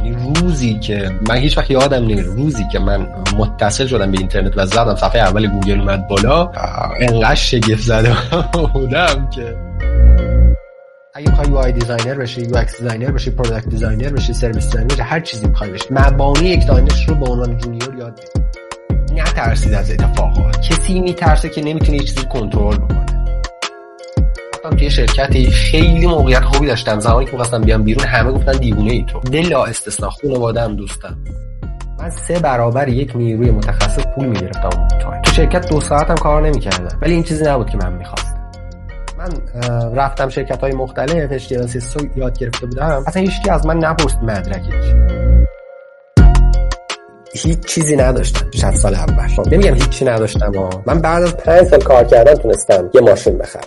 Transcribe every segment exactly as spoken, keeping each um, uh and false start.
یعنی روزی که من هیچ وقت یادم نمیره روزی که من متصل شدم به اینترنت و زدم صفحه اول گوگل اومد بالا، انقدر شگفت زده بودم که اگه می‌خوای یو آی دیزاینر بشی، یو ایکس دیزاینر بشی، پروداکت دیزاینر بشی، سرویس دیزاینر بشی، هر چیزی می‌خوای بشی، مبانی یک دانش رو به عنوان جونیور یاد بگیر. نترسید از اتفاقات. کسی میترسه که نمیتونه یه چیزی کنترل بکنه. من توی شرکتی خیلی موقعیت خوبی داشتم، زمانی که می‌خواستم بیام بیرون همه گفتن دیوونه‌ای تو. بلا استثنا خانواده‌ام، دوستم. من سه برابر یک نیروی متخصص پول می‌گرفتم اون تایم. تو شرکت دو ساعتم کار نمی‌کردم. ولی این چیزی نبود که من می‌خواستم. من رفتم شرکت‌های مختلف، اچ تی ام ال سی اس او یاد گرفته بودم. اصلا هیچکی از من نپرسید مدرکش. هیچ چیزی نداشتم شصت سال اول. نمیگم هیچی نداشتم ها. من بعد از پنج سال کار کردن تونستم یه ماشین بخرم.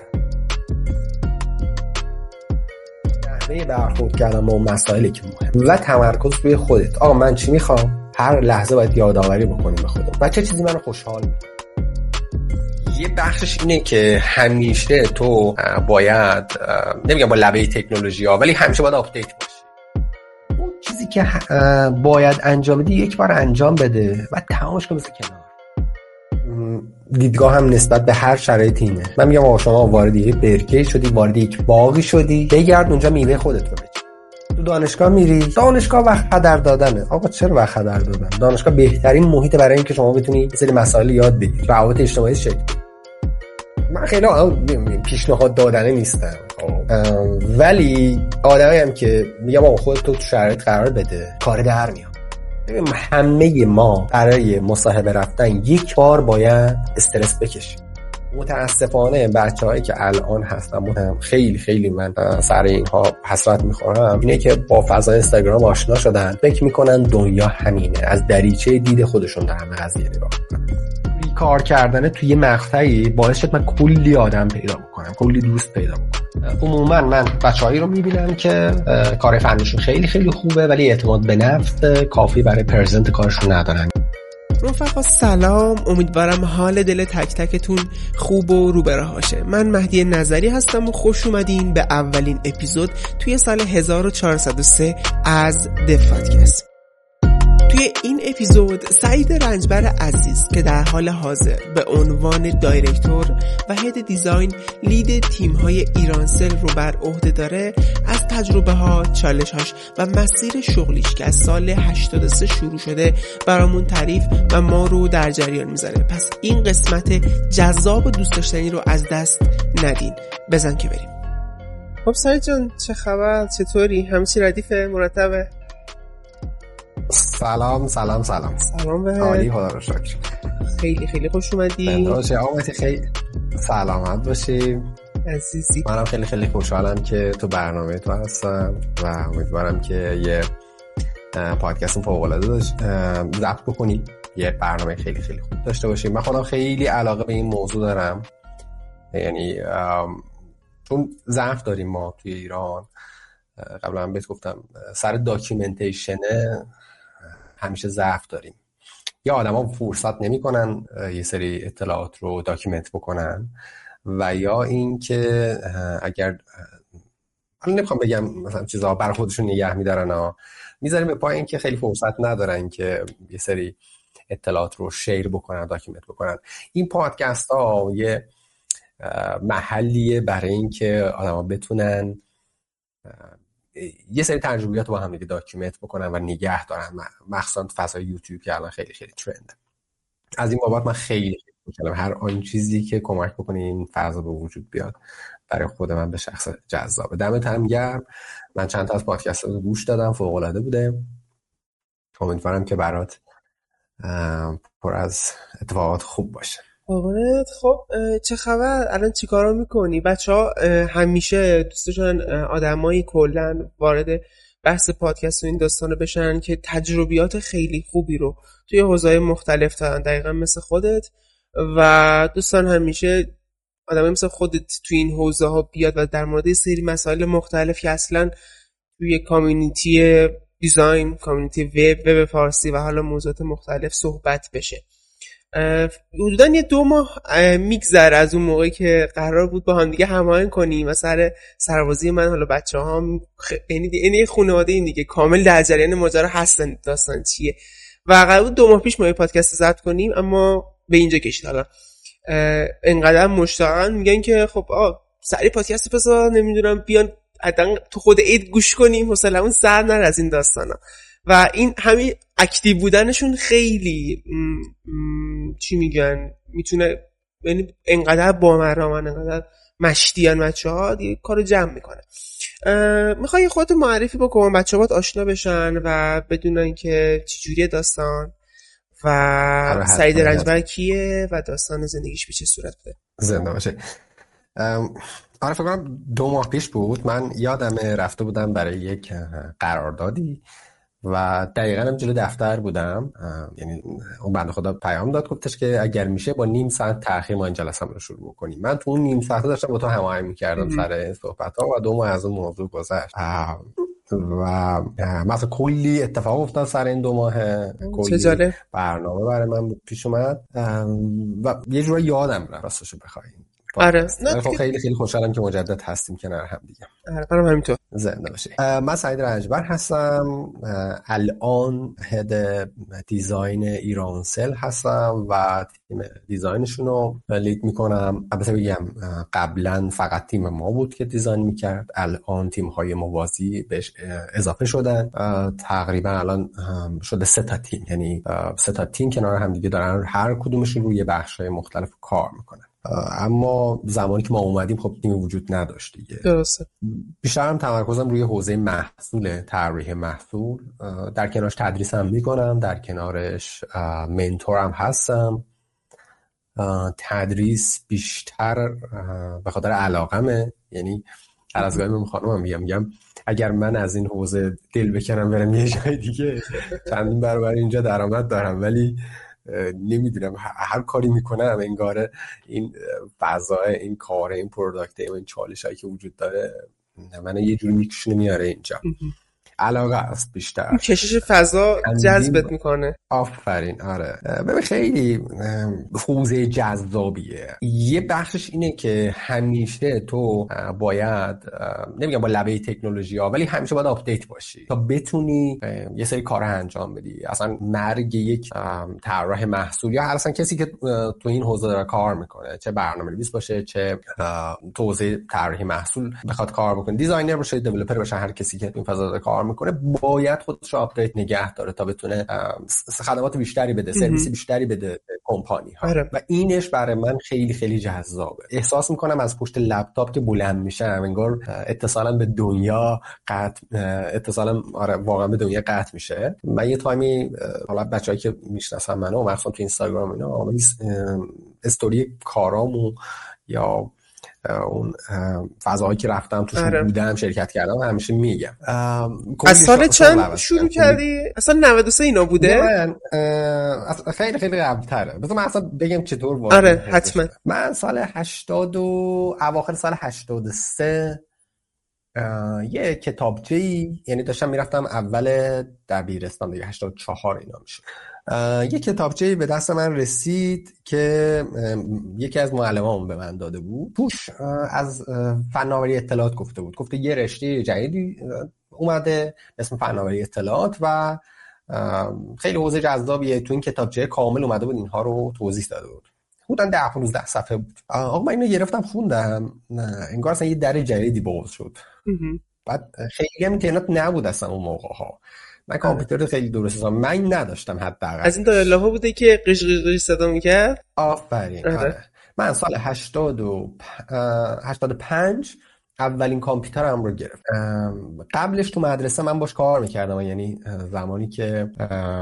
نحوه برخورد کردم با اون مسائلی که مهم و تمرکز روی خودت. آقا من چی میخوام؟ هر لحظه باید یادآوری بکنیم به خودم. و چه چیزی منو خوشحال می‌کنه. یه بخشش اینه که همیشه تو باید، نمیگم با لبه تکنولوژی ها، ولی همیشه باید آپدیت باشی. اون چیزی که باید انجام بدی یک بار انجام بده و تمامش کن مثل کنار. دیدگاه هم نسبت به هر شرایطی اینه. من میگم آقا شما وارد یک برکه شدی، وارد یک باغی شدی، بگرد اونجا میوه خودت رو بچین. تو دانشگاه میری، دانشگاه وقت هدر دادنه. آقا چرا وقت هدر دادن؟ دانشگاه بهترین محیط برای اینکه شما بتونی یه سری مسائل یاد بگیری، روابط اجتماعی شکل. من خیلی پیشنهاد دادنه نیستم، ولی آدمی هم که میگم آقا خودت تو شرایط قرار بده، کار در میاد. همه ما برای مصاحبه رفتن یک بار باید استرس بکشیم. متاسفانه بچه‌هایی که الان هستن، خیلی خیلی من سر اینها حسرت میخورم، اینه که با فضای اینستاگرام آشنا شدن، فکر میکنن دنیا همینه، از دریچه دید خودشون در همه قضیه نگاه میکنن. کار کردن توی مقطعی باعث شد من کلی آدم پیدا بکنم، کلی دوست پیدا بکنم. عموما من بچه‌هایی رو میبینم که کار فنیشون خیلی خیلی خوبه ولی اعتماد به نفس کافی برای پرزنت کارشون ندارن. رفقا سلام، امیدوارم حال دل تک تکتون خوب و رو به راهشه. من مهدی نظری هستم و خوش اومدین به اولین اپیزود توی سال هزار و چهارصد و سه از دفاتکست. توی این اپیزود سعید رنجبر عزیز که در حال حاضر به عنوان دایرکتور و هد دیزاین لید تیم‌های ایرانسل رو بر عهده داره، از تجربه‌ها، چالش‌هاش و مسیر شغلیش که از سال هشتاد و سه شروع شده برامون تعریف و ما رو در جریان میذاره. پس این قسمت جذاب و دوست داشتنی رو از دست ندین. بزن که بریم. خب سعید جان چه خبر؟ چطوری؟ همه چی ردیفه؟ مرتبه؟ سلام سلام سلام سلام به عالی، خدا رو شکر. خیلی خیلی خوش اومدی. باشه آقا، خیلی سلامت باشی عزیزی. منم خیلی خیلی خوشحالم که تو برنامه تو هستم و امیدوارم که یه پادکست فوق‌العاده داشت ضبط بکنی، یه برنامه خیلی خیلی خوب داشته باشیم. من خودم خیلی علاقه به این موضوع دارم، یعنی چون ضعف داریم ما توی ایران. قبلا هم بهت گفتم سر داکیومنتیشنه همیشه ضعف داریم. یا آدم ها فرصت نمی کنن یه سری اطلاعات رو داکیومنت بکنن، و یا این که اگر حالا نمیخوام بگم مثلا چیزها برای خودشون نگه میدارن ها، میذاریم به پای این که خیلی فرصت ندارن که یه سری اطلاعات رو شیر بکنن، داکیومنت بکنن. این پادکست ها یه محلیه برای این که آدم ها بتونن یه سری تجربیات رو با هم دیگه داکیومنت بکنن و نگه دارن، مخصوصا تو فضای یوتیوب که الان خیلی خیلی ترنده. از این بابت من خیلی خوشحالم. هر آن چیزی که کمک بکنه این فضا به وجود بیاد برای خود من به شخص جذابه. دمت هم گرم. من چند تا از پادکست رو گوش دادم، فوق العاده بوده. امیدوارم که برات پر از اتفاقات خوب باشه. قربونت. خب چه خبر؟ الان چی کارا میکنی؟ بچه‌ها همیشه دوستشون آدمایی کلا وارد بحث پادکست و این داستانو بشن که تجربیات خیلی خوبی رو توی حوزه‌های مختلف دارن، دقیقاً مثل خودت، و دوستان همیشه آدمایی مثل خودت توی این حوزه ها بیاد و در مورد سری مسائل مختلف که اصلاً توی کامیونیتی دیزاین، کامیونیتی وب، وب فارسی و حالا موضوعات مختلف صحبت بشه. حدوداً یه دو ماه میگذره از اون موقعی که قرار بود با هم دیگه هماهنگ کنیم و سر سربازی من حالا بچه‌هام یعنی یعنی خانواده این دیگه کامل در جریان ماجرا هستن داستان چیه و قرار بود دو ماه پیش ما یه پادکست ضبط کنیم اما به اینجا کشید. حالا انقدر مشتاقن میگن که خب آ سری پادکست بذار نمیدونم بیان حداقل تو خود عید گوش کنیم حوصله‌مون سر نره از این داستانا و این همین اکتیو بودنشون خیلی م، م، چی میگن میتونه یعنی انقدر بامرامن انقدر مشتیان بچه‌ها دیگه کارو جمع میکنه. میخوای خودت معرفی بکن بچه‌ها باهات آشنا بشن و بدونن که چجوریه داستان و سعید رنجبر کیه و داستان زندگیش به چه صورت بوده. زنده باشه. آره فکر کنم دو ماه پیش بود من یادم رفته بودم برای یک قراردادی و دقیقاً هم جلو دفتر بودم، یعنی اون بنده خدا پیام داد گفتش که اگر میشه با نیم ساعت تأخیر ما این جلسه رو شروع بکنیم. من تو اون نیم ساعت داشتم با تو هماهنگ می‌کردم سر صحبت‌ها و دو ماه از اون موضوع گذشت و مثلا کلی اتفاق افتاد سر این دو ماه، کلی برنامه برای من پیش اومد و یه جورایی یادم رفت راستشو بخوایم. آره خب خیلی خیلی خوشحالم که مجدد هستیم کنار هم دیگه. آره منم همینطور. زنده باشی. من سعید رنجبر هستم، الان هد دیزاین ایرانسل هستم و تیم دیزاینشون رو لید میکنم. البته بگم قبلا فقط تیم ما بود که دیزاین میکرد، الان تیم های موازی بهش اضافه شدن، تقریبا الان شده سه تا تیم، یعنی سه تا تیم کنار هم دیگه دارن هر کدومشون روی بخش‌های مختلف کار میکنن. اما زمانی که ما اومدیم خب تیمی وجود نداشت دیگه. درسته. بیشترم تمرکزم روی حوزه محصول، طراحی محصول، در کنارش تدریس هم میکنم، در کنارش منتورم هستم. تدریس بیشتر به خاطر علاقمه، یعنی هر از گاهی من خانمم میگم میگم اگر من از این حوزه دل بکنم برم یه جای دیگه چندین برابر اینجا درآمد دارم، ولی نمیدونم هر کاری میکنم انگاره این فضا، این کار، این پروداکت، این چالش هایی که وجود داره من یه جوری میکشونه میاره اینجا. علاقه است بیشتر، کشش فضا جذبت میکنه. آفرین. آره ببین خیلی حوزه جذابیه. یه بخشش اینه که همیشه تو باید، نمیگم با لبه تکنولوژی ها، ولی همیشه باید آپدیت باشی تا بتونی یه سری کار انجام بدی. اصلا مرگ یک طراح محصول یا هر اصلا کسی که تو این حوزه داره کار میکنه، چه برنامه‌نویس باشه، چه تو حوزه طراحی محصول بخواد کار بکنه، دیزاینر باشه، دیولپر باشه، هر کسی که این فضا داره کار میکنه باید خودش رو آپدیت نگه داره تا بتونه خدمات بیشتری بده، سرویس بیشتری بده کمپانی ها. و اینش برای من خیلی خیلی جذابه. احساس میکنم از پشت لپتاپ که بلند میشم انگار اتصالا به دنیا قطع، اتصالا آره واقعا به دنیا قطع میشه. من یه تایمی حالا بچه‌ای که میشناسن منو مخصوصا تو اینستاگرام اینا استوری کارامو یا اون فضاهایی که رفتم توش آره. بودم، شرکت کردم، همیشه میگم. از سال چند شروع کردی؟ اصلا نود و سه اینا بوده؟ من خیلی خیلی قبل‌تره. بذار من اصلا بگم چطور وارد. آره حتما. من سال هشتاد و اواخر سال هشتاد و سه یه کتابچه‌ای، یعنی داشتم میرفتم اول دبیرستان دیگه، هشتاد و چهار اینا میشه. یه کتابچه‌ای به دست من رسید که یکی از معلمام به من داده بود. توش از فناوری اطلاعات گفته بود. گفته یه رشته جدیدی اومده به اسم فناوری اطلاعات و خیلی حوزه جذابیه. تو این کتابچه کامل اومده بود اینها رو توضیح داده بود. بودن ده پانزده صفحه بود. آقا من اینو گرفتم خوندم، انگار اصلا یه در جدیدی باز شد. بعد خیلی هم اینترنت نبود اصلا اون موقع ها. من کامپیوتر خیلی درست حساب من نداشتم حداقل. از این دایره ها بوده که قش قش قش صدا میکرد. آفرین. آره. من سال هشتاد و پنج اولین کامپیوترم رو گرفتم. قبلش تو مدرسه من باش کار میکردم، یعنی زمانی که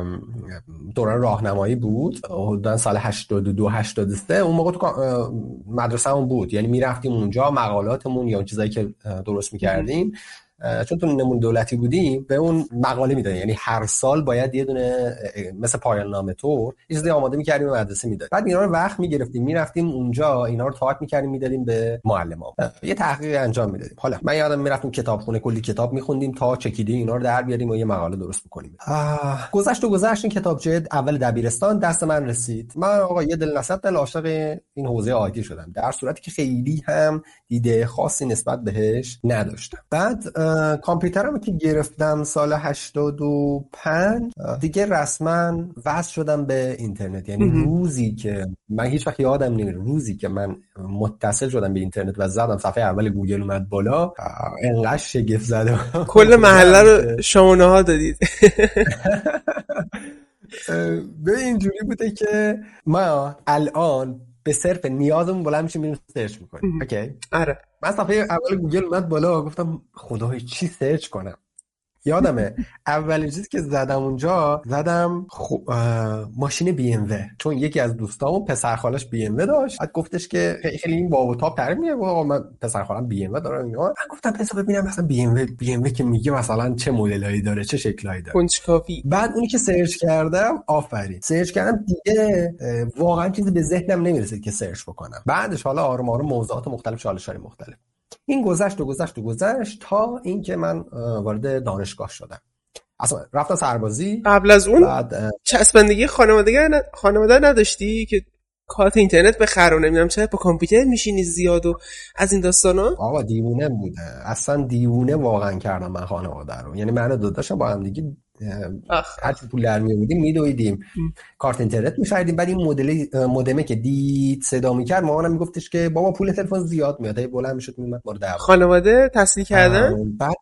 دوران راهنمایی بود، حدودا سال هشتاد و دو هشتاد و سه اون موقع تو مدرسه همون بود، یعنی میرفتیم اونجا مقالاتمون یا اون چیزایی که درست میکردیم چون تو نمونه دولتی بودیم به اون مقاله میدادن، یعنی هر سال باید یه دونه مثل پایان نامه طور یه چیزی آماده می‌کردیم و مدرسه میداد. بعد اینا رو وقت می‌گرفتیم می‌رفتیم اونجا اینا رو تایپ می‌کردیم میدادیم به معلم‌ها، یه تحقیق انجام میدادیم. حالا من یادم میرفتیم کتابخونه کلی کتاب می‌خوندیم تا چکیده اینا رو در بیاریم و یه مقاله درست بکنیم. گذشت و گذشت این کتابچه اول دبیرستان دست من رسید. من آقا یه دل نصب دل عاشق این حوزه آیتی شدم، در صورتی که خیلی هم دیده خاصی نسبت بهش نداشتم. بعد کامپیوترم که گرفتم سال هشتاد و پنج دیگه رسما وصل شدم به اینترنت. یعنی روزی که من هیچ وقت یادم نمیره روزی که من متصل شدم به اینترنت و زدم صفحه اول گوگل اومد بالا، انقدر شگفت زده کل محله رو شماره ها دادید. به اینجوری بوده که ما الان به صرف نیازمون بلند میشیم میریم سرچ میکنیم. اوکی. آره. من صفحه اول گوگل اومد بالا گفتم خدای چی سرچ کنم. یادمه اولین چیزی که زدم اونجا زدم خو... ماشین بی ام و، چون یکی از دوستامون پسر خالش بی ام و داشت. بعد گفتش که خیلی این باب و تاب تعریف میگه آقا من پسر خالم بی ام و داره. من گفتم پسر ببینم مثلا بی ام و بی ام و که میگه مثلا چه مدلایی داره چه شکلایی داره. کنجکاوی. بعد اونی که سرچ کردم آفرین سرچ کردم دیگه واقعا چیزی به ذهنم نمیرسید که سرچ بکنم. بعدش حالا آروم آروم موضوعات مختلف چالش‌های مختلف این گذشت و گذشت و گذشت تا اینکه من وارد دانشگاه شدم. اصلا رفتم سربازی. قبل از اون بعد چسبندگی خانوادگی ن... خانواده نداشتی که کارت اینترنت بخرو نمیدونم چرا با کامپیوتر میشینی زیاد و از این داستانا؟ آقا دیوونه بوده، اصلا دیوونه واقعا کردم من خانواده رو. یعنی من و داداشم با هم دیگه هرچی پول در می‌آوردیم میدویدیم کارت اینترنت می‌خریدیم. بعد این مدل مودمه که دید صدا می‌کرد مامانم میگفتش که بابا پول تلفن زیاد میاد. هی بلند میشد میومد ما رو دعوا. خانواده تحصیل کردن؟ بعد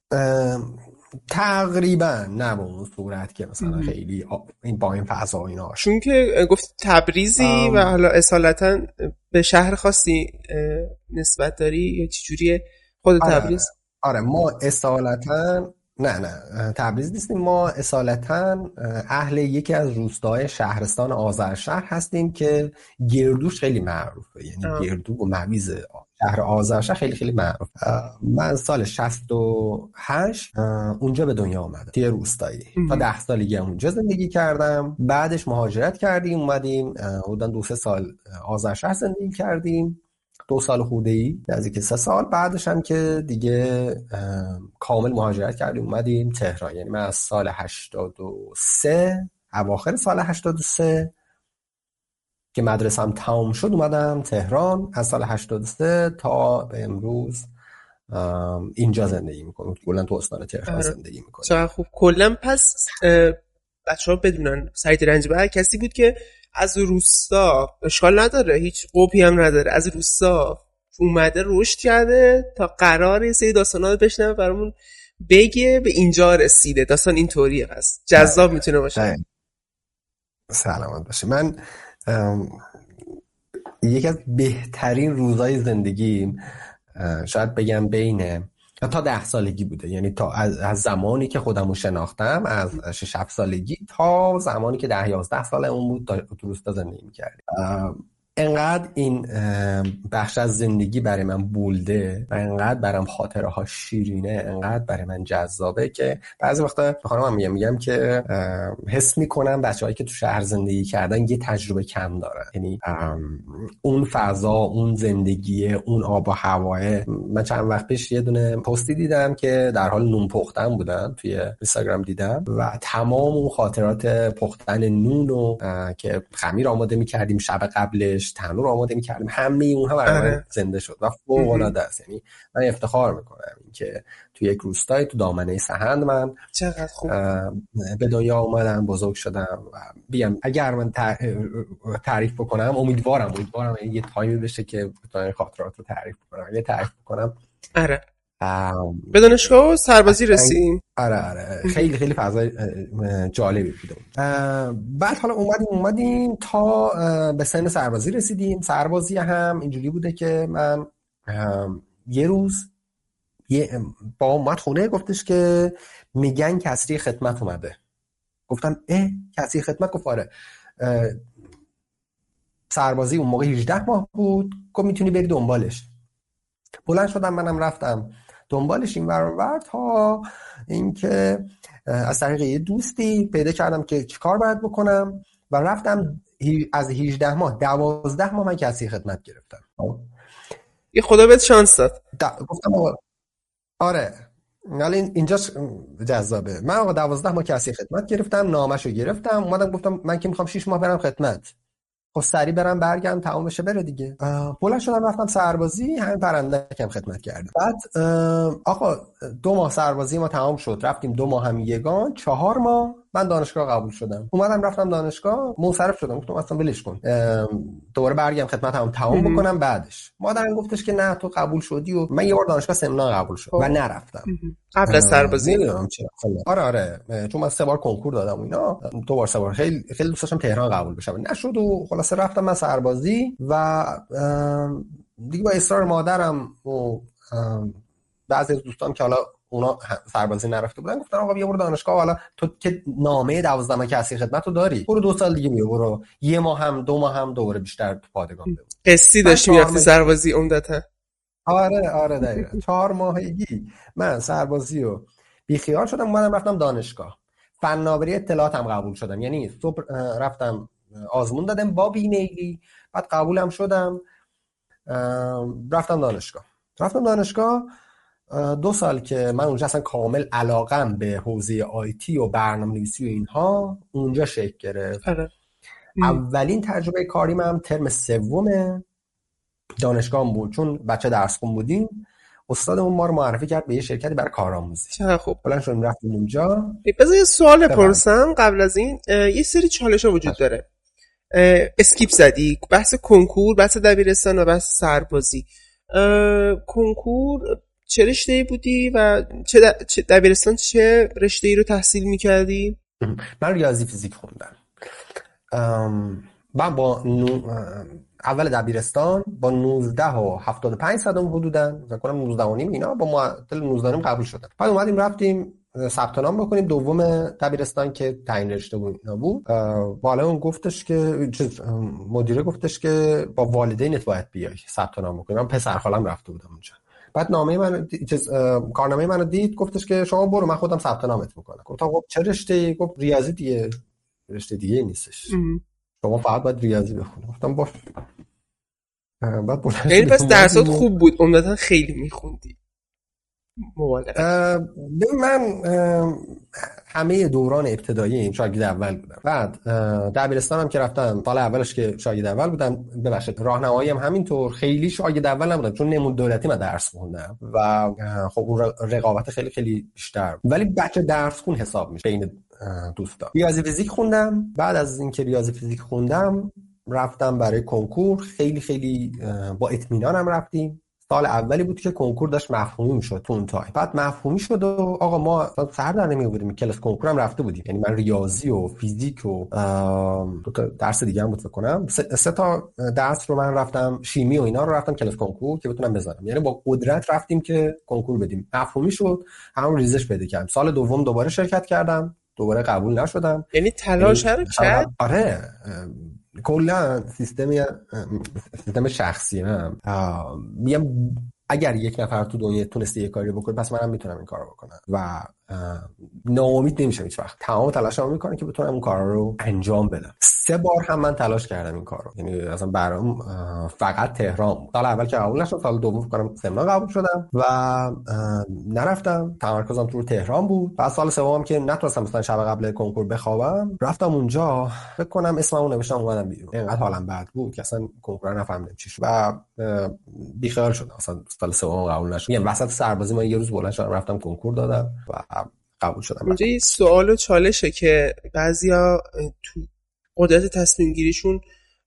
تقریبا نه به اون صورت که مثلا خیلی این با این فضا اینا. چون که گفت تبریزی و حالا اصالتا به شهر خاصی نسبت داری یا چه جوریه خود تبریز؟ آره, آره ما اصالتا نه نه تبریز نیستیم، ما اصالتا اهل یکی از روستاهای شهرستان آذرشهر هستیم که گردوش خیلی معروفه. یعنی آه. گردو و مویز شهر آذرشهر خیلی خیلی معروف. من سال شصت و هشت اونجا به دنیا آمدم توی روستایی. تا ده سالگی اونجا زندگی کردم. بعدش مهاجرت کردیم اومدیم حدوداً دو سه سال آذرشهر زندگی کردیم، دو سال خورده‌ای نزدیک سه سال. بعدش هم که دیگه کامل مهاجرت کردیم اومدیم تهران. یعنی من از سال هشتاد و سه اواخر سال هشتاد و سه که مدرسه‌ام تمام شد اومدم تهران. از سال هشتاد و سه تا به امروز اینجا زندگی میکنم، کلا تو استان تهران زندگی میکنم. چقدر خوب. کلا پس بچه‌ها بدونن سعید رنجبر کسی بود که از روستا، اشکال نداره هیچ قوپی هم نداره، از روستا اومده رشد کرده تا قراره سری داستانا رو بشنوه برامون بگه به اینجا رسیده. داستان اینطوریه، پس جذاب میتونه باشه. سلامت باشه. من یکی از بهترین روزهای زندگیم شاید بگم بین تا ده سالگی بوده. یعنی تا از, از زمانی که خودمو شناختم از شش هفت سالگی تا زمانی که ده یازده ساله اون بود تو روستا زندگی می‌کردم. انقدر این بخش از زندگی برای من بولده و انقدر برام خاطره ها شیرینه، انقدر برای من جذابه که بعضی وقتا به خانمم میگم میگم که حس میکنم بچه‌هایی که تو شهر زندگی کردن یه تجربه کم دارن. یعنی اون فضا، اون زندگی، اون آب و هواه. من چند وقت پیش یه دونه پستی دیدم که در حال نون پختن بودن توی اینستاگرام دیدم و تمام اون خاطرات پختن نون رو که خمیر آماده می‌کردیم شب قبلش تنور آماده می‌کردیم، همه اونها برای من زنده شد و فوق‌العاده است. یعنی من افتخار می‌کنم اینکه تو یک روستای تو دامنه سهند من چقدر خوب به دنیا اومدم، بزرگ شدم و بیام اگر من تعریف بکنم امیدوارم امیدوارم یه تایمی بشه که بتونم خاطرات رو تعریف بکنم. یه تعریف بکنم آره به دانشگاه و سربازی رسیدیم. آره آره خیلی خیلی فضای جالبی بود. بعد حالا اومدیم اومدیم تا به سن سربازی رسیدیم. سربازی هم اینجوری بوده که من یه روز یه با اومد خونه گفتش که میگن کسری خدمت اومده. گفتم اه کسری خدمت؟ گفت آره. سربازی اون موقع هجده ماه بود. گفت میتونی بری دنبالش. بلند شدم منم رفتم دنبالش این ور اون ور تا اینکه از طریق یه دوستی پیدا کردم که چیکار باید بکنم و رفتم از هجده ماه دوازده ماه من کسی خدمت گرفتم. یه خدا بهت شانس داد. گفتم آره ولی اینجا جذابه. من آقا دوازده ماه کسی خدمت گرفتم، نامشو گرفتم، اومدم گفتم من که میخوام شش ماه برم خدمت، خب سریع برم برگردم تمام بشه بره دیگه. بلند شدم رفتم سربازی، همین پرندکم خدمت کردم. بعد آقا دو ماه سربازی ما تمام شد، رفتیم دو ماه هم یگان، چهار ماه من دانشگاه قبول شدم. اومدم رفتم دانشگاه، منصرف شدم، گفتم اصلا ولش کن، دوباره برگردم خدمت هم تمام بکنم. بعدش مادرم گفتش که نه تو قبول شدی و من یه بار دانشگاه سمنان قبول شدم و نرفتم قبل از سربازی. نمیدونم چرا. آره آره چون من سه بار کنکور دادم و اینا، دو بار سه بار خیلی خیلی دوست داشتم تهران قبول بشم، نشد و خلاصه رفتم من سربازی و دیگه با اصرار مادرم و بعضی از دوستان که حالا اونا سربازی نرفته بودن گفتن آقا بیا برو دانشگاه، حالا تو که نامه دوازده ماه کسی خدمت رو داری برو دو سال دیگه بیا برو، یه ماه هم دو ماه هم دوباره بیشتر تو پادگان بمون. قصی داشتی میرفتی سربازی عمدتا؟ آره آره دقیقاً چهار ماهگی من سربازی رو بیخیال شدم، اومدم رفتم دانشگاه فناوری اطلاعات هم قبول شدم، یعنی صبح رفتم آزمون دادم با بیمیلی، بعد قبولم شدم، رفتم دانشگاه رفتم دانشگاه دو سال که من اونجا اصلا کامل علاقم به حوزه آیتی و برنامه‌نویسی و اینها اونجا شکل گرفت. اولین تجربه کاری من ترم سوم دانشگاه بود، چون بچه درس خون بودیم، استادمون ما رو معرفی کرد به یه شرکتی برای کارآموزی. چه خوب. بلند شدیم رفتیم اونجا. بذار یه سوال بپرسم قبل از این. یه سری چالش‌ها وجود داره. اسکیپ زدی بحث کنکور، بحث دبیرستان و بحث سربازی. کنکور چه رشته‌ای بودی و چه دبیرستان چه رشته‌ای رو تحصیل می‌کردی؟ من ریاضی فیزیک خوندم. من با نو... اول دبیرستان با نوزده و هفتاد و پنج صدم حدوداً، فکر کنم نوزده و نیم اینا، با معدل نوزده و نیم قبول شدم. بعد اومدیم رفتیم ثبت نام بکنیم دوم دبیرستان که تعیین رشته بود اینا بود. معلم گفتش که مدیره گفتش که با والدینت باید بیای ثبت نام بکنی. من پسر خالم رفته بودم اونجا. بعد نامه من چیز کارنامه منو دید، گفتش که شما برو من خودم ثبت نامت میکنم. گفتم خب چه رشته؟ گفت ریاضی دیگه، رشته دیگه نیستش، شما فقط باید ریاضی بخونی. گفتم باش. بعد بلند یعنی پس درسات خوب بود، عمدتاً خیلی میخوندی؟ من همه دوران ابتدایی شاگرد اول بودم. بعد دبیرستانم که رفتم سال اولش که شاگرد اول بودم، ببخشید راهنمایی هم همینطور، خیلی شاگرد اول نبودم چون نمود دولتی من درس خوندم و خب اون رقابت خیلی خیلی بیشتر، ولی بچه درس خون حساب میشه بین دوستا. ریاضی فیزیک خوندم. بعد از اینکه ریاضی فیزیک خوندم رفتم برای کنکور، خیلی خیلی با اطمینانم رفتیم. سال اولی بود که کنکور داشت مفهومی میشد تو اون تایم. بعد مفهومی شد و آقا ما سر در نمی‌آوردیم، کلاس کنکور هم رفته بودیم، یعنی من ریاضی و فیزیک و دو تا درس دیگه هم بود فکر کنم، سه, سه تا درس رو من رفتم، شیمی و اینا رو رفتم کلاس کنکور که بتونم بزنم، یعنی با قدرت رفتیم که کنکور بدیم. مفهومی شد، همون ریزش پیدا کردم. سال دوم دوباره شرکت کردم، دوباره قبول نشدم. یعنی تلاش رو کرد؟ آره کلا سیستم سیستم شخصی هم میگم اگر یک نفر تو دنیا تونسته یه کاری بکنه پس منم میتونم این کارو بکنم و ناامید نمیشم هیچ وقت. تمام تلاشمو میکنم که بتونم اون کارا رو انجام بدم. سه بار هم من تلاش کردم این کارو، یعنی اصلا برام فقط تهران بود. سال اول که قبول نشدم، سال دوم فکر کنم سمنان قبول شدم و نرفتم، تمرکزم تو تهران بود. بعد سال سوم که نتونستم مثلا شب قبل کنکور بخوابم، رفتم اونجا فکر کنم اسممو نوشتم اومدم بیرون. اینقدر حالم بد بود که اصلا کنکور نفهمیدم چی شد و بیخیال شدم. اصلا سال سوم قبول نشد. یعنی وسط سربازی من یه روز بلند شدم رفتم کنکور دادم و قبول شدم. اونجا یه سوال و چالشه که بعضیا تو قدرت تصمیم گیریشون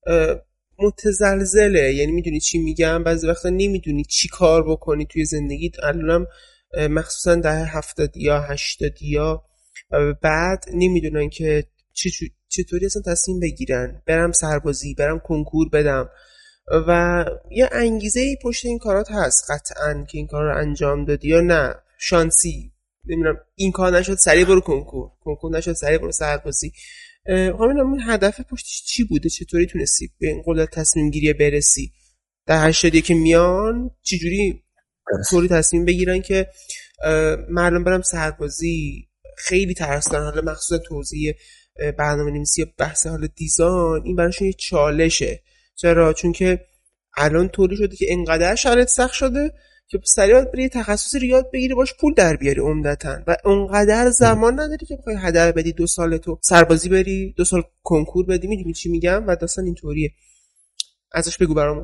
متزلزله، یعنی میدونی چی میگم، بعضی وقتا نمیدونی چی کار بکنی توی زندگیت. الانم مخصوصا دهه هفتادی یا هشتادی یا بعد نمیدونن که چطوری اصلا تصمیم بگیرن، برم سربازی، برم کنکور بدم و یه انگیزه پشت این کارات هست قطعاً که این کار رو انجام دادی یا نه شانسی، نمیدونم این کار نشد سریع برو کنکور، کنکور نشد سریع برو سربازی. همین همین هدف پشتش چی بوده؟ چطوری تونستی به این قدرت تصمیم گیری برسی؟ در هشتادی که میان چجوری طوری تصمیم بگیرن که مردم برم سربازی خیلی ترس دارن، حالا مخصوصا توزیع برنامه‌نویسی یا بحث حالا دیزاین این براشون یه چالشه. چرا؟ چون که الان طوری شده که انقدر شرایط سخت شده که سریع بری یه تخصصی رو یاد بگیری باش پول در بیاری عمدتاً و اونقدر زمان نداری که بخوای هدر بدی دو سال تو سربازی بری، دو سال کنکور بدی. میدونی چی میگم؟ و داستان اینطوریه. ازش بگو برامون.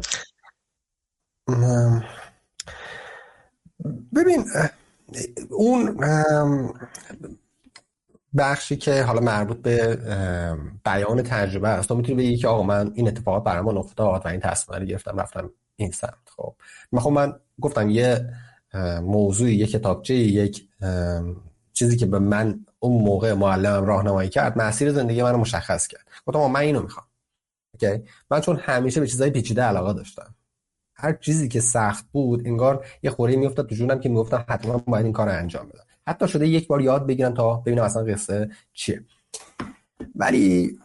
ببین اون بخشی که حالا مربوط به بیان تجربه است، تو میتونی بگی که آقا من این اتفاقات برام افتاد و این تصمیم رو گرفتم رفتم این سمت. خب خب من گفتم یه موضوعی، یک کتابچه، یک چیزی که به من اون موقع معلمم راهنمایی کرد مسیر زندگی منو مشخص کرد. گفتم من اینو میخوام. اوکی، من چون همیشه به چیزای پیچیده علاقه داشتم، هر چیزی که سخت بود انگار یه خوره میافتاد تو جونم که میگفتم حتما باید این کارو انجام بدم. حتی شده یک بار یاد بگیرم تا ببینم اصلا قصه چیه. ولی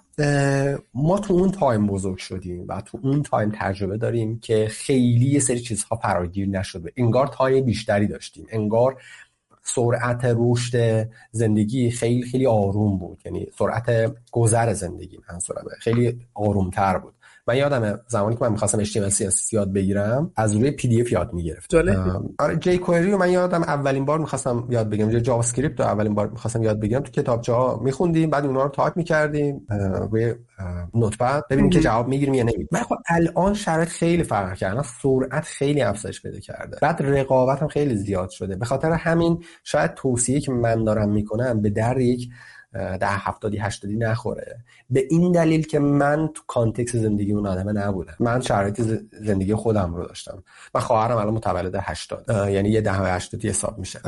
ما تو اون تایم بزرگ شدیم و تو اون تایم تجربه داریم که خیلی یه سری چیزها فراگیر نشده. انگار تایم بیشتری داشتیم، انگار سرعت رشد زندگی خیلی خیلی آروم بود، یعنی سرعت گذر زندگی منظورمه خیلی آرومتر بود. من یادمه زمانی که من می‌خواستم اچ تی ام ال سی اس اس یاد بگیرم از روی پی دی اف یاد می‌گرفتم. آره جی کوئری رو من یادم اولین بار می‌خواستم یاد بگیرم، یا جاوا اسکریپت رو اولین بار می‌خواستم یاد بگیرم تو کتابچه‌ها می‌خوندیم، بعد اونها رو تایپ می‌کردیم روی نوتپد ببینیم که جواب می‌گیریم یا نمی‌گیریم. ولی خب الان شرایط خیلی فرق کرده، سرعت خیلی افزایش پیدا کرده، بعد رقابت هم خیلی زیاد شده. به خاطر همین شاید توصیه که من دارم می‌کنم به در یک ده هفتادی هشتادی نخوره، به این دلیل که من تو کانتکست زندگی اون آدمه نبودم. من شرایط زندگی خودم رو داشتم. من خواهرم الان متولد هشتاد، یعنی یه دهم هشتادی حساب میشه.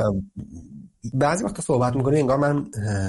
بعضی وقتا صحبت میکنه انگار من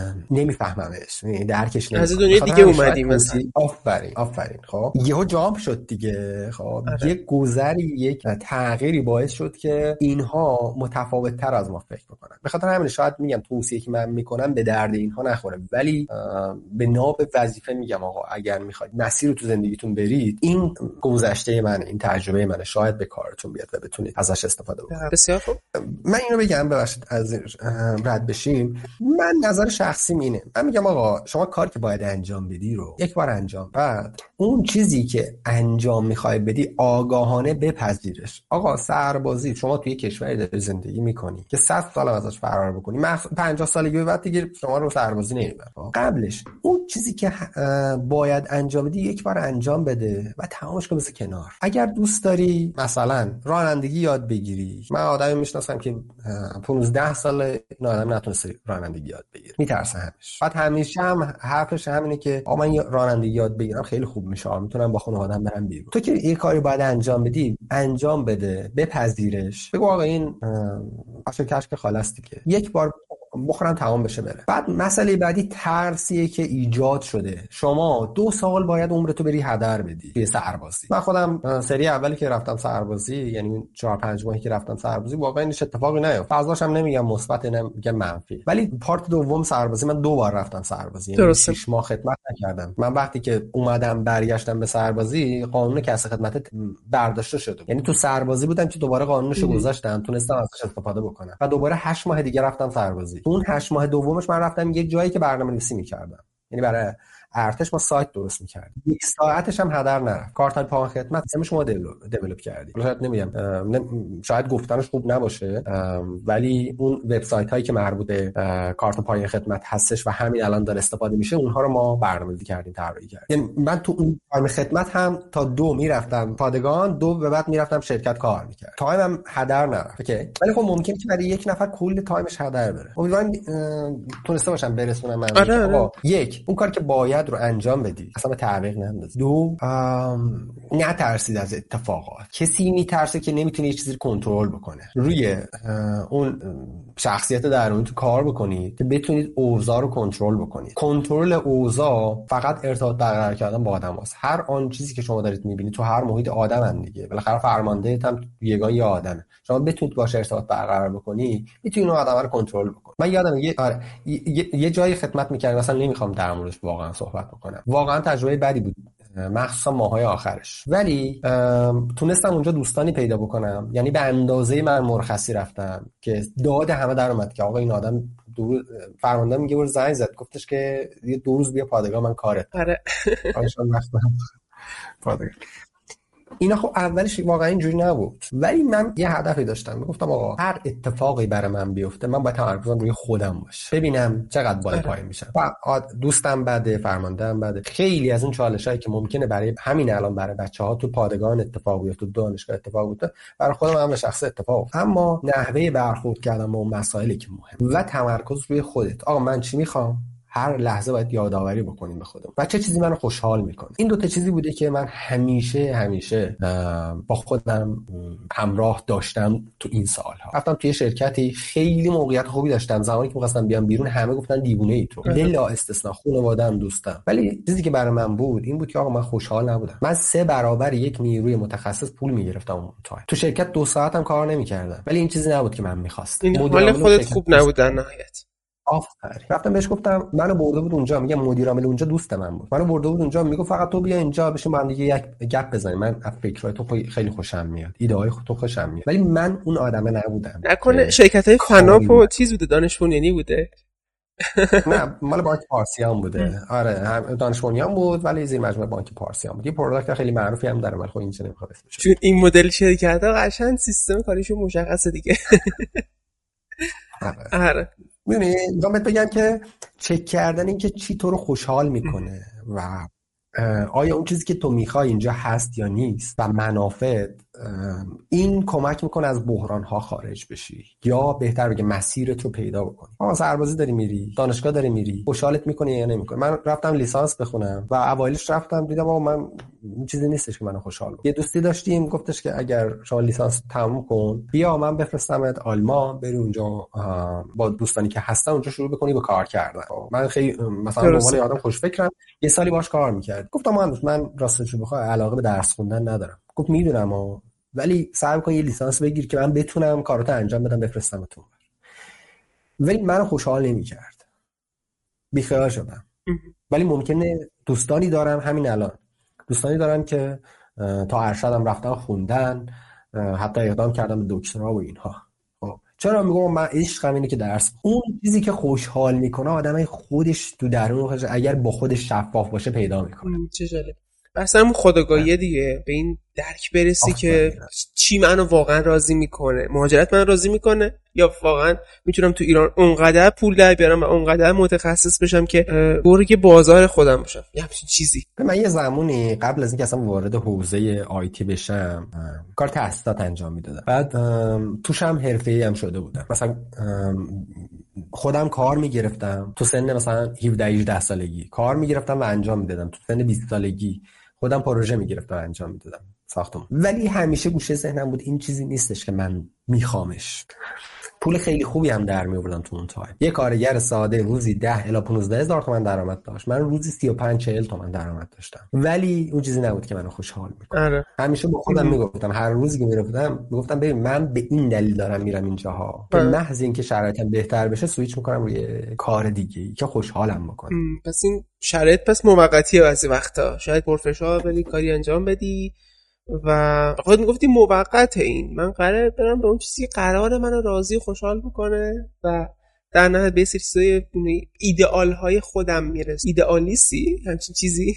نمیفهممش، یعنی درکش نمیکنم. از دنیای دیگه اومدیم مثلا. آفرین آفرین. خب یهو جامپ شد دیگه. خب یک گذری، یک تغییری باعث شد که اینها متفاوت تر از ما فکر بکنن. به خاطر همین شاید میگم توصیه که من میکنم به درد اینها نخوره، ولی به ناب وظیفه میگم آقا اگر میخواید مسیر رو تو زندگیتون برید، این گذشته منه، این تجربه منه، شاید به کارتون بیاد و بتونید ازش استفاده بکنید. بسیار خوب. من اینو بگم ببخشید از رد بشیم. من نظر شخصی اینه، من میگم آقا شما کاری که باید انجام بدی رو یک بار انجام، بعد اون چیزی که انجام میخوای بدی آگاهانه بپذیرش. آقا سربازی، شما توی کشوری داری زندگی میکنی که صد سال ازش فرار بکنی، پنجاه سالگی به بعد دیگه شما رو سربازی نمیبره. قبلش اون چیزی که باید انجام بدی یک بار انجام بده و تمامش کن بذار کنار. اگر دوست داری مثلا رانندگی یاد بگیری، من آدمی میشناسم که پانزده سال این آدم نتونسته رانندگی یاد بگیره، میترسه همش. بعد همیشه هم حرفش همینه که آ من رانندگی یاد بگیرم خیلی خوب میشه، میتونم با خانواده‌ام برم بیرون. تو که یه کاری باید انجام بدی انجام بده، بپذیرش، بگو آقا این اصلا کشک خالص دیگه، یک بار بخورن تمام بشه بره. بعد مسئله بعدی ترسیه که ایجاد شده. شما دو سال باید عمرتو بری هدر بدی توی سربازی. من خودم سری اولی که رفتم سربازی، یعنی چهار پنج ماهی که رفتم سربازی، واقعا هیچ اتفاقی نیفتاد. فضاش هم نمیگم مثبت، نمیگم منفی، ولی پارت دوم سربازی من دو بار رفتم سربازی، یعنی شش ماه خدمت نکردم. من وقتی که اومدم برگشتم به سربازی، قانون کسب خدمت برداشته شد، یعنی تو سربازی بودم که دوباره قانونشو گذاشتم، تونستم ازش استفاده بکنم و دوباره هشت ماه دیگه رفتم سربازی. اون هشت ماه دومش من رفتم یک جایی که برنامه‌نویسی می‌کردم، یعنی برای ارتش ما سایت درست می‌کردیم. یک ساعتش هم هدر نرفت. کارت پایان خدمت سم شما دیولپ کردیم. شاید نمیگم شاید گفتنش خوب نباشه، ولی اون وبسایت‌هایی که مربوط به کارت پایان خدمت هستش و همین الان داره استفاده میشه، اونها رو ما برنامه‌ریزی کردیم، طراحی کردیم. یعنی من تو اون پایان خدمت هم تا دو میرفتم پادگان، دو به بعد میرفتم شرکت کار می‌کردم. تایمم هدر نرفت. اوکی. ولی خب ممکنه که برای یک نفر کل تایمش هدر بره. امیدوارم تونسته باشم برسونم من. آره آره. یک، اون کاری که باید رو انجام بدی، اصلا به تعویق ننداز. دو، نترسید از اتفاقات. کسی میترسه که نمیتونه یه چیزی رو کنترل بکنه. روی اون شخصیت درونی تو کار بکنید که بتونید اوضاع رو کنترل بکنید. کنترل اوضاع فقط ارتباط برقرار کردن با آدماست. هر آن چیزی که شما دارید میبینید تو هر محیط آدمن دیگه. بالاخره فرماندهت هم یگان یه آدمه. شما بتونید باشه ارتباط برقرار بکنی، میتونید اون آدم رو کنترل بکنی. من یادم یه آره یه, یه جایی خدمت می‌کردم، مثلا نمیخوام در موردش واقعا صحبت بکنم. واقعا تجربه بدی بود مخصوصا ماهای آخرش. ولی تونستم اونجا دوستانی پیدا بکنم، یعنی به اندازه من مرخصی رفتم که داد همه در اومد که آقا این آدم دو فرمانده میگه برو زنگ زد گفتش که یه دو روز بیا پادگان من کارت. آره آشان وقت پادگان. اینا خب اولش واقعا اینجوری نبود، ولی من یه هدفی داشتم. میگفتم آقا هر اتفاقی برای من بیفته من باید تمرکزم روی خودم باشه، ببینم چقدر بالا پایین میشم. دوستم بده، فرمانده‌ام بده. خیلی از اون چالشایی که ممکنه برای همین الان برای بچه‌ها تو پادگان اتفاق بیفته، تو دانشگاه اتفاق بیفته، برای خودم هم به شخص اتفاق افتاد. اما نحوه برخورد کردن با اون مسائلی که مهم و تمرکز روی خودت. آقا من چی میخوام؟ هر لحظه باید یادآوری بکنیم به خودم و چه چیزی منو خوشحال میکنه. این دو تا چیزی بوده که من همیشه همیشه با خودم همراه داشتم تو این سالها. رفتم توی شرکتی خیلی موقعیت خوبی داشتم، زمانی که می‌خواستم بیام بیرون همه گفتن دیوونه ای تو، بلا استثنا خانواده‌ام دوستم. ولی چیزی که برای من بود این بود که آقا من خوشحال نبودم. من سه برابر یک نیروی متخصص پول میگرفتم اون تایم. تو شرکت دو ساعتم کار نمی‌کردم، ولی این چیزی نبود که من می‌خواستم. حال خودت خوب نبود در نهایت. آفرین. رفتم بهش گفتم منو برده بود اونجا، میگم مدیر عامل اونجا دوست من بود، منو برده بود اونجا میگه فقط تو بیا اینجا بشین با هم دیگه یک گپ بزنیم، من از فکرای تو خیلی خوشم میاد، ایده های تو خوشم میاد. ولی من اون آدمه نبودم. نکنه شرکت های فناپ و چیز بوده، دانش بنیانی بوده؟ نه مال بانک پارسیان بوده. آره هم دانش بنیان بود ولی زیر مجموعه بانک پارسیان بود. یه پروداکت خیلی معروفی هم داره ولی خب اینجا نمیخوام اسمش. چون این مدل شرکت‌ها قشنگ سیستم کاریشون مشخصه دیگه. آره. می‌دونی می‌خوام بهت بگم که چک کردن این که چی تو رو خوشحال میکنه و آیا اون چیزی که تو میخوای اینجا هست یا نیست و منافعت، این کمک میکنه از بحران‌ها خارج بشی، یا بهتر بگم مسیرت رو پیدا بکنی. آها سربازی داری میری، دانشگاه داری میری، خوشحالت میکنه یا نمیکنه؟ من رفتم لیسانس بخونم و اوایلش رفتم دیدم آقا من این چیزی نیستش که منو خوشحال بکنه. یه دوستی داشتیم گفتش که اگر شما لیسانس تموم کن بیا من بفرستمت آلمان، بری اونجا با دوستانی که هستن اونجا شروع بکنی به کار کردن. من خیلی مثلا به عنوان آدم خوشفکرم یه سالی باش کار میکرد. گفتم من من راستش بخوام علاقه به درس خوندن ندارم. گفت میدونم ها، ولی سعی کن یه لیسانس بگیر که من بتونم کاراتو انجام بدم بفرستمتون. ولی منو خوشحال نمی‌کرد. بیخیال شدم. ولی ممکنه دوستانی دارم همین الان دوستانی دارم که تا ارشدم رفتن خوندن، حتی اقدام کردم به دکترا و اینها. خب چرا میگم من عشقم اینه که درس، اون چیزی که خوشحال میکنه آدمای خودش تو درون اگر با خودش شفاف باشه پیدا میکنه. چه جالب. اصلا همون خودآگاهی دیگه، به این درک برسی که چی منو واقعا راضی میکنه. مهاجرت منو راضی میکنه یا واقعا میتونم تو ایران اونقدر پول در بیارم و اونقدر متخصص بشم که برگ بازار خودم باشم، یه همچین چیزی. من یه زمانی قبل از اینکه اصلا وارد حوزه آیتی بشم کار تحصیلات انجام میدادم، بعد توش هم حرفه‌ای هم شده بودم. مثلا خودم کار میگرفتم تو سن مثلا هفده هجده سالگی، کار میگرفتم و انجام میدادم. تو سن بیست سالگی خودم پروژه میگرفتم و انجام میدادم ساختم. ولی همیشه گوشه ذهنم بود این چیزی نیستش که من میخوامش. پول خیلی خوبی هم در میآوردم تو اون تایم. یه کارگر ساده روزی ده الی پانزده هزار تومان درآمد داشت، من روزی سی و پنج چهل تومان درآمد داشتم، ولی اون چیزی نبود که منو خوشحال میکنه. آره. همیشه با خودم میگفتم، هر روزی که میرفتم میگفتم ببین من به این دلیل دارم میرم اینجاها، به محض اینکه شرایطم بهتر بشه سویچ میکنم روی کار دیگه‌ای که خوشحالم بکنه. پس این شرایط پس موقتیه، بعضی وقتا شاید پرفشار بدی کاری انجام بدی و خودت میگفتی موقته. این من قراره برم به اون چیزی قراره منو راضی خوشحال بکنه و در نهایت به سری چیزای ایدئال های خودم میرسم. ایدئالیستی همچین چیزی؟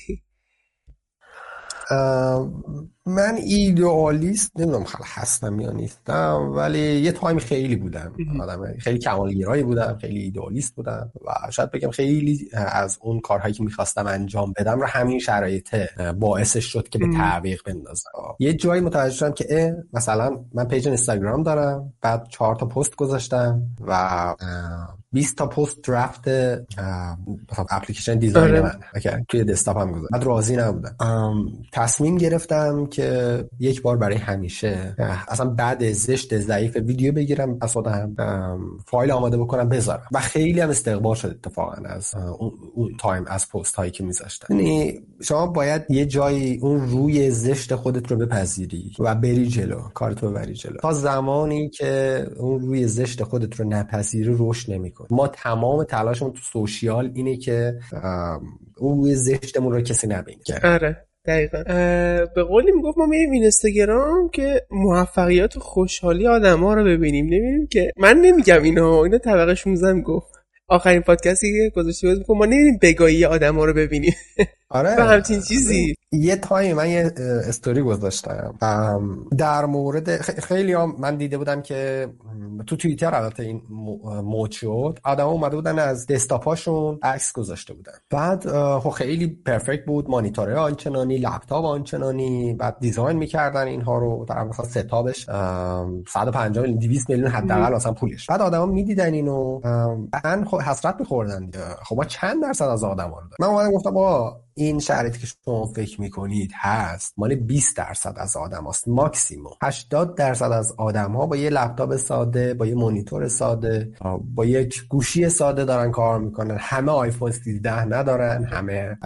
من ایدئالیست نمیدونم خیلی هستم یا نیستم، ولی یه تایم خیلی بودم آدم خیلی کمالگرایی بودم، خیلی ایدئالیست بودم و شاید بگم خیلی از اون کارهایی که میخواستم انجام بدم رو همین شرایطه باعثش شد که به تعویق بندازم. یه جایی متوجه شدم که مثلا من پیج اینستاگرام دارم، بعد چهار تا پست گذاشتم و بیست تا پست درافت مثلا اپلیکیشن دیزاین من توی دسکتاپم گذاشتم. بعد راضی نبودم، تصمیم گرفتم که یک بار برای همیشه اصلا بعد زشت ضعیف ویدیو بگیرم از خودم، فایل آماده بکنم بذارم و خیلی هم استقبال شد اتفاقا از اون, اون تایم از پست هایی که میذاشتم. یعنی شما باید یه جایی اون روی زشت خودت رو بپذیری و بری جلو، کارتو ببری جلو. تا زمانی که اون روی زشت خودت رو نپذیری رشد نمی‌کنی. ما تمام تلاشمون تو سوشیال اینه که اون روی زشتمون رو کسی نبینه. آره دقیقاً. به قولی میگفت ما میریم اینستاگرام که موفقیت و خوشحالی آدم‌ها رو ببینیم، نمی‌بینیم که من نمیگم اینو اینا طبقه شانزده میگفت آخرین پادکستی که گذاشته بود میگم ما نمی‌بینیم بگاهی آدم‌ها رو ببینیم. آره. و همچین چیزی. یه تایم من یه استوری گذاشتم در مورد خیلی هم من دیده بودم که تو توییتر البته این موج شد، آدم اومده بودن از دسکتاپاشون عکس گذاشته بودن، بعد خب خیلی پرفکت بود، مانیتور آنچنانی، لپتاپ آنچنانی، بعد دیزاین میکردن اینها رو در مثلا ستابش صد و پنجاه میلیون دویست میلیون حداقل مثلا پولش. بعد آدما میدیدن اینو بعد خب حسرت میخوردن. خب ما چند درصد از آدما رو داریم. من اومدم گفتم آقا این شرایطی که شما فکر میکنید هست مال بیست درصد از آدم هست ماکسیموم. هشتاد درصد از آدم ها با یه لپتاپ ساده، با یه مانیتور ساده، با یک گوشی ساده دارن کار میکنن. همه آیفون سیزده ندارن، همه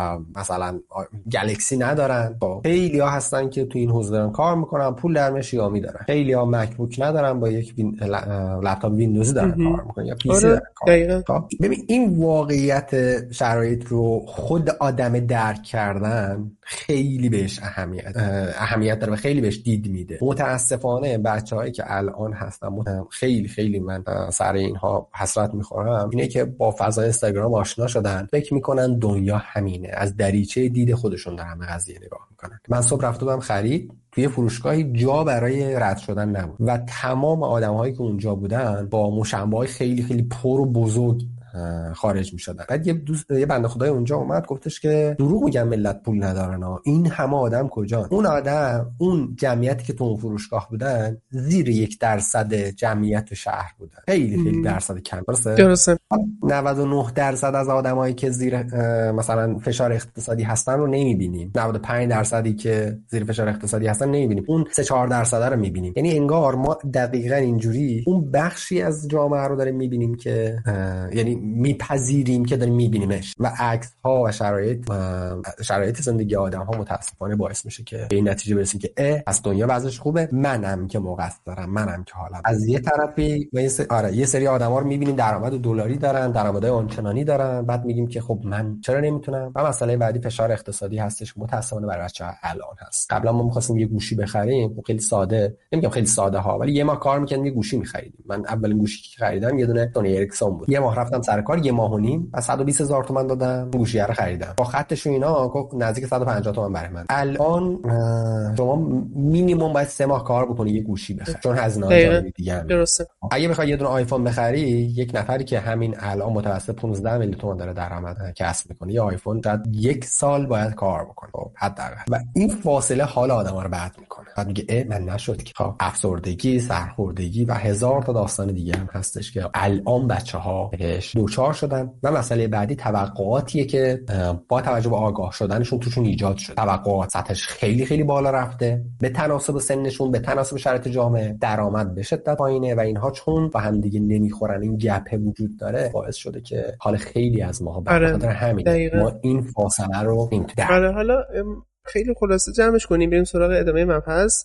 مثلا گلکسی ندارن. با خیلی ها هستن که تو این حوزه دارن کار میکنن، پول در شیائومی دارن. خیلی ها مکبوک ندارن، با یک وین... لپتاپ ویندوزی دارن کار میکنن یا پی سی دارن کار میکنن. ببین این واقعیت شرایط رو خود آدم درک کردن خیلی بهش اهمیت اهمیت داره و خیلی بهش دید میده. متاسفانه بچه‌هایی که الان هستن خیلی خیلی من سر اینها حسرت میخورم، اینه که با فضای اینستاگرام آشنا شدن، فکر میکنن دنیا همینه، از دریچه دید خودشون دارن به قضیه نگاه میکنن. من صبح رفته بودم خرید، توی فروشگاهی جا برای رد شدن نبود و تمام آدم‌هایی که اونجا بودن با مشنبه‌های خیلی خیلی پر و بزرگ خارج می شدن. بعد یه دوست یه بنده خدای اونجا اومد گفتش که دروغ میگن ملت پول ندارن ها، این همه آدم کجان؟ اون آدم اون جمعیتی که تو اون فروشگاه بودن زیر یک درصد جمعیت شهر بودن، خیلی خیلی درصد کم. درسته؟ درسته. نود و نه درصد از آدمایی که زیر مثلا فشار اقتصادی هستن رو نمیبینیم، نود و پنج درصدی که زیر فشار اقتصادی هستن نمیبینیم، اون سه چهار درصد رو میبینیم. یعنی انگار ما دقیقاً اینجوری اون بخشی از جامعه رو داریم میبینیم که یعنی میپذیریم که داریم میبینیمش و عکس ها و شرایط شرایط زندگی آدم ها متاسفانه باعث میشه که به این نتیجه برسیم که اه از دنیا وضعش خوبه، منم که مقصرم، منم که حالم. از یه طرفی و یه سری آره یه سری آدما رو میبینیم درآمد دلاری دارن، درآمدهای آنچنانی دارن، بعد میگیم که خب من چرا نمیتونم؟ و مسئله بعدی فشار اقتصادی هستش که متاسفانه برای بچه‌ها الان هست. قبلا ما می‌خواستیم یه گوشی بخریم، خیلی ساده، نمیگم خیلی ساده ها، ولی یه ماه کار می‌کردیم یه گوشی می‌خریدیم. من اولین گوشی که خریدم یه دونه سونی اریکسون بود. یه ماه رفتم سر کار، یه ماه و نیم و صد و بیست هزار تومان دادم گوشی رو خریدم. با خطش و اینا نزدیک صد و پنجاه تومان برای من. الان شما مینیمم باید سه ماه کار بکنی یه گوشی بخری، چون هزینه‌های جانبی دیگه. درسته. اگه بخوای یه دونه آیفون بخری، یک نفری که همین الان متوسط پانزده میلیون تومان داره درآمد کسب میکنه، یه آیفون شاید یک سال باید کار بکنه حداقل. و این فاصله حال آدم‌ها رو بد میکنه. بعد میگه اه من نشد که. خب افسردگی، سرخوردگی و هزار تا داستان دیگه هم هستش که الان بچه‌ها بهش دوچار شدن. و مسئله بعدی توقعاتیه که با توجه به آگاه شدنشون توشون ایجاد شده. توقعات سطحش خیلی خیلی بالا رفته، به تناسب سنشون، به تناسب شرایط جامعه، درآمد به شدت پایینه و اینها چون با هم دیگه نمیخورن، این گپ وجود داره، باعث شده که حال خیلی از ماها به خاطر همین ما این فاصله رو نمیتونیم. حالا حالا خیلی خلاصه جمعش کنیم بریم سراغ ادامه مبحث.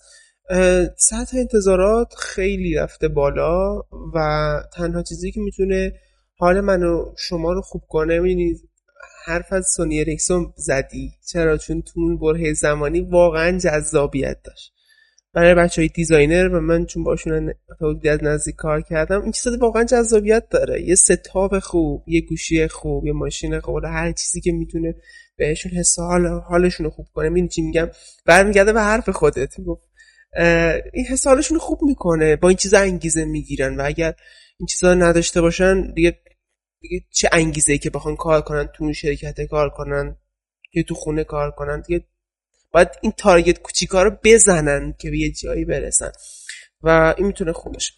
سطح انتظارات خیلی رفته بالا و تنها چیزی که میتونه حال من و شما رو خوب کنه، می‌بینید حرف از سونی اریکسون زدی. چرا؟ چون تو اون برهه زمانی واقعا جذابیت داشت برای بچهای دیزاینر و من چون باشون حدودی از نزدیک کار کردم. این چیزا واقعا جذابیت داره. یه ستاپ خوب، یه گوشی خوب، یه ماشین خوب، هر چیزی که میتونه بهشون حس حال حالشون رو خوب کنه. می‌بینی چی میگم؟ برمیگرده به حرف خودت. میگفت این حس حالشون رو خوب میکنه، با این چیزا انگیزه میگیرن و اگر این چیزا نداشته باشن دیگه دیگه چه انگیزه‌ای که بخوان کار کنن، تو اون شرکت کار کنن یا تو خونه کار کنن، دیگه باید این تارگت کوچیکا رو بزنن که به یه جایی برسن و این میتونه خوب باشه.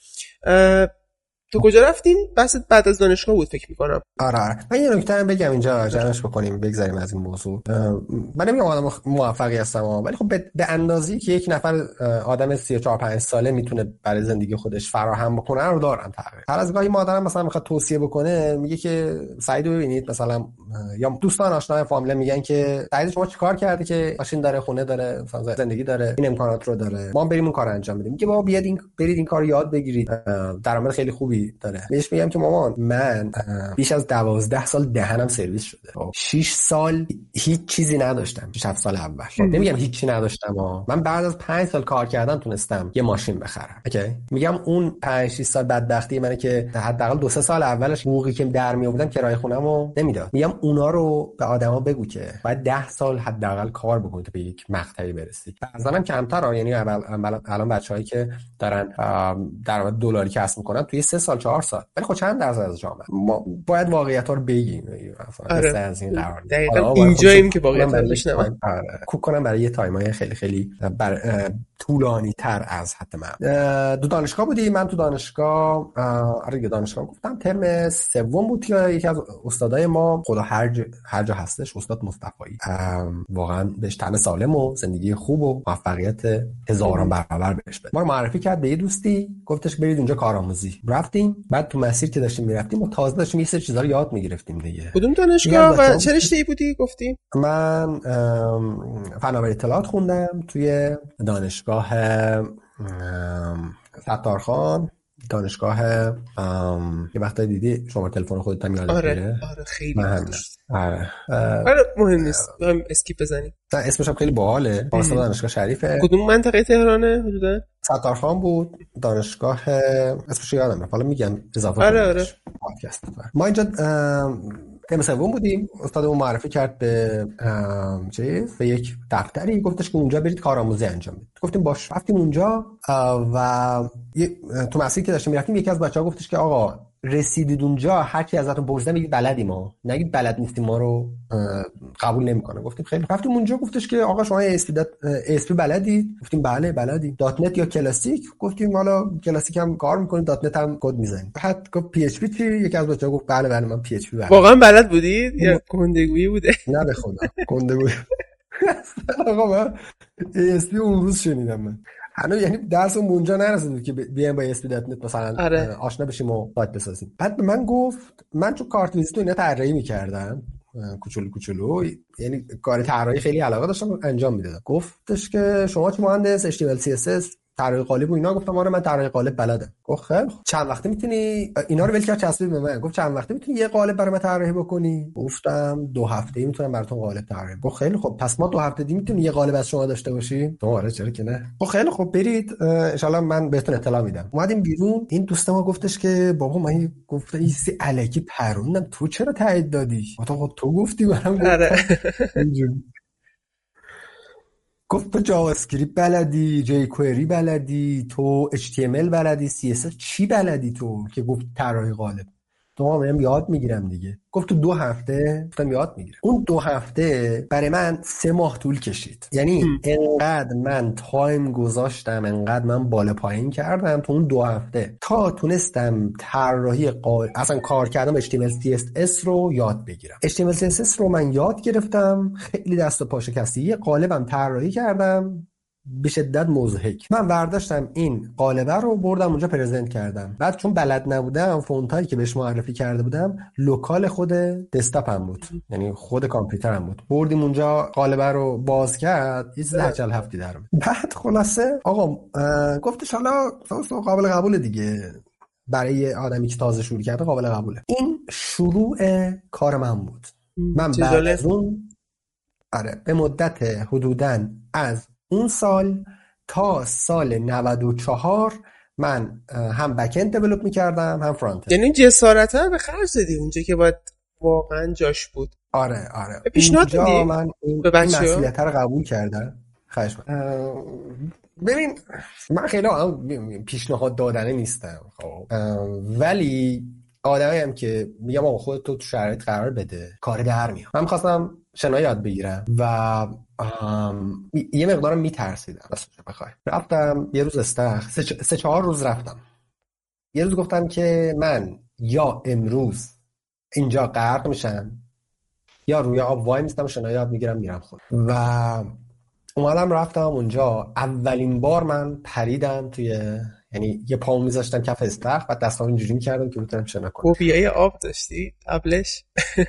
تو کجا رفتین؟ بحث بعد از دانشگاه بود فکر میکنم. آره آره من یه نکته هم بگم اینجا جمعش بکنیم بگذاریم از این موضوع. من نمیگم آدم موفقی هستم ولی خب به اندازه‌ای که یک نفر آدم سی و چهار پنج ساله میتونه برای زندگی خودش فراهم بکنه رو دارم تقریبا. هر از گاهی مادرم مثلا میخواد توصیه بکنه، میگه که سعیدو ببینید مثلا، یا دوستان آشنای فامیل میگن که سعید شما چیکار کردی که ماشین داره، خونه داره، مثلا زندگی داره، این امکانات رو داره، ما بریم اون کارو انجام بدیم. میگه بابا بیاد این برید این کارو یاد بگیرید، درآمد خیلی خوبی چی داره. بهش میگم که مامان من بیش از دوازده سال دهنم سرویس شده، شش سال هیچ چیزی نداشتم. شش هفت سال اول نمیگم هیچی نداشتم ها. من بعد از پنج سال کار کردن تونستم یه ماشین بخرم. اوکی میگم اون پنج شش سال بدبختی منه که حداقل دو سه سال اولش حقوقی که در میآوردم کرایه خونه‌مو نمیداد. میگم اونا رو به آدما بگو که بعد ده سال حداقل کار بکنید تا به یک مقطعی برسید. بعضنم کمتره، یعنی اول الان بچه‌هایی که دارن در دلاری کسب میکنن توی سه سال چهار سال، ولی خب چند درصد از جامعه ما باید واقعیت‌ها رو بگیم. آره. از این قرار دقیقاً اینجاییم که واقعیت‌ها رو بشنوم. کوک کنم برای یه تایمای خیلی خیلی بر طولانی تر از حد من. دو دانشگاه بودی، من تو دانشگاه آره دیگه دانشگاه گفتم ترم سوم بود که یکی از استادای ما، خدا هر جا هر جا هستش، استاد مصطفایی، واقعا بهش تن سالم و زندگی خوب و موفقیت هزاران برابر بهش بده، ما رو معرفی کرد به یه دوستی، گفتش برید اونجا کارآموزی. رفتیم، بعد تو مسیر که داشتیم میرفتیم ما تازه داشتیم یه سری چیزا رو یاد میگرفتیم دیگه. کدوم دانشگاه و چه رشته‌ای بودی گفتی؟ من فناوری اطلاعات خوندم توی دانشگاه ستارخان، دانشگاه یه وقتا دیدی شما تلفن خودت هم یادت آره، میره. آره خیلی آره آره مهم نیست، هم اسکیپ بزنیم. اسمش هم خیلی باحاله، واسه دانشگاه شریفه. کدوم منطقه تهرانه حدودا؟ ستارخان بود دانشگاه، اسمش یادم رفت، حالا میگم اضافه آره آره. ما اینجا ترم سوم بودیم، استادمون معرفی کرد به چیز، به یک دفتری، گفتش که اونجا برید کارآموزی انجام بدید. گفتیم باش. رفتیم اونجا و تو مسیری که داشتیم میرفتیم یکی از بچه‌ها گفتش که آقا رسیدید اونجا هر کی ازتون پرسیده میگید بلدیم، ما نگید بلد نیستیم، ما رو قبول نمیکنه. گفتیم خیلی. رفتیم اونجا گفتش که آقا شما ای اس پی اس پی بلدید؟ گفتیم بله بلدیم. دات نت یا کلاسیک؟ گفتیم حالا کلاسیک هم کار میکنیم، دات نت هم کد میزنیم. بعد گفت پی اچ پی چی؟ یکی از بچه‌ها گفت بله بله من پی اچ پی بلدم. واقعا بلد بودید یا گندگویی بوده؟ نه به خدا گندگویی. آقا من ای اس پی اون روز شنیدم من. هنوز یعنی درس اونجا نرسید که بیایم با اس پی دات نت مثلا آره. آشنا بشیم و سایت بسازیم. بعد به من گفت، من چون کارت ویزیت اینا طراحی می‌کردم کوچولو کوچولو، یعنی کار طراحی خیلی علاقه داشتم انجام میدادم. گفتش که شما چه مهندس اچ تی ام ال سی اس اس طراحی قالب و اینا؟ گفتم آره من طراحی قالب بلدم. گفت خیلی چند وقته میتونی اینا رو ول کرد چسبید به من، گفت چند وقته میتونی یه قالب برام طراحی بکنی؟ گفتم دو هفته‌ای میتونم براتون قالب طراحی. گفت خیلی خب پس ما دو هفته دیگه میتونی یه قالب از شما داشته باشیم؟ تو آره چرا که نه. گفت خیلی خب برید ان شاء الله من بهتون اطلاع میدم. اومدیم بیرون، این دوست ما گفتش که بابا من گفتم این سی الکی پروندم، تو چرا تایید دادی؟ گفتم تو گفتی منم گفتم اینجوری. گفت تو جاوا اسکریپت بلدی، جی کوئری بلدی، تو اچ تی ام ال بلدی، سی اس اس چی بلدی تو که گفت طراحی قالب؟ تو من یاد میگیرم دیگه. گفت تو دو هفته؟ گفتم یاد میگیرم. اون دو هفته برای من سه ماه طول کشید. یعنی انقدر من تایم گذاشتم، انقدر من بالا پایین کردم تو اون دو هفته تا تونستم طراحی قالب، اصلا کار کردم اچ تی ام ال سی اس اس رو یاد بگیرم. اچ تی ام ال سی اس اس رو من یاد گرفتم، خیلی دست و پا شکسته. یه قالبم طراحی کردم به شدت مضحک. من برداشتم این قالبه رو بردم اونجا پرزنت کردم. بعد چون بلد نبودم فونتایی که بهش معرفی کرده بودم لوکال خود دسکتاپم بود، یعنی خود کامپیوترم بود. بردیم اونجا قالبه رو باز کرد، یه چیز هچل هفتی در اومد. بعد خلاصه آقا گفتش حالا قابل قبول دیگه، برای آدمی که تازه شروع کرده قابل قبوله. این شروع کار من بود. من بعد از اون آره به مدت حدوداً از اون سال تا سال نود و چهار من هم بک اند دیولپ می‌کردم هم فرانت اند. یعنی جسارتا به خرج دادی اونجا که باید واقعا جاش بود. آره آره پیشنهاد میدی من این مسئولیت رو قبول کردم. خواهش می‌کنم. ببین من خیلی پیشنهاد دادنه نیستم خب، ولی آدمیم که میگم آقا خودت تو شرایط قرار بده کار در میاد. من می‌خواستم شنا یاد بگیرم و یه مقدارم میترسیدم راستش بخوای. رفتم یه روز استخ سه, چ... سه چهار روز رفتم. یه روز گفتم که من یا امروز اینجا غرق میشم یا روی آب وای میستم شنا یاد میگیرم میرم خود. و اومدم رفتم اونجا. اولین بار من پریدم توی، یعنی یه پامو میذاشتم کف استخ بعد دستام اینجوری میکردم که بتونم شنا کنم. فوبیای آب داشتی قبلش؟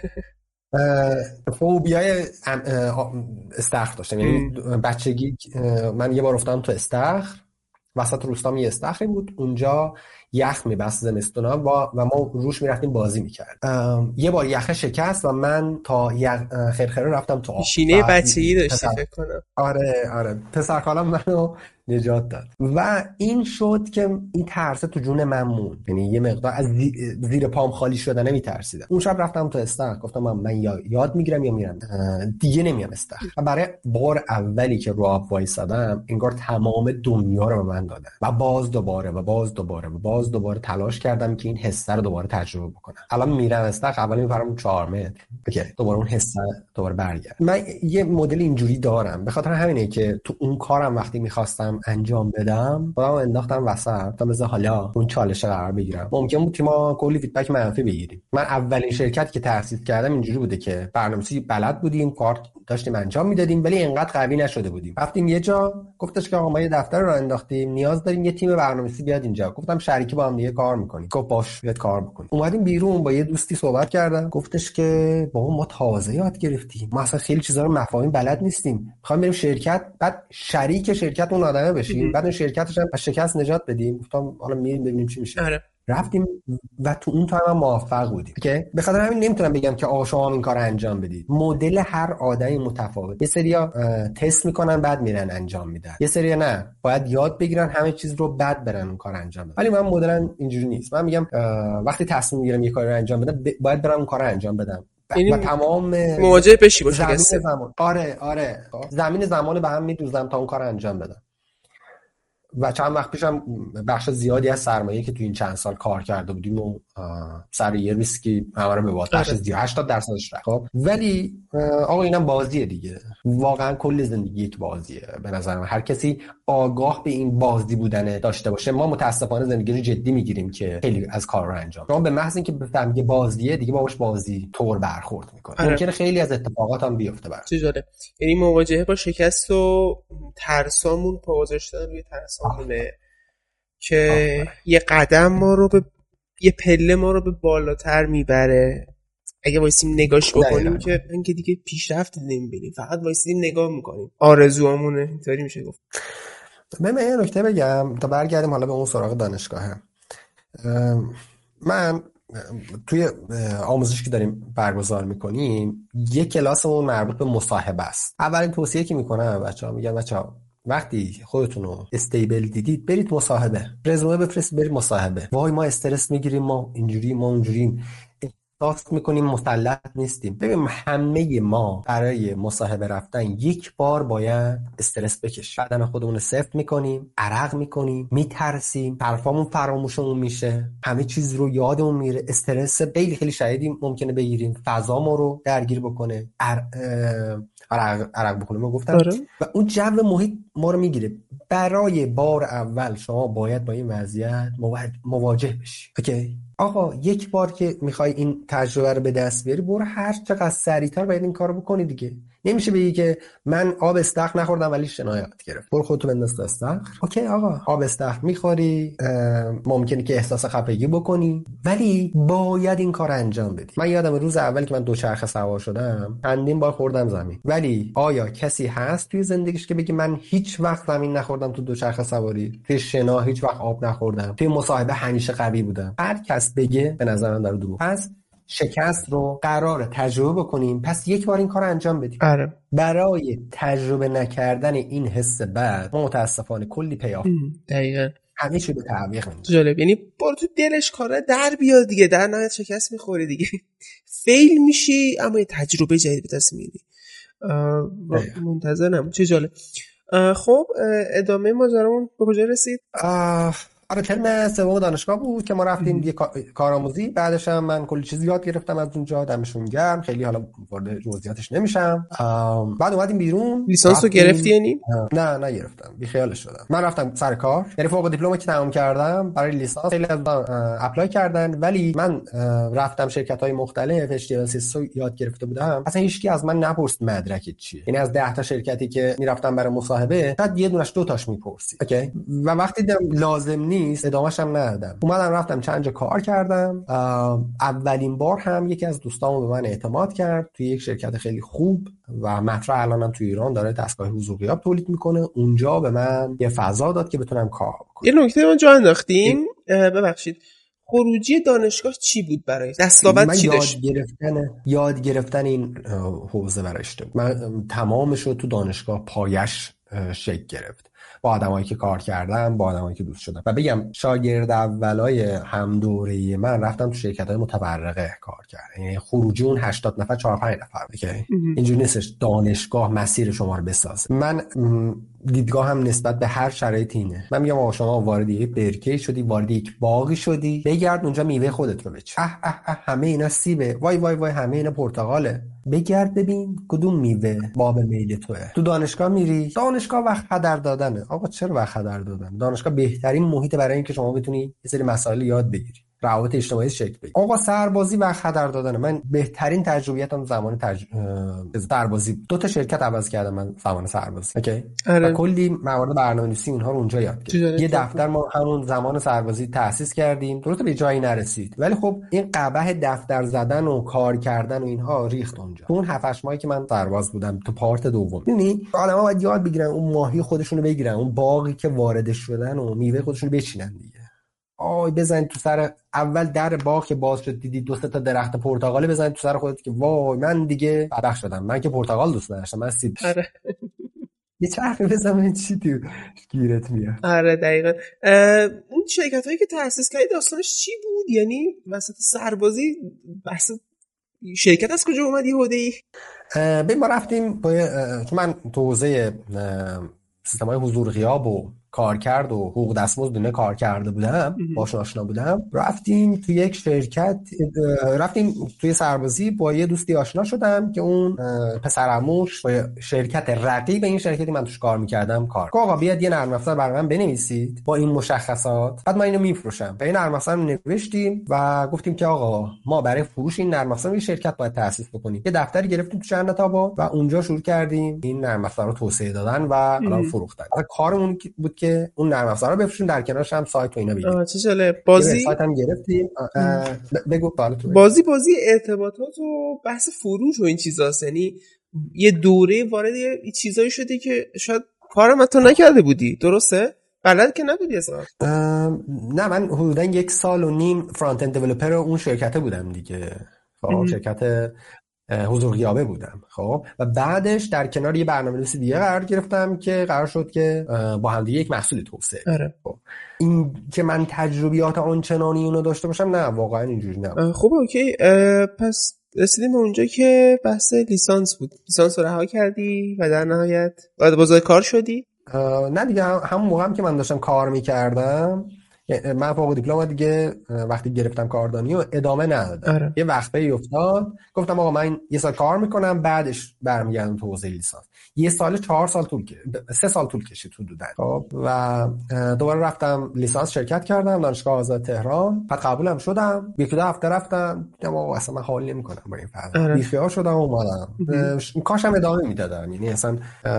فوبیای استخر داشتم، یعنی بچگی من یه بار افتادم تو استخر وسط روستا یه استخری بود، اونجا یخ میبست زمستونا و, و ما روش میرفتیم بازی میکرد. یه بار یخ شکست و من تا یخ خرخره رفتم تو آب. پیشینه بچگی داشتی فکر کنم. آره آره پسر خالم منو نجات داد و این شد که این ترس تو جون من موند. یعنی یه مقدار از زیر پام خالی شدن نمیترسیدم. اون شب رفتم تو استخر، گفتم من, من یا یاد میگیرم یا میرم دیگه نمیام استخر. و برای بار اولی که رو آب وایسادم انگار تمام دنیا رو به من دادن و باز دوباره و باز دوباره و باز دوباره تلاش کردم که این حس رو دوباره تجربه بکنم. الان میرم استخر، اولی میپرم چهار متر، اوکی دوباره اون حس دوباره برگرد. من یه مدل اینجوری دارم، به خاطر همینه که تو اون کارم وقتی میخواستم انجام بدم خودم انداختم وسط تا بذار حالا اون چالش قرار بگیرم. ممکن بود که ما کلی فیدبک منفی بگیریم. من اولین شرکتی که تأسیس کردم اینجوری بوده که برنامه‌نویسی بلد بودیم، کار داشتیم انجام میدادیم ولی اینقدر قوی نشده بودیم. رفتیم یه جا گفتش که آقا ما یه دفتر رو انداختیم، نیاز داریم یه تیم برنامه‌نویسی بیاد اینجا. گفتم شریکی با هم دیگه کار می‌کنیم. گفت باش بیاد کار بکنیم. اومدیم بیرون با یه دوستی صحبت کردم، گفتش که بابا ما تازه یاد گرفتیم، ما اصلا خیلی چیزا رو مفاهیم بلد نیستیم، می‌خوایم بریم شرکت، بعد شریک شرکت اون آدمه بشیم، بعد اون شرکتش هم از شکست نجات بدیم. گفتم حالا میریم ببینیم چی میشه. آره. رفتیم و تو اون تایم هم موفق بودیم. اوکی به خاطر همین نمیتونم بگم که آقا شما این کارو انجام بدید. مدل هر آدمی متفاوت. یه سریا تست میکنن بعد میرن انجام میدن، یه سریا نه باید یاد بگیرن همه چیز رو بعد برن اون کارو انجام بدن. ولی من مدلن اینجوری نیست. من میگم وقتی تصمیم میگیرم یه کاری رو انجام بدم باید برم اون کارو انجام بدم و تمام مواجه بشی با شکست. آره آره زمین زمان به هم میدوزم تا اون کارو انجام بدم. و چند وقت پیشم بخش زیادی از سرمایه که تو این چند سال کار کرده بودیم و سر یه ریسکی همه رو به باد بخش زیاد هشتاد درصدش رفت. خب ولی آقا اینم بازیه دیگه، واقعا کل زندگی یک بازیه به نظر من. هر کسی آگاه به این بازی بودن داشته باشه. ما متاسفانه زندگی رو جدی میگیریم که خیلی از کار رو انجام. شما به محض اینکه بفهمی بازیه دیگه باهاش بازی طور برخورد میکنه. ممکنه خیلی از اتفاقات هم بیفته برات. چه جالب. یعنی مواجهه با شکست و ترسامون پوزش دادن روی ترسامونه که آه. یه قدم ما رو به یه پله ما رو به بالاتر میبره. اگه وایسیم نگاش بکنیم که اینکه دیگه پیشرفت نمیبینیم، فقط وایسیم نگاه میکنیم آرزوامونه. اینطوری میشه گفت. من یه نکته بگم تا برگردیم حالا به اون سراغ دانشگاه. من توی آموزش که داریم برگزار میکنیم یک کلاسمون مربوط به مصاحبه است. اولین توصیه که میکنم بچه‌ها میگم بچه‌ها وقتی خودتون رو استیبل دیدید برید مصاحبه، رزومه بفرستید برید مصاحبه. وای ما استرس میگیریم، ما اینجوری ما اونجوری، احساس میکنیم مسلط نیستیم. ببین همه ما برای مصاحبه رفتن یک بار باید استرس بکشیم. بدن خودمون رو سفت میکنیم، عرق میکنیم، میترسیم، حرفامون فراموشمون میشه، همه چیز رو یادمون میره. استرس خیلی خیلی شدیدی ممکنه بگیریم، فضا ما رو درگیر بکنه، عرق عرق بکنه ما گفتم داره. و اون جو محیط ما رو میگیره. برای بار اول شما باید با این وضعیت مواجه بشی. اوکی آقا یک بار که میخوای این تجربه رو به دست بیاری برو هر چقدر سریعتر باید این کارو بکنی دیگه. نمیشه بگی که من آب استخر نخوردم ولی شنا یاد گرفتم. برو خودتو بنداز تو استخر. اوکی آقا آب استخر میخوری، ممکنه که احساس خفگی بکنی ولی باید این کار انجام بدی. من یادم روز اولی که من دوچرخه سوار شدم چندین بار خوردم زمین، ولی آیا کسی هست توی زندگیش که بگه من هیچ وقت زمین نخوردم تو دوچرخه سواری، توی شنا هیچ وقت آب نخوردم، توی مصاحبه همیشه قوی بودم؟ هر کس بگه به نظر من داره دروغ. پس شکست رو قراره تجربه بکنیم، پس یک بار این کار انجام بدیم. آره. برای تجربه نکردن این حس بد ما متاسفانه کلی پیاف دقیقاً همه چی به تعویق میندازه. جالب. یعنی برو تو دلش کاره در بیاد دیگه، در نهایت شکست میخوری دیگه فیل میشی اما یه تجربه جدید به دست میاری. منتظرم. چه جالب. خب ادامه ماجرامون به کجا رسید؟ آره ترم سوم دانشگاه بود که ما رفتیم یه کارآموزی. بعدش هم من کلی چیز یاد گرفتم از اونجا، دمشون گرم. خیلی حالا وارد جزئیاتش نمیشم. بعد اومدیم بیرون. لیسانس رو گرفتی یعنی؟ نه نه گرفتم، بی خیالش شدم. من رفتم سر کار، یعنی فوق دیپلم که تمام کردم برای لیسانس خیلی از اپلای کردن ولی من رفتم شرکت‌های مختلف اچ تی ام ال سی اس یاد گرفته بودم. اصلا هیچکی از من نپرسید مدرکت چیه. یعنی از ده تا شرکتی که میرفتم برای مصاحبه شاید یه دونش دو تاش میپرسید. اوکی و وقتی دیدم لازم نیست ادامه‌ش هم ندادم. اومدم رفتم چند جا کار کردم. اولین بار هم یکی از دوستامو به من اعتماد کرد توی یک شرکت خیلی خوب و مطرح الانم توی ایران داره دستگاه حضور غیاب تولید میکنه. اونجا به من یه فضا داد که بتونم کار بکنم. یه نکته من جا انداختین، ببخشید، خروجی دانشگاه چی بود برای دستاورد چی داشت؟ یاد گرفتن یاد گرفتن این حوزه برایش بود. من تمامش رو تو دانشگاه پایش شکل گرفت با آدمایی که کار کردم، با آدمایی که دوست شدم. و بگم شاگرد اولای هم دوره من رفتم تو شرکت‌های متبرقه کار کردن. یعنی خروجی اون هشتاد نفر چهار پنج نفر دیگه. اینجوری نیستش دانشگاه مسیر شما رو بسازه. من دیدگاه هم نسبت به هر شرایطی اینه. من میگم آقا شما وارد یک برکه شدی، وارد یک باغی شدی، بگرد اونجا میوه خودت رو بچ. اه اه اه همه اینا سیبه، وای وای وای همه اینا پرتقاله. بگرد ببین کدوم میوه باب میل توئه. تو دانشگاه میری، دانشگاه وقت هدر دادنه. آقا چرا وقت هدر دادن؟ دانشگاه بهترین محیط برای اینکه شما بتونی یه سری مسائل یاد بگیری، روابط اجتماعی شکل بگیری. آقا سربازی وقت هدر دادنه. من بهترین تجربیاتم زمان تج... سربازی دو تا شرکت عوض کردم من زمان سربازی. اوکی. و کلی موارد برنامه‌نویسی اونها رو اونجا یاد گرفتم. یه دفتر ما همون زمان سربازی تأسیس کردیم. درسته به جایی نرسید، ولی خب این قبح دفتر زدن و کار کردن و اینها ریخت اونجا. تو اون هفت هشت ماهی که من سرباز بودم تو پارت دوم. ببینی آدم‌ها باید یاد بگیرن اون ماهی خودشونو بگیرن، اون باقی که وارد شدن و میوه خودشونو بچینن دیگه. آی بزن تو سر اول در باغ که باز شد دیدی دو سه تا درخت پرتقاله، بزن تو سر خودت که وای من دیگه بدبخت شدم، من که پرتقال دوست نداشتم، من سیب. آره یه چرخی بزن این چی تو گیرت میاد. آره دقیقاً. اون شرکتایی که تأسیس کردی داستانش چی بود؟ یعنی وسط سربازی بحث شرکت از کجا اومد یه هدی؟ ببین ما رفتیم چون من تو حوزه سیستم‌های حضور غیاب و کار کرد و حقوق دستمزد دونه کار کرده بودم، باشون آشنا بودم. رفتیم تو یک شرکت، رفتیم توی سربازی با یه دوستی آشنا شدم که اون پسرعموش با شرکت رقیب این شرکتی من توش کار میکردم کار. آقا بیاد یه نرم افزار برای من بنویسید با این مشخصات، بعد من اینو میفروشم. به این نرم افزار نوشتیم و گفتیم که آقا ما برای فروش این نرم افزار یه شرکت باید تأسیس بکنیم. یه دفتری گرفتیم تو جنت آباد و اونجا شروع کردیم این نرم افزار رو توسعه دادن و الان فروختن. کارمون بود که اون نرم افزار رو بفروشیم، در کنارش هم سایت و اینا بگیریم. آه چه جالب. بازی سایت هم گرفتیم. بگو بالا تو. بازی بازی ارتباطات و بحث فروش و این چیزاست. یعنی یه دوره وارد یه چیزایی شدی که شاید کارم حتی نکرده بودی، درسته؟ بلد که نبودی اصلا. نه من حدودا یک سال و نیم فرانت اند دیولپر اون شرکته بودم دیگه. خب شرکت حضور غیابه بودم. خب و بعدش در کنار یه برنامه‌نویس دیگه قرار گرفتم که قرار شد که با هم دیگه یک محصول توسعه. آره. خب این که من تجربیات آنچنانی اونو داشته باشم نه، واقعا اینجوری نه. خب اوکی. پس رسیدیم به اونجا که بحث لیسانس بود. لیسانس رو رها کردی و در نهایت وارد بازار کار شدی؟ نه دیگه همون موقع هم که من داشتم کار می‌کردم، من فوق دیپلم دیگه وقتی گرفتم کاردانی و ادامه ندادم. آره. یه وقفه‌ای افتاد، گفتم آقا من یه سال کار میکنم بعدش برمیگردم تو حوزه لیسانس. یه سال چهار سال طول کشید، سه سال طول کشید تو دودن. خب و دوباره رفتم لیسانس شرکت کردم دانشگاه آزاد تهران، بعد قبولم شدم. یک دو هفته رفتم دیدم آقا اصلا من حال نمی‌کنم با این فضا. آره. بیخیال شدم و اومدم. کاشم ادامه میدادم. یعنی اصلا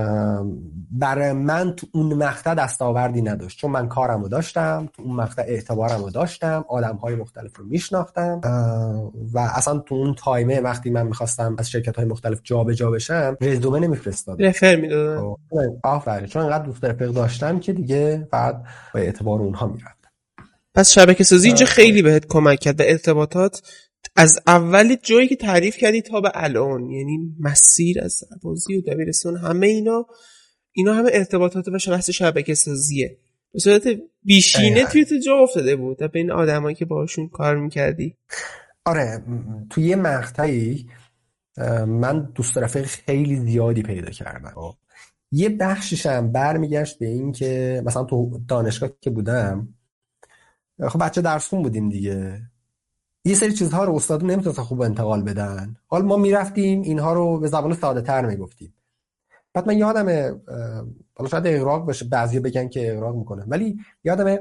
برای من تو اون مقطع دستاوردی نداشت، چون من کارمو داشتم، تو اون مقطع اعتبارمو داشتم، آدم‌های مختلف رو میشناختم و اصلا تو اون تایمه وقتی من می‌خواستم از شرکت‌های مختلف جابجا بشم رزومه نمی‌فرستادم، رفر میدادم. آفرین، چون انقدر دوست رفیق داشتم که دیگه فقط با اعتبار اونها میرفتم. پس شبکه سازی اینجا خیلی بهت کمک کرد و ارتباطات از اول جایی که تعریف کردی تا به الان، یعنی مسیر از سربازی و دبیرستان همه اینا اینا همه ارتباطات و بحث شبکه سازیه. به صورت بیشینه توی تو جا افتاده بود تا بین آدمایی که باهاشون کار میکردی. آره توی یه مقطعی من دوست رفیق خیلی زیادی پیدا کردم. یه بخشش هم برمیگشت به این که مثلا تو دانشگاه که بودم، خب بچه درس خون بودیم دیگه، یه سری چیزها رو استادا نمیتونستن خوب انتقال بدن. حالا ما میرفتیم اینها رو به زبان ساده تر میگفتیم. بعد من یادمه، حالا شاید اغراق بشه، بعضیا بگن که اغراق میکنه، ولی یادمه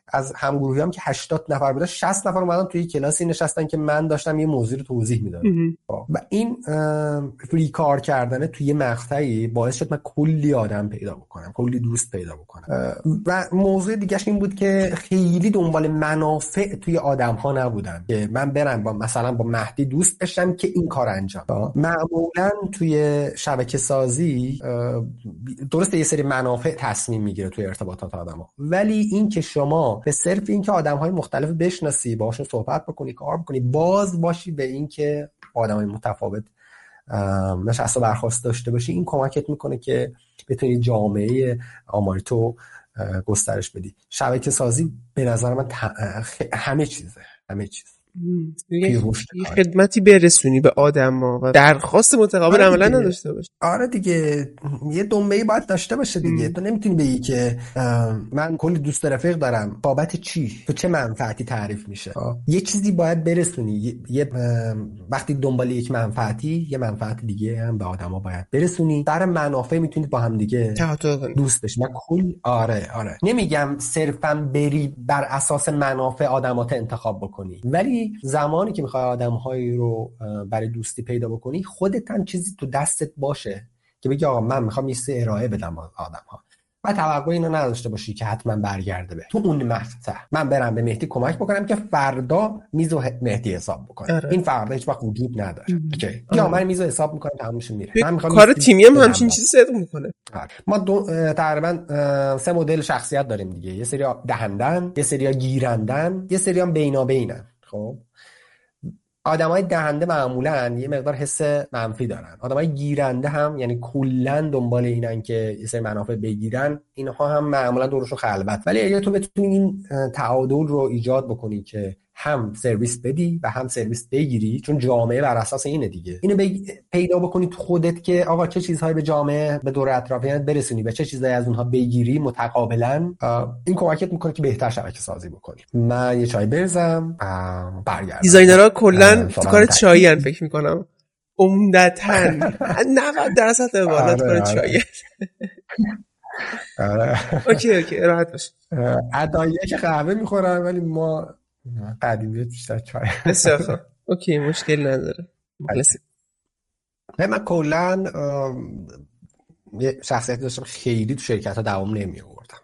از همگروهیام که هشتاد نفر بودن شصت نفر اومدن توی کلاسی نشستن که من داشتم یه موضوع رو توضیح میدادم و این فری کار کردن توی مقطعی باعث شد من کلی آدم پیدا بکنم، کلی دوست پیدا بکنم. و موضوع دیگه‌اش این بود که خیلی دنبال منافع توی آدم‌ها نبودم که من برم با مثلا با مهدی دوست بشم که این کار انجام. معمولا توی شبکه سازی درسته یه سری منافع تصمیم میگیره توی ارتباطات آدم‌ها، ولی این که شما به صرف این که آدم‌های مختلف بشناسی، باهاشون صحبت بکنی، کار بکنی، باز باشی به این که آدم‌های متفاوت نشست و برخاست داشته باشی، این کمکت میکنه که بتونی جامعه آماری تو گسترش بدی. شبکه سازی به نظر من همه چیزه، همه چیز یه خدمتی برسونی به آدما و درخواست متقابل عملا نداشته باشه. آره دیگه، یه دنبه‌ای باید داشته باشه دیگه. تو نمیتونی بگی که من کلی دوست رفیق دارم، بابت چی؟ تو چه منفعتی تعریف میشه؟ یه چیزی باید برسونی. یه وقتی دنبال یک منفعتی، یه منفعت دیگه هم به آدما باید برسونی. در منافع میتونید با هم دیگه دوست بشید. من کل آره آره نمیگم صرفا بری بر اساس منافع آدمات انتخاب بکنی، ولی زمانی که میخوای آدم‌هایی رو برای دوستی پیدا بکنی، خودت هم چیزی تو دستت باشه که بگی آقا من میخوام یه سری ارائه بدم به آدم‌ها و توقع اینو نداشته باشی که حتما برگرده به تو اون مقطع. من برم به مهدی کمک بکنم که فردا میزو مهدی حساب بکنه. اره. این فردا هیچ وقت وجود نداره. اوکی. یا من میزو حساب میکنم تمامش میره. من میخوام کار تیمی هم همچین چیزی صدق میکنه. ما دو تقریبا سه مدل شخصیت داریم دیگه. یه سری دهندن، یه سری گیرندن، یه سری هم بینابینن. خب آدمای دهنده معمولاً یه مقدار حس منفی دارن. آدمای گیرنده هم یعنی کلاً دنبال اینن که یه سری منافع بگیرن، اینها هم معمولاً دورشون خلوت. ولی اگه تو بتونی این تعادل رو ایجاد بکنی که هم سرویس بدی و هم سرویس بگیری، چون جامعه بر اساس اینه دیگه، اینو بگ... پیدا بکنی تو خودت که آقا چه چیزهایی به جامعه، به دور اطرافیانت برسونی و چه چیزایی از اونها بگیری متقابلا، این کمکت میکنه که بهتر شبکه سازی بکنی. من یه چای بریزم برگردم. دیزاینرها کلا تو کار چایی ان فکر میکنم عمدتاً نود درصد بالات کار چایی. آره اوکی اوکی راحت باش. اداییه که قهوه میخورن ولی ما قدیمیت بیشتر چای. بسیار خوب. اوکی مشکل نداره. من کلا یه شخصیتی داشتم خیلی تو شرکت ها دوام نمی آوردم.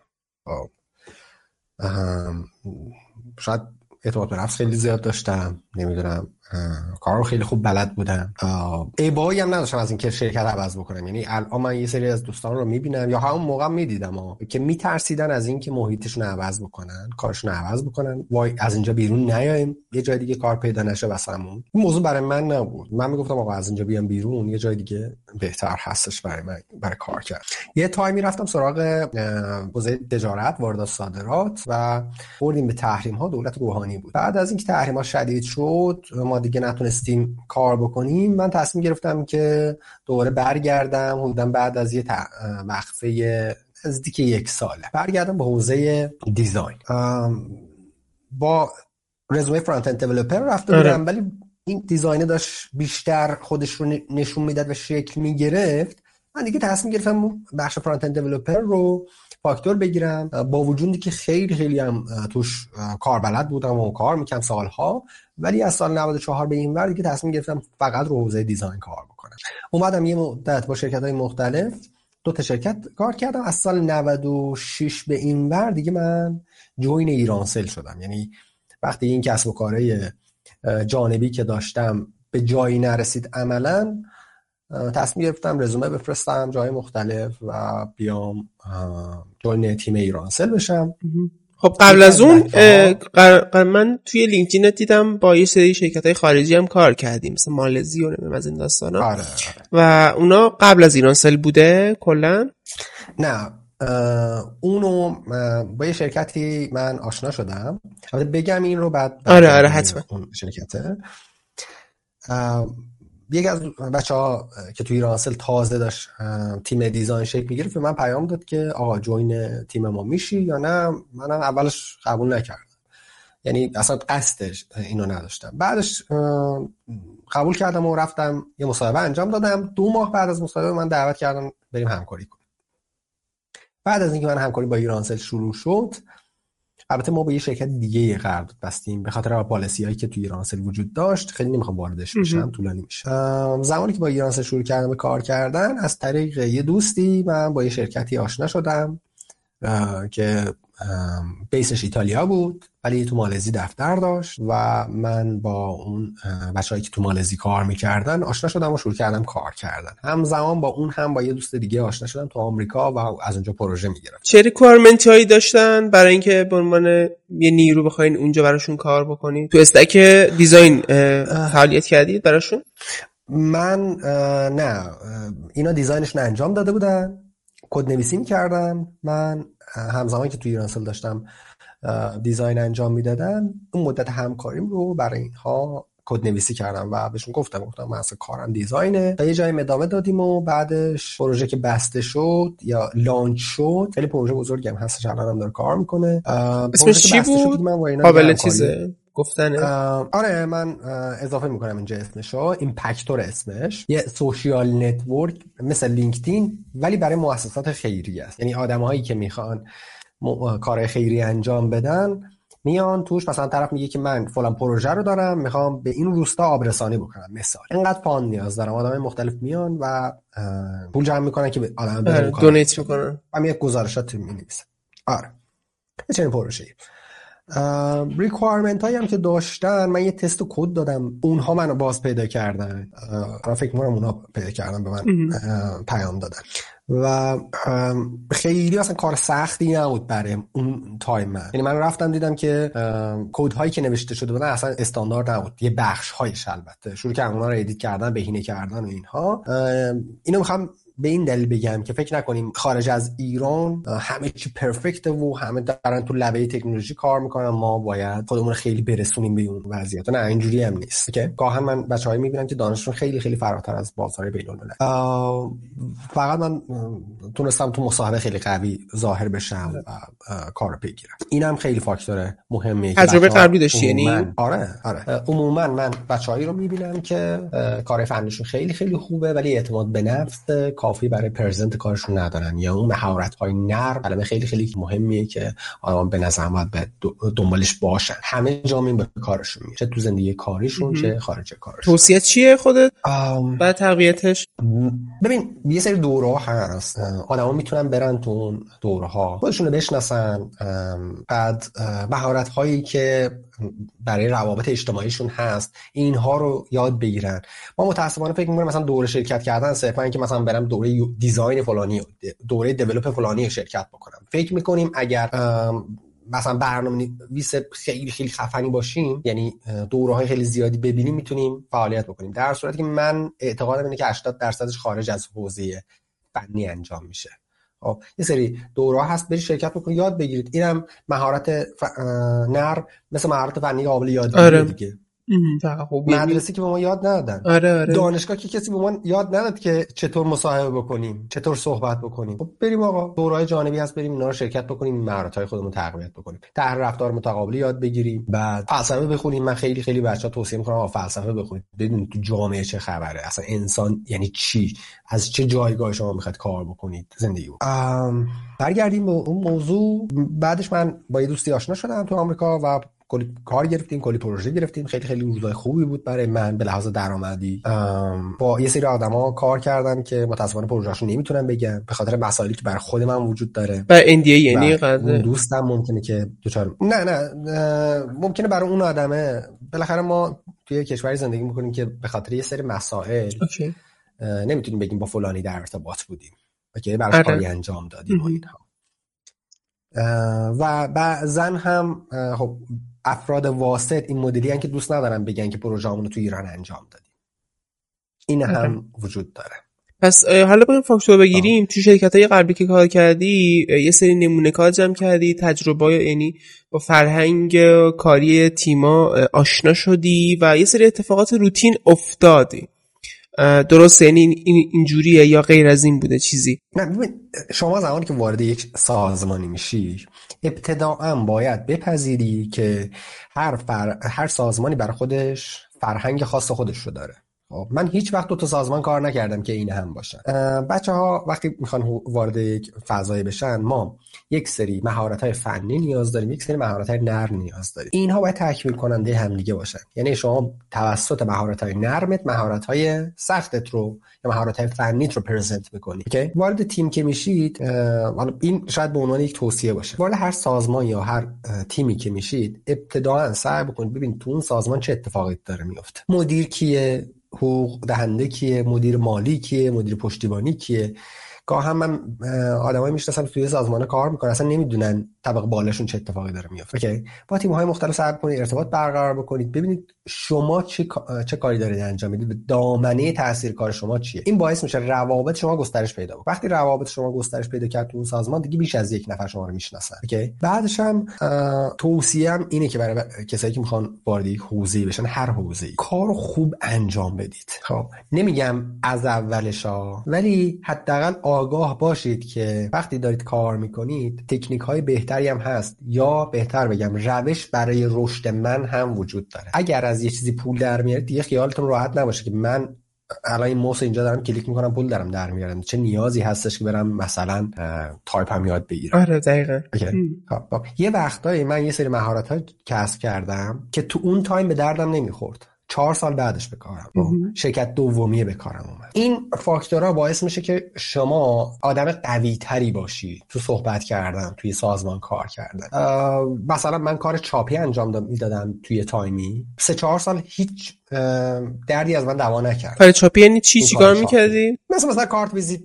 شاید اعتماد به نفس خیلی زیاد داشتم، نمیدونم کار رو خیلی خوب بلد بودم، ایبایی هم نداشتم از اینکه شرکت عوض بکنم. یعنی الان من یه سری از دوستان رو میبینم یا همون موقع میدیدم که میترسیدن از اینکه محیطشون عوض بکنن، کارشون عوض بکنن، وای از اینجا بیرون نیایم یه جای دیگه کار پیدا نشه واسمون. این موضوع برای من نبود. من میگفتم آقا از اینجا بیام بیرون، یه جای دیگه بهتر هستش برای من برای کار کرد. یه تایمی رفتم سراغ حوزه تجارت، واردات صادرات و بردیم به تحریم ها. دولت روحانی بود. بعد از اینکه تحریم ها شدید شد ما دیگه نتونستیم کار بکنیم. من تصمیم گرفتم که دوباره برگردم. حدوداً بعد از یه وقفه نزدیک یک ساله برگردم به حوزه دیزاین. با رزومه فرانت اند دیولپر رفته بودم، ولی این دیزاینه داشت بیشتر خودش رو نشون میداد و شکل میگرفت. من دیگه تصمیم گرفتم بخش فرانت اند دیولپر رو فاکتور بگیرم، با وجودی که خیلی خیلی هم توش کار بلد بودم و کار میکنم سالها، ولی از سال نود و چهار به این ور دیگه تصمیم گرفتم فقط رو حوزه دیزاین کار بکنم. اومدم یه مدت با شرکت‌های مختلف، دو تا شرکت کار کردم. از سال نود و شش به این ور دیگه من جوین ایرانسل شدم. یعنی وقتی این کسب و کارهای جانبی که داشتم به جایی نرسید عملاً، تصمیم گرفتم رزومه بفرستم جای مختلف و بیام جوین تیم ایرانسل بشم. خب قبل از اون قر... من توی لینکدین دیدم با یه سری شرکت‌های خارجی هم کار کردیم، مثل مالزی و نمیدونم از این داستانا. آره. و اونا قبل از ایرانسل بوده کلا؟ نه اونو با یه شرکتی من آشنا شدم. البته بگم این رو بعد, بعد آره آره حتما. اون شرکته یکی از بچه‌ها که توی ایرانسل تازه داشت تیم دیزاین شکل می‌گرفت به من پیام داد که آقا جوین تیم ما میشی یا نه. منم اولش قبول نکردم، یعنی اصلا قصدش اینو نداشتم. بعدش قبول کردم و رفتم یه مصاحبه انجام دادم. دو ماه بعد از مصاحبه من دعوت کردم بریم همکاری کنیم. بعد از اینکه من همکاری با ایرانسل شروع شد، البته ما با یه شرکت دیگه قرارداد بستیم به خاطر پالیسی هایی که توی ایرانسل وجود داشت. خیلی نمیخوام واردش بشم، طولانی میشه. زمانی که با ایرانسل شروع کردم به کار کردن، از طریق یه دوستی من با یه شرکتی آشنا شدم که بیسش ایتالیا بود ولی تو مالزی دفتر داشت و من با اون بچه‌هایی که تو مالزی کار میکردن آشنا شدم و شروع کردم کار کردن. همزمان با اون هم با یه دوست دیگه آشنا شدم تو آمریکا و از اونجا پروژه میگرفتم. چه ریکوایرمنت هایی داشتن برای اینکه به عنوان یه نیرو بخواین اونجا براشون کار بکنید؟ تو استک دیزاین فعالیت کردید براشون؟ من نه، اینا دیزاینشون انجام داده بودن، کد نویسی میکردن. من همزمان که تو ایرانسل داشتم دیزاین انجام میدادم، اون مدت همکاریم رو برای اینها کد نویسی کردم و بهشون گفتم گفتم من اصلا کارم دیزاینه و یه جایی ادامه دادیم و بعدش پروژه که بسته شد یا لانچ شد، خیلی پروژه بزرگی هم هستش، الان هم داره کار میکنه. اسمش چی بود؟ قابل چیزه گفتنه؟ آره من اضافه میکنم اینجا اسمشو. ایمپکتور اسمش. یه سوشیال نتورک مثل لینکدین ولی برای مؤسسات خیریه است. یعنی آدمایی که میخوان م... کار خیری انجام بدن میان توش. مثلا طرف میگه که من فلان پروژه رو دارم، میخوام به این روستا آبرسانی بکنم، مثلا اینقدر فاند نیاز دارم. آدمای مختلف میان و پول جمع میکنن که آدم بدون کار دونیت میکنن. هم یک گزارشات می‌نویسن. آره چنین پروژه‌ای. ریکوایرمنت هایی هم که داشتن، من یه تست کد دادم، اونها منو باز پیدا کردن. من فکر می‌کنم اونها پیدا کردن به من پیام دادن و خیلی اصلا کار سختی نبود برای اون تایم. من یعنی من رفتم دیدم که کد هایی که نوشته شده بودن اصلا استاندارد نبود، یه بخش هایش البته شروع کردم اونها رو ادیت کردن، بهینه کردن و اینها. اینو میخوام به این دلیل بگم که فکر نکنیم خارج از ایران همه چی پرفکته و همه دارن تو لبه تکنولوژی کار میکنن، ما باید خودمون خیلی برسونیم به اون وضعیت. نه اینجوری هم نیست که گاهن من بچه‌هایی میبینم که دانششون خیلی خیلی فراتر از بازار بین‌المللی. فقط من تونستم تو مصاحبه خیلی قوی ظاهر بشم و کارو بگیرم. اینم خیلی فاکتور مهمیه. تجربه قبلی داشتی یعنی؟ آره آره. عموما من بچه‌هایی رو میبینم که کار فنیشون خیلی خیلی خوبه ولی اعتماد به نفس کافی برای پرزنت کارشون ندارن، یا اون مهارت‌های نرم علامه خیلی خیلی مهمیه که آدم به نظر من باید دنبالش باشن. همه جا این به کارشون میشه، چه تو زندگی کاریشون چه خارج کارشون. توصیه چیه خودت بعد تقویتش؟ ببین یه سری دوره‌ها هست، آدما میتونن برن تو اون دوره‌ها خودشون رو بشناسن، بعد مهارت‌هایی که برای روابط اجتماعیشون هست اینها رو یاد بگیرن. ما متأسفانه فکر می‌کنیم مثلا دوره شرکت کردن صرفا اینکه مثلا برم دوره دیزاین فلانی، دوره دیولپ فلانی شرکت بکنم. فکر می‌کنیم اگر مثلا برنامه‌نویس خیلی خیلی خفنی باشیم، یعنی دوره‌های خیلی زیادی ببینیم، میتونیم فعالیت بکنیم، در صورتی که من اعتقادم اینه که هشتاد درصدش خارج از حوزه فنی انجام میشه. خب یه سری دوره‌ها هست برید شرکت بکنید یاد بگیرید. اینم مهارت ف... نرم مثل مهارت فنی قابل یادگیری آره. دیگه. خب مدرسه که به ما یاد ندادن، آره آره. دانشگاه که کسی به ما یاد نداد که چطور مصاحبه بکنیم، چطور صحبت بکنیم. خب بریم آقا دوره‌های جانبی هست، بریم اینا رو شرکت بکنیم، این مهارت‌های خودمون تقویت بکنیم، طرح رفتار متقابلی یاد بگیریم، بعد فلسفه بخونیم. من خیلی خیلی بچه‌ها توصیه می‌کنم آقا فلسفه بخونید، ببینید تو جامعه چه خبره، اصلا انسان یعنی چی، از چه جایگاه شما می‌خواید کار بکنید زندگی. برگردیم به اون موضوع. بعدش من با یه دوستی آشنا شدم تو آمریکا و کلی کار گرفتیم، کلی پروژه گرفتیم. خیلی خیلی روزای خوبی بود برای من به لحاظ درآمدی. با یه سری آدما کار کردم که متأسفانه پروژه‌اشون نمیتونم بگم به خاطر مسائلی که برای خود من وجود داره. و ان دی ای یعنی قضیه دوستم ممکنه که دوچار نه نه ممکنه برای اون آدمه. بالاخره ما توی کشوری زندگی میکنیم که به خاطر یه سری مسائل اوکی. نمیتونیم بگیم با فلانی در ارتباط بودیم، اوکی، براش کاری انجام دادیم و اینها. و بعضا هم خب افراد واسط این مدلی هستن که دوست ندارن بگن که پروژه‌مون رو تو ایران انجام دادیم. این هم وجود داره. پس حالا با این فاکتور بگیریم، تو شرکت‌های قبلی که کار کردی یه سری نمونه کار جمع کردی، تجربه یعنی با فرهنگ کاری تیما آشنا شدی و یه سری اتفاقات روتین افتادی. درسته؟ یعنی این اینجوریه یا غیر از این بوده چیزی؟ نه ببین، شما زمانی که وارد یک سازمانی میشی ابتداءً باید بپذیری که هر فر... هر سازمانی برای خودش فرهنگ خاص خودش رو داره. خب من هیچ وقت دو تا سازمان کار نکردم که این هم باشن. بچه‌ها وقتی میخوان وارد یک فضایی بشن، ما یک سری مهارت‌های فنی نیاز داریم، یک سری مهارت‌های نرم نیاز داریم. اینها باید تکمیل کننده همدیگه باشن. یعنی شما توسط مهارت‌های نرمت مهارت‌های سختت رو یا مهارت‌های فنیت رو پرزنت می‌کنی. اوکی؟ وارد تیم که میشید، حالا این شاید به عنوان یک توصیه باشه. وارد هر سازمان یا هر تیمی که میشید، ابتداً سعی بکنید ببینید تو اون سازمان چه اتفاقی داره میفته. مدیر کیه؟ حقوق دهنده کیه؟ مدیر مالی کیه؟ مدیر پشتیبانی کیه؟ گاه هم من آدمایی میشناسم توی سازمان کار میکنن اصلا نمیدونن طبق بالاشون چه اتفاقی داره میفته. اوکی، با تیم‌های مختلف سعی کنید ارتباط برقرار بکنید، ببینید شما چه چه کاری دارید انجام میدید، دامنه تاثیر کار شما چیه. این باعث میشه روابط شما گسترش پیدا کنه. وقتی روابط شما گسترش پیدا کرد تو اون سازمان، دیگه بیش از یک نفر شما رو میشناسن. اوکی، بعدش هم توصیه‌ام اینه که برای کسایی که میخوان وارد یک حوزه‌ای بشن، هر حوزه‌ای کارو خوب انجام بدید. خب نمیگم از اولشا، ولی حداقل آگاه باشید که وقتی دارید کار میکنید تکنیک‌های بهتری هم هست، یا بهتر بگم روش برای رشد من هم وجود داره. اگر از یه چیزی پول در میارید، دیگه خیالتون راحت نباشه که من الان این موس اینجا دارم کلیک میکنم پول دارم در میارم، چه نیازی هستش که برم مثلا تایپ هم یاد بگیرم. آره دقیقاً. خب یه وقتایی من یه سری مهارت‌ها کسب کردم که تو اون تایم به دردم نمیخورد، چهار سال بعدش به کارم شرکت دومیه به کارم اومد. این فاکتورها باعث میشه که شما آدم قوی تری باشی تو صحبت کردن، توی سازمان کار کردن. مثلا من کار چاپی انجام میدادم توی تایمی، سه چهار سال هیچ دردی از من دوا نکرد. کار چاپی یعنی چی؟ چیکار میکردی؟ مثلا مثلا کارت ویزیت،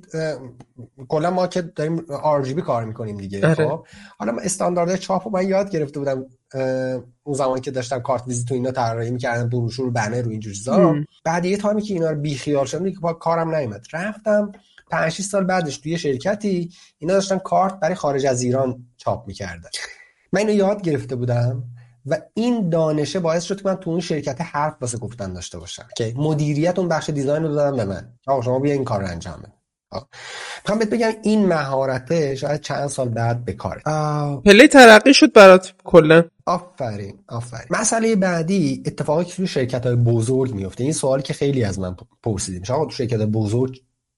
کلا ما که داریم آر جی بی کار میکنیم دیگه. اره. خب حالا استانداردهای چاپو من یاد گرفته بودم اون زمانی که داشتم کارت ویزیت و اینا طراحی می‌کردم، بروشور، بنر رو این جور چیزا. بعد یه تایمی که اینا رو بی خیال شدم دیگه با کارم نیومد، رفتم پنج شش سال بعدش توی شرکتی اینا داشتن کارت برای خارج از ایران چاپ می‌کردن. من اینو یاد گرفته بودم و این دانشه باعث شد که من تو اون شرکت حرف واسه گفتن داشته باشم که مدیریت اون بخش دیزاین رو دادن به من. آقا شما بیا این کار رو انجام بده. میخوام بهت بگم این مهارته شاید چند سال بعد به کاره. پله ترقی شد برات کلا. آفرین آفرین. مسئله بعدی اتفاقی که توی شرکت‌های بزرگ میفته. این سوالی که خیلی از من پرسیدیم، شما تو شرکت بزرگ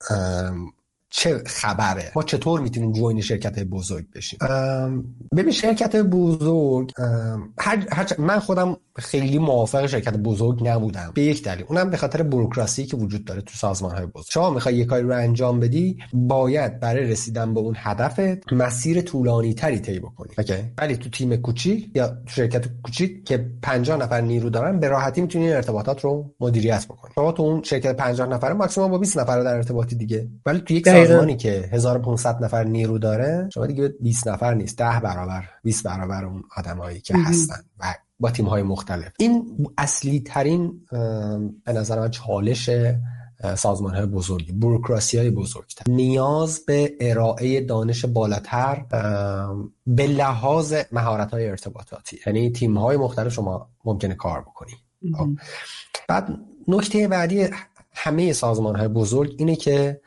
چه خبره؟ ما چطور میتونیم جوین شرکت بزرگ بشیم؟ ببین شرکت بزرگ، هر, هر من خودم خیلی موافق شرکت بزرگ نبودم به یک دلیل، اونم به خاطر بوروکراسی که وجود داره تو سازمان‌های بزرگ. شما میخوای یه کاری رو انجام بدی، باید برای رسیدن به اون هدفت مسیر طولانی‌تری طی بکنی. اوکی؟ ولی تو تیم کوچیک یا تو شرکت کوچیک که پنجاه نفر نیرو دارن، به راحتی میتونی ارتباطات رو مدیریت بکنی. شما تو اون شرکت پنجاه نفره ماکسیمم با بیست نفر در ارتباطی دیگه، ولی تو یک سازمانی که هزار و پانصد نفر نیرو داره، شما دیگه بیست نفر نیست، ده برابر بیست برابر اون آدمایی که هستن و با تیم‌های مختلف. این اصلی ترین به نظر من چالش سازمان‌های بزرگی، بوروکراسی‌های بزرگتر، نیاز به ارائه دانش بالاتر به لحاظ مهارت‌های ارتباطاتی. یعنی تیم‌های مختلف شما ممکنه کار بکنی. بعد نکته بعدی همه سازمان‌های بزرگ اینه که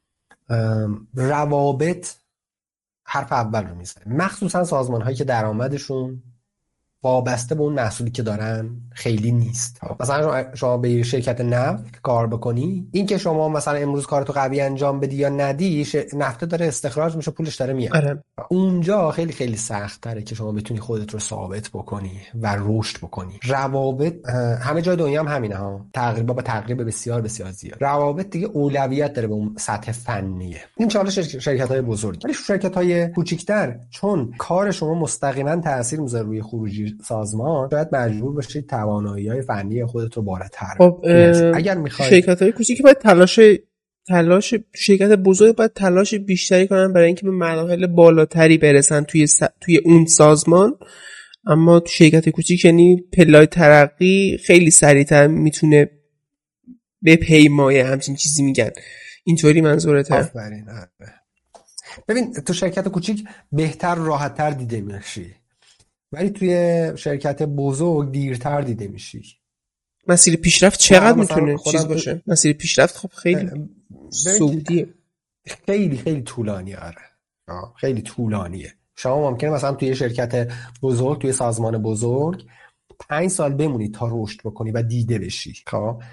روابط حرف اول رو میزنه، مخصوصا سازمان‌هایی که درآمدشون وابسته به اون محصولی که دارن خیلی نیست. مثلا شما به شرکت نفت کار بکنی، این که شما مثلا امروز کارتو قوی انجام بدی یا ندی، نفت داره استخراج میشه، پولش داره میاد. آره. اونجا خیلی خیلی سخت تره که شما بتونی خودت رو ثابت بکنی و رشد بکنی. روابط همه جای دنیا هم همینه ها، تقریبا با تقریبا بسیار بسیار زیاد. روابط دیگه اولویت داره به اون سطح فنیه. این چالش شرکت‌های بزرگ. ولی شرکت‌های کوچیک‌تر چون کار شما مستقیما تاثیر میذاره روی خروجی سازمان، باید مجبور باشید توانایی‌های فنی خودت رو بالاتر ببرید. اگر می‌خواید شرکت‌های کوچیک باید تلاش تلاش شرکت بزرگ باید تلاش بیشتری کنن برای اینکه به مراحل بالاتری برسن توی س... توی اون سازمان، اما تو شرکت کوچیک یعنی پله‌های ترقی خیلی سریعتر میتونه بپیمایه، همچین چیزی میگن. اینطوری منظورته؟ آفرین. ببین تو شرکت کوچیک بهتر راحت‌تر دیده میشی، ولی توی شرکت بزرگ دیرتر دیده میشی. مسیر پیشرفت چقدر میتونه چیز باشه؟ تو... مسیر پیشرفت خب خیلی سعودیه، خیلی خیلی طولانیه. آره خیلی طولانیه. شما ممکنه مثلا توی شرکت بزرگ، توی سازمان بزرگ پنج سال بمونی تا رشد بکنی و دیده بشی. خب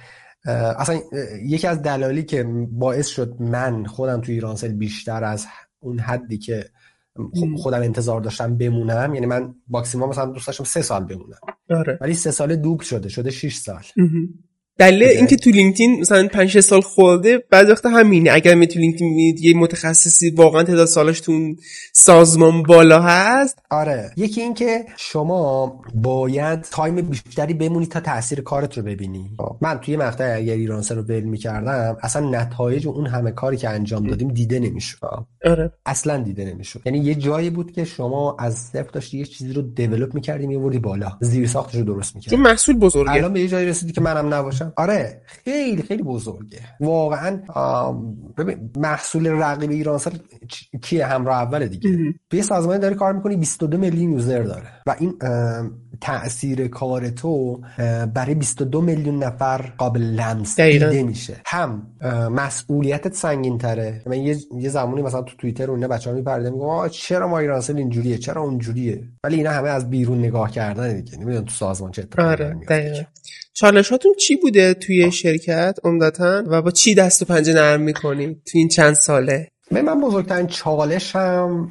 اصلا یکی از دلایلی که باعث شد من خودم تو ایرانسل بیشتر از اون حدی که خودم انتظار داشتم بمونم، یعنی من ماکسیمم مثلا دوست داشتم سه سال بمونم، آره. ولی سه سال دوبل شده شده شش سال. دلیل اینکه تو لینکدین مثلا پنج شش سال خورده بعد وقت همینه. اگر می تو لینکدین میبینید یه متخصصی واقعا تعداد سالش تو سازمان بالا هست. آره، یکی این که شما باید تایم بیشتری بمونی تا تاثیر کارت رو ببینی. من توی مقطع اگر ایرانسل رو ول می‌کردم اصلا نتایج اون همه کاری که انجام دادیم دیده نمی‌شد. آره، اصلا دیده نمی‌شد. یعنی یه جایی بود که شما از صفر داشتی یه چیزی رو دیولپ می‌کردی می‌آوردی بالا، زیر ساختش رو درست می‌کردی. چون محصول بزرگه. الان به یه جایی رسیدی که منم نباشم. آره، خیلی خیلی بزرگه واقعا. ببین محصول رقیب ایرانسل کیه؟ همراه اول دیگه. توی سازمانی داری کار میکنی بیست و دو میلیون یوزر داره و این تأثیر کار تو برای بیست و دو میلیون نفر قابل لمس دیده میشه. هم مسئولیتت سنگین تره. من یه یه زمانی مثلا تو توییتر اون بچه‌ها میپردن میگن آ چرا ما ایرانسل اینجوریه، چرا اونجوریه، ولی اینا همه از بیرون نگاه کردن دیگه، نمیدونم تو سازمان چه اتفاقی میفته. چالشاتون چی بوده توی شرکت عمدتاً و با چی دست و پنجه نرم میکنی تو این چند ساله؟ من بزرگترین چالشم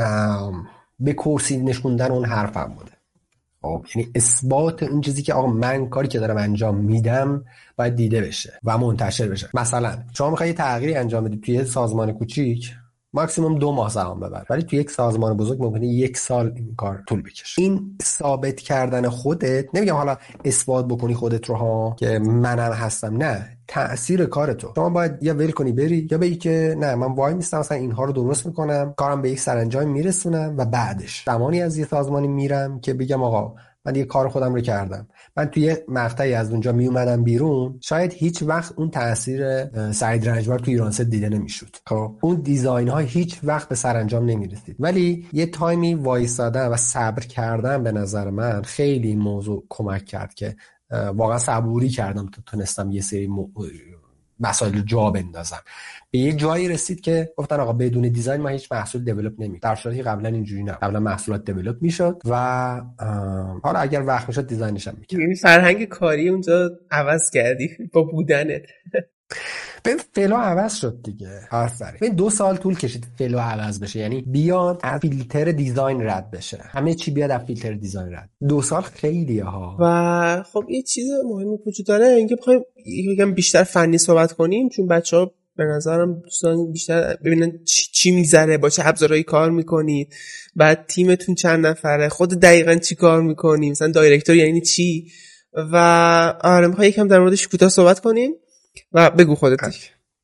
به کرسی نشوندن اون حرفم بوده. خب یعنی اثبات این چیزی که آقا من کاری که دارم انجام میدم باید دیده بشه و منتشر بشه. مثلا شما میخوای یه تغییری انجام بدید توی سازمان کوچیک، ماکسیموم دو ماه زمان ببر، ولی توی یک سازمان بزرگ ممکنه یک سال این کار طول بکشه. این ثابت کردن خودت، نمیگم حالا اثبات بکنی خودت رو ها که منم هستم، نه، تأثیر کارتو شما باید یا ول کنی بری یا بگی که نه من وای میستم مثلا اینها رو درست میکنم، کارم به یک سرانجام میرسونم و بعدش زمانی از یه سازمانی میرم که بگم آقا من یه کار خودم رو کردم. من توی مقطعی از اونجا می اومدم بیرون، شاید هیچ وقت اون تاثیر سعید رنجبر تو ایرانسل دیده نمیشد. خب اون دیزاین ها هیچ وقت به سرانجام نمیرسید، ولی یه تایمی وایسادن و صبر کردن به نظر من خیلی این موضوع کمک کرد که واقعا صبوری کردم تا تونستم یه سری م... مسائل جا بندازم. به یه جایی رسید که گفتن آقا بدون دیزاین ما هیچ محصول دیولپ نمی‌کنیم. در صورتی که قبلا اینجوری نبود. قبلا محصولات دیولپ میشد و حالا اگر وقت میشد دیزاینش هم می‌کرد. یعنی فرهنگ کاری اونجا عوض کردی با بودنت. ببین فلو عوض شد دیگه. آفرین. ببین دو سال طول کشید فلو عوض بشه، یعنی بیاد از فیلتر دیزاین رد بشه، همه چی بیاد از فیلتر دیزاین رد. دو سال خیلیه ها. و خب یه چیز مهمی وجود داره، اینکه بخوایم یکم بیشتر فنی صحبت کنیم، چون بچه‌ها به نظرم دوستان بیشتر ببینن چی, چی میگذره، با چه ابزارهایی کار میکنید، بعد تیمتون چند نفره، خود دقیقاً چی کار میکنیم، مثلا دایرکتور یعنی چی. و آره میخوام یکم در موردش کوتاه صحبت کنیم و بگو خودت.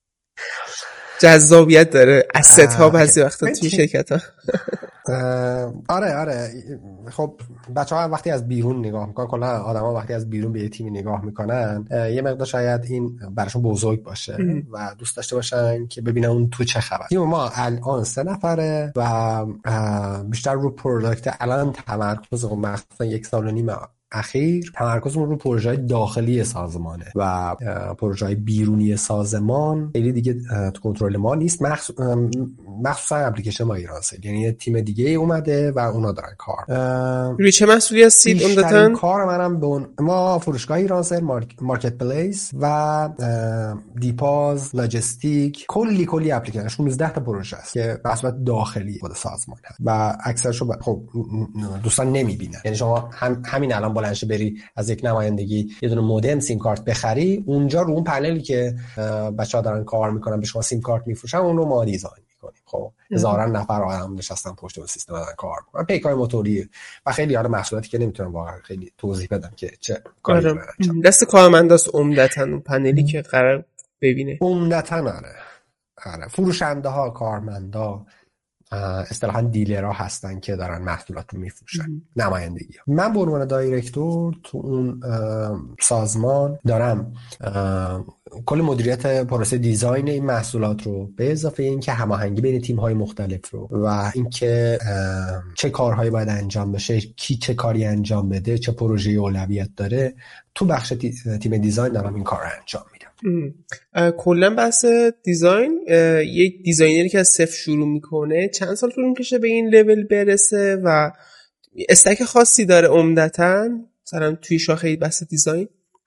جذابیت داره اسست ها بعضی وقتا توی شرکت ها. آره آره خب بچه ها وقتی از بیرون نگاه میکنن، کلا آدم ها وقتی از بیرون به یه تیمی نگاه میکنن یه مقدار شاید این براشون بزرگ باشه ام. و دوست داشته باشن که ببینن اون تو چه خبر. تیم ما الان سه نفره و بیشتر رو پروداکت الان تمرکز رو مخصوصا یک سال و نیم اخیر تمرکزمون رو پروژه‌های داخلی سازمانه و پروژه‌های بیرونی سازمان خیلی دیگه تو کنترل ما نیست، مخصوصا اپلیکیشن ما ایرانسل، یعنی یه تیم دیگه اومده و اونا دارن کار. روی چه مسئولیتی هستید عمدتاً؟ کار منم به اون ما فروشگاه ایرانسل، مارکت پلیس و دیپاز، لاجستیک، کلی کلی اپلیکیشن شانزده تا پروژه است که به صورت داخلی خود سازمان هست و اکثرشو ب... خب دوستان نمیبینن. یعنی شما هم همین الان بلنشه بری از یک نمایندگی یه دونه مودم سیم کارت بخری، اونجا رو اون پنلی که بچه‌ها دارن کار میکنن به شما سیم کارت میفروشن اون رو ما دیزاین میکنیم. خب هزاران نفر آدم نشستن پشت اون سیستم دارن کار میکنن، پیکای موتوری و خیلی آره محصولاتی که نمیتونم واقعا خیلی توضیح بدم که چه کاری دارن. دست کارمنداست عمدتاً اون پنلی که قرار ببینه. عمدتاً آره. آره فروشنده ها، کارمندا، اصطلاحاً دیلرها هستن که دارن محصولات رو میفروشن، نمایندگی ها. من به عنوان دایرکتور تو اون سازمان دارم کل مدیریت پروسه دیزاین این محصولات رو، به اضافه اینکه هماهنگی بین تیم‌های مختلف رو و اینکه چه کارهایی باید انجام بشه، کی چه کاری انجام بده، چه پروژه‌ای اولویت داره، تو بخش تیم دیزاین دارم این کار رو انجام میدم. کلا بحث دیزاین، یک دیزاینری که از صفر شروع میکنه چند سال طول میکشه به این لول برسه و استک خاصی داره عمدتاً مثلا توی شاخه بحث دیزاین؟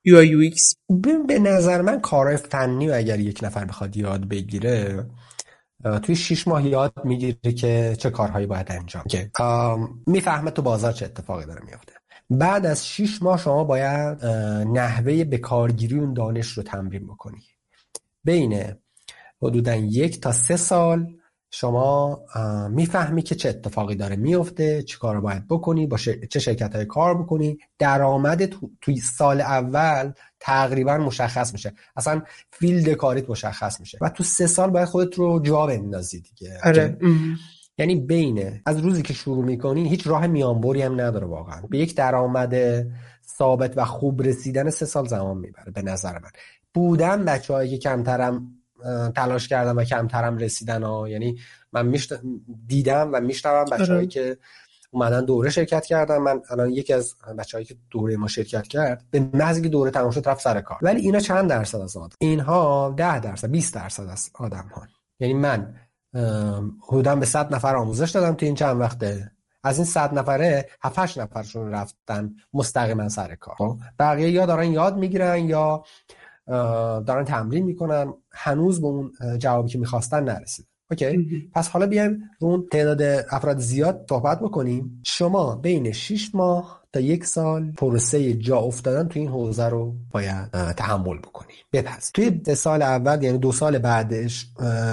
یو آی یو ایکس؟ به نظر من کار فنی و اگر یک نفر بخواد یاد بگیره توی شیش ماه یاد میگیره که چه کارهایی باید انجام که میفهمه تو بازار چه اتفاقی داره میفته. بعد از شیش ماه شما باید نحوه به کارگیری اون دانش رو تمرین بکنی. بین حدوداً یک تا سه سال شما میفهمی که چه اتفاقی داره میفته، چه کار باید بکنی، با چه شرکت های کار بکنی. درآمد تو، توی سال اول تقریبا مشخص میشه، اصلا فیلد کاریت مشخص میشه و تو سه سال باید خودت رو جا بندازی دیگه. آره. یعنی بین از روزی که شروع میکنی هیچ راه میانبری هم نداره واقعا. به یک درآمد ثابت و خوب رسیدن سه سال زمان میبره به نظر من. بودن بچه‌هایی که کمترم تلاش کردم و کمترم رسیدن ها. یعنی من میشت... دیدم و میشنوم بچه‌هایی که اومدن دوره شرکت کردن. من الان یکی از بچه‌هایی که دوره ما شرکت کرد به محض اینکه دوره تموم شد رفت سر کار. ولی اینا چند درصد از آدم؟ اینها ده درصد بیست درصد از آدم ها. یعنی من حدوداً به صد نفر آموزش دادم تو این چند وقته. از این صد نفره هفت هشت نفرشون رفتن مستقیما سر کار. بقیه یا دارن یاد میگیرن یا دارن تمرین میکنن، هنوز به اون جوابی که میخواستن نرسید. اوکی؟ پس حالا بیایم رو اون تعداد افراد زیاد صحبت بکنیم. شما بین شش ماه تا یک سال پروسه جا افتادن تو این حوزه رو باید تحمل بکنی. بپس توی دو سال اول یعنی دو سال بعدش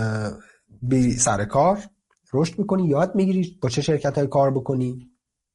بری سر کار، رشد میکنی، یاد میگیری با چه شرکت های کار بکنی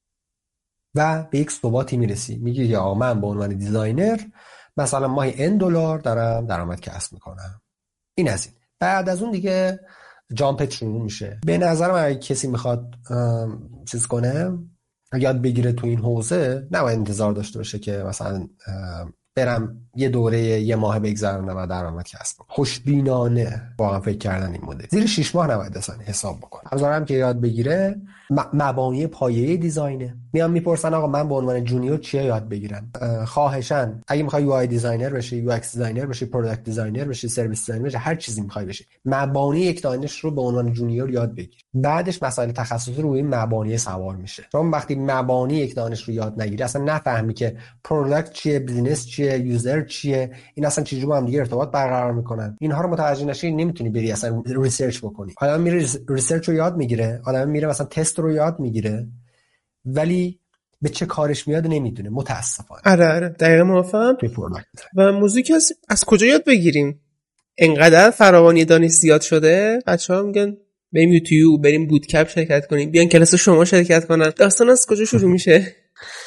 و به یک ثباتی میرسی. میگی یا من به عنوان دیزاینر مثلا ماهی این دلار دارم درآمد کسب میکنم. این از این. بعد از اون دیگه جامپت شروع میشه. به نظرم اگه کسی میخواد چیز کنه، یاد بگیره تو این حوزه، نباید انتظار داشته باشه که مثلا برم یه دوره یه ماه بگذرونم و درآمد کسب کنم. خوشبینانه واقعا فکر کردن این مدل. زیر شش ماه نباید اصلا حساب بکنه. همزارم که یاد بگیره مبانی پایه دیزاینه. میام میپرسن آقا من به عنوان جونیور چیه یاد بگیرم؟ خواهشاً اگه میخوای یو آی دیزاینر بشی، یو ایکس دیزاینر بشی، پروداکت دیزاینر بشی، سرویس دیزاینر بشی، هر چیزی میخوای بشی، مبانی یک دانش رو به عنوان جونیور یاد بگیر. بعدش مسائل تخصصی روی این مبانی سوار میشه. چون وقتی مبانی یک دانش رو یاد نگیری، اصلا نفهمی که پروداکت چیه، بیزینس چیه، یوزر چیه، این اصلا چجوری با هم دیگه ارتباط برقرار میکنن، اینها رو متوجه نشی نمیتونی بری اصلا ریسرچ بکنی. آدم میره ریسرچ رو یاد میگیره، آدم میره مثلا تست رو یاد میگیره، ولی به چه کارش میاد نمیدونه متاسفانه. آره آره دقیقاً موافقم. و موزیک از از کجا یاد بگیریم؟ انقدر فراوانی دانش زیاد شده، بچه‌ها میگن بریم یوتیوب، بریم بوتکمپ شرکت کنیم، بیان کلاس شما شرکت کنن. داستان از کجا شروع میشه؟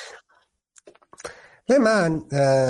من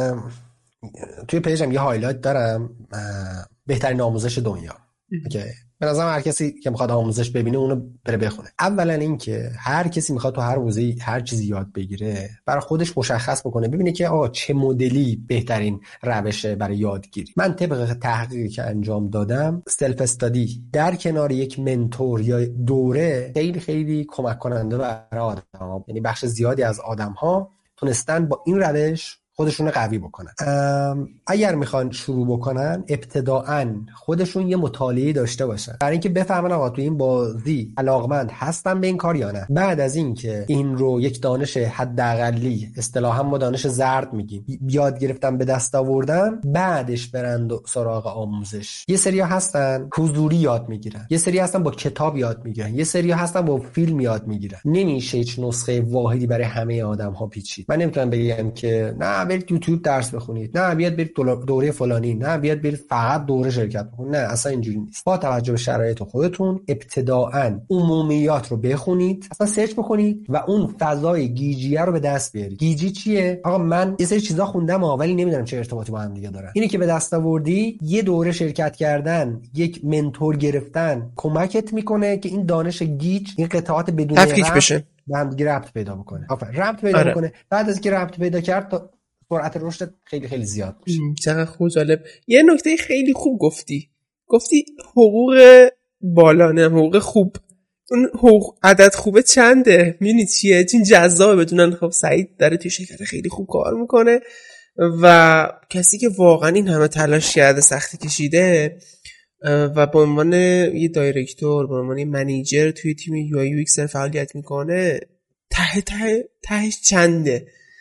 توی پیجم یه هایلایت دارم، بهترین آموزش دنیا. اوکی، به نظرم هر کسی که میخواد آموزش ببینه اونو بره بخونه. اولا این که هر کسی میخواد تو هر حوزه‌ای هر چیزی یاد بگیره، برای خودش مشخص بکنه، ببینه که آقا چه مدلی بهترین روشه برای یادگیری. من طبق تحقیقی که انجام دادم، سلف استادی در کنار یک منتور یا دوره خیلی خیلی کمک کننده برای آدم‌ها. یعنی بخش زیادی از آدم‌ها تونستن با این روش خودشون قوی بکنن. اگر میخوان شروع بکنن، ابتداعاً خودشون یه مطالعه داشته باشن برای اینکه بفهمن آقا تو این بازی علاقمند هستن به این کار یا نه. بعد از این که این رو یک دانش حداقلی، اصطلاحاً ما دانش زرد میگیم، یاد گرفتن، به دست آوردن، بعدش برند سراغ آموزش. یه سری هستن حضوری یاد میگیرن، یه سری هستن با کتاب یاد میگیرن، یه سری هستن با فیلم یاد میگیرن. نمیشه هیچ نسخه واحدی برای همه آدم‌ها پیچید. من نمیتونم بگم که نه برید یوتیوب درس بخونید، نه بیاد برید دوره فلانی، نه بیاد برید فقط دوره شرکت بکنید. نه، اصلا اینجوری نیست. با توجه به شرایط خودتون ابتداءً عمومیات رو بخونید، اصلا سرچ بکنید و اون فضای گیجیه رو به دست بیارید. گیجی چیه؟ آقا من یه سری چیزا خوندم ولی نمیدونم چه ارتباطی با هم دیگه دارن. اینی که به دست آوردی، یه دوره شرکت کردن، یک منتور گرفتن کمکت میکنه که این دانش گیج، این قطعات بدون تفکیک بشه، به هم دیگه ربط پیدا بکنه. آفرین، ربط پیدا آره. بکنه. بعد از اینکه ربط پیدا کرد تا سرعت رشد خیلی خیلی زیاد میشه. چقدر خوب، جالب. یه نکته خیلی خوب گفتی. گفتی حقوق بالا، نه حقوق خوب. اون حقوق عدد خوبه چنده؟ می‌بینی چیه؟ چون جذابه بدونن خب سعید داره توی شرکت خیلی خوب کار میکنه و کسی که واقعا این همه تلاش کرده، سختی کشیده و به عنوان یه دایرکتور، به عنوان یه منیجر توی تیم یو آی یو ایکس فعالیت میکنه، ته ته تهش چنده؟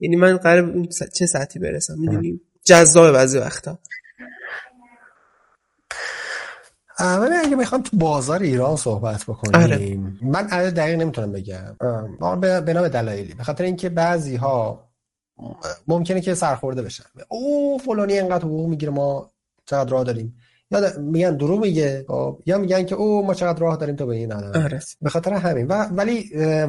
یعنی من قرار چه سطحی برسم میدونیم جذاب بعضی وقتا. ولی اگه میخوام تو بازار ایران صحبت بکنیم آره. من عدد دقیق نمیتونم بگم به بنا به دلایلی، به خاطر اینکه بعضی ها ممکنه که سرخورده بشن، او فلانی اینقدر حقوق میگیره ما چقدر راه داریم، یا میگن دروغ میگه یا میگن که او ما چقدر راه داریم تا به این عدد آره. به خاطر همین و ولی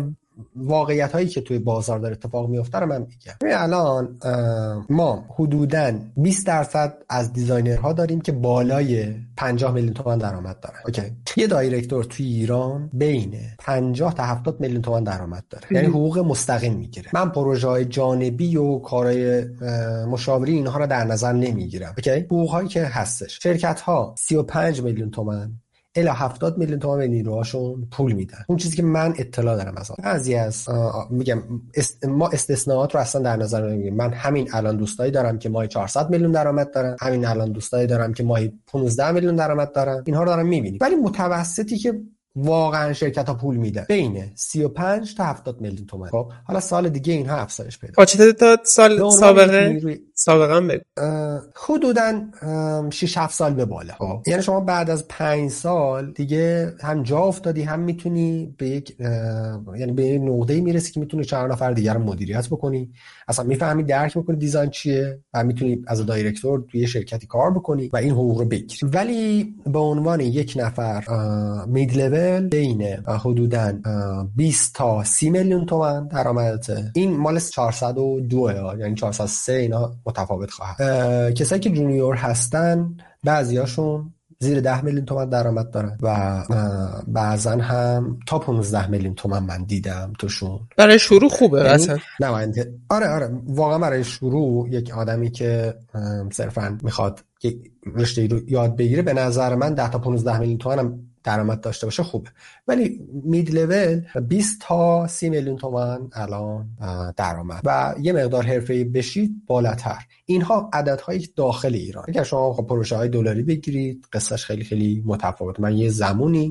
واقعیت هایی که توی بازار داره اتفاق میفته رو من میگم. الان ما حدوداً بیست درصد از دیزاینرها داریم که بالای پنجاه میلیون تومان درآمد دارن. اوکی. یه دایرکتور توی ایران بین پنجاه تا هفتاد میلیون تومان درآمد داره، یعنی حقوق مستقیم میگیره. من پروژه های جانبی و کارهای مشاوری اینها رو در نظر نمیگیرم. اوکی. حقوق هایی که هستش، شرکت ها سی و پنج میلیون تومان الی هفتاد میلیون تومان به نیروهاشون پول میدن. اون چیزی که من اطلاع دارم از اون بعضی از میگم است... ما استثناءات رو اصلا در نظر نمیگیریم. من همین الان دوستایی دارم که ماهی چهارصد میلیون درآمد دارن، همین الان دوستایی دارم که ماهی پانزده میلیون درآمد دارن. اینها رو دارم میبینیم. ولی متوسطی که واقعا شرکت ها پول میده بین سی و پنج تا هفتاد میلیون تومان. خب حالا سال دیگه اینها افزایش پیدا کرد. چه تا سال سابقه سابقه هم بگو. حدوداً شش هفت سال به بالا. خب یعنی شما بعد از پنج سال دیگه هم جا افتادی، هم میتونی به یک یعنی به یک نقطه‌ای میرسی که میتونی چهار نفر دیگر رو مدیریت بکنی، اصلا میفهمی درک میکنی دیزاین چیه و میتونی از دایرکتور توی شرکتی کار بکنی و این حقوق رو بگیری. ولی به عنوان یک نفر مید لول بین حدوداً بیست تا سی میلیون تومان درآمدته. این مال چهارصد و دو یعنی چهارصد و سه اینا متفاوت خواهد. کسایی که جونیور هستن بعضیاشون زیر ده میلیون تومان درآمد دارن و بعضا هم تا پانزده میلیون تومان من دیدم توشون. برای شروع خوبه اصلا. نه من آره آره واقعا برای شروع یک آدمی که صرفا میخواد یک رشته رو یاد بگیره به نظر من ده تا پانزده میلیون تومان هم درآمد داشته باشه خوبه. ولی مید لول بیست تا سی میلیون تومان الان درآمد و یه مقدار حرفه‌ای بشید بالاتر. اینها عددهای داخل ایران. اگر شما خب پروژه های دلاری بگیرید قصهش خیلی خیلی متفاوت. من یه زمانی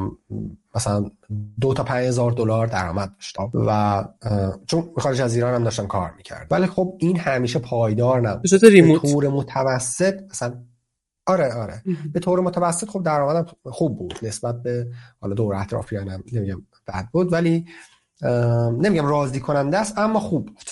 مثلا دو تا پنج هزار دلار درآمد داشتم و چون خارج از ایران هم داشتم کار میکرد، ولی خب این همیشه پایدار نبود. به طور متوسط مثلا آره آره به طور متوسط خب درآمدم خوب بود نسبت به حالا دور اطرافیانم نمیگم بد بود، ولی نمیگم راضی کننده است اما خوب بود.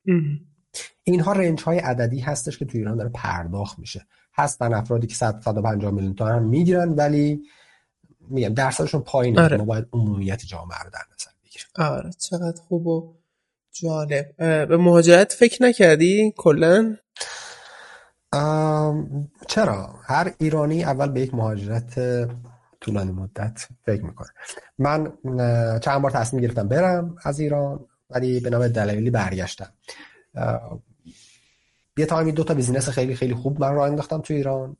اینها رنج های عددی هستش که تو ایران داره پرداخت میشه. هستن افرادی که صد تا صد و پنجاه میلیون تومان هم میگیرن ولی میگم درصدشون پایینه. آره. ما باید عمومیت جامعه رو در نظر بگیریم. آره چقدر خوب و جالب. به مهاجرت فکر نکردی کلا؟ چرا؟ هر ایرانی اول به یک مهاجرت طولانی مدت فکر میکنه. من چند بار تصمیم گرفتم برم از ایران ولی به نام دلایلی برگشتم. یه تایمی دو تا بیزینس خیلی خیلی خوب من راه انداختم تو ایران.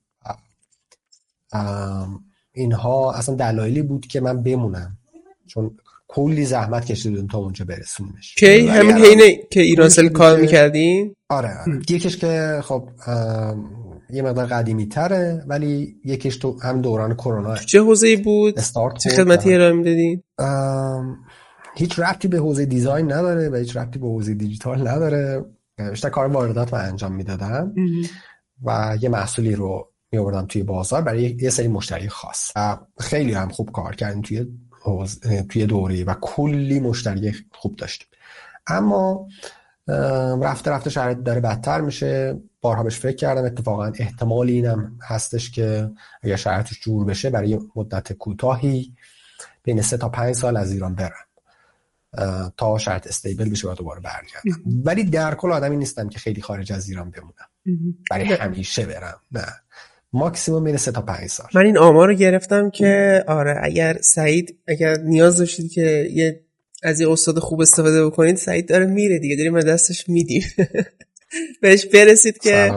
اینها اصلا دلایلی بود که من بمونم چون کلی زحمت کشیدیم تا اونجا برسونیمش. کی همین اینه که ایرانسل کار میکردین؟ آره, آره. یکیش که خب یه مقدار قدیمی تره ولی یکیش تو هم دوران کرونا. چه حوزه‌ای بود؟ چه خدمتی ارائه میدادین؟ هیچ ربطی به حوزه دیزاین نداره و هیچ ربطی به حوزه دیجیتال نداره. بیشتر کار واردات من انجام میدادم و یه محصولی رو میآوردم توی بازار برای یه سری مشتری خاص. خیلی هم خوب کار کردیم توی توی دوره و کلی مشتری خوب داشتیم. اما رفته رفته شرایط داره بدتر میشه. بارها بهش فکر کردم. اتفاقا احتمال اینم هستش که اگر شرایطش جور بشه برای مدت کوتاهی بین سه تا پنج سال از ایران برم تا شرط استیبل بشه و دوباره برگردم. ولی در کل آدمی نیستم که خیلی خارج از ایران بمونم برای همیشه برم. نه ماکسیموم بین سه تا پنج سال. من این آمار رو گرفتم که آره اگر سعید اگر نیاز داشتید که یه از یه استاد خوب استفاده بکنید سعید داره میره دیگه، داریم از دستش میدیم. بهش برسید که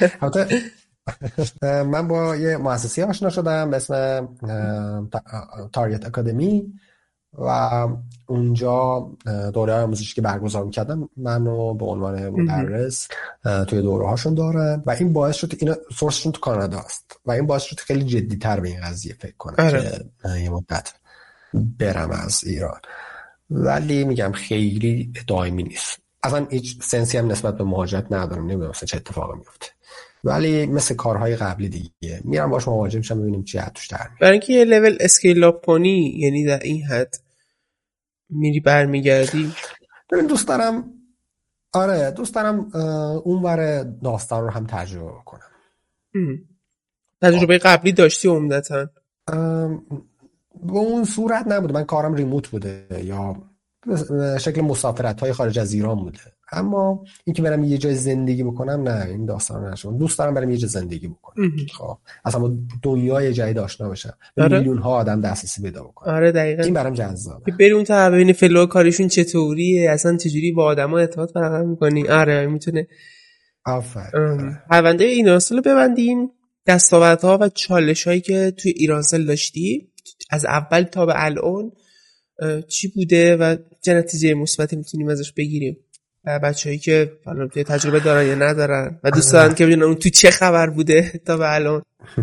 من با یه مؤسسه آشنا شدم به اسم تارگت اکادمی و اونجا دوره آموزشی که برگزار می‌کردم منو به عنوان مدرس توی دوره هاشون دارن و این باعث شد اینا سورسشون تو کانادا است و این باعث شد خیلی جدی‌تر به این قضیه فکر کنم که یه مدت برم از ایران. ولی میگم خیلی دائمی نیست. اصلا هیچ سنسی هم نسبت به مهاجرت ندارم، نمیدونم چه اتفاقی میفته، ولی مثل کارهای قبلی دیگه میرم باش مواجه میشم ببینیم چی از توش در میاد. برای اینکه یه لول اسکیل اپ کنی، یعنی در این حد میری برمیگردی. ببین دوست دارم آره دوست دارم اون ور داستان رو هم تجربه کنم. تجربه قبلی داشتی عمدتاً؟ به اون صورت نبوده، من کارم ریموت بوده یا شکل مسافرت‌های خارج از ایران بوده، اما اینکه برم یه جای زندگی بکنم نه، این داستان نشون. دوست دارم برم یه جای زندگی بکنم، خب اصلا با دنیای جدید آشنا بشم، به آره. میلیون ها آدم دسترسی پیدا بکنم. آره دقیقاً. این برام جذابه. بری اون طرف ببینی فلو کارشون چطوریه، اصلا چجوری با آدما ارتباط برقرار می‌کنی. آره میتونه. آفرین. پرونده ایرانسل رو ببندیم. دستاوردها و چالش‌هایی که توی ایرانسل داشتی از اول تا به الان چی بوده و چه نتیجه مثبتی میتونیم ازش بگیریم؟ و بچه‌هایی که حالا تجربه دارن یا ندارن و دوست دارن که ببینن اون تو چه خبر بوده تا به الان.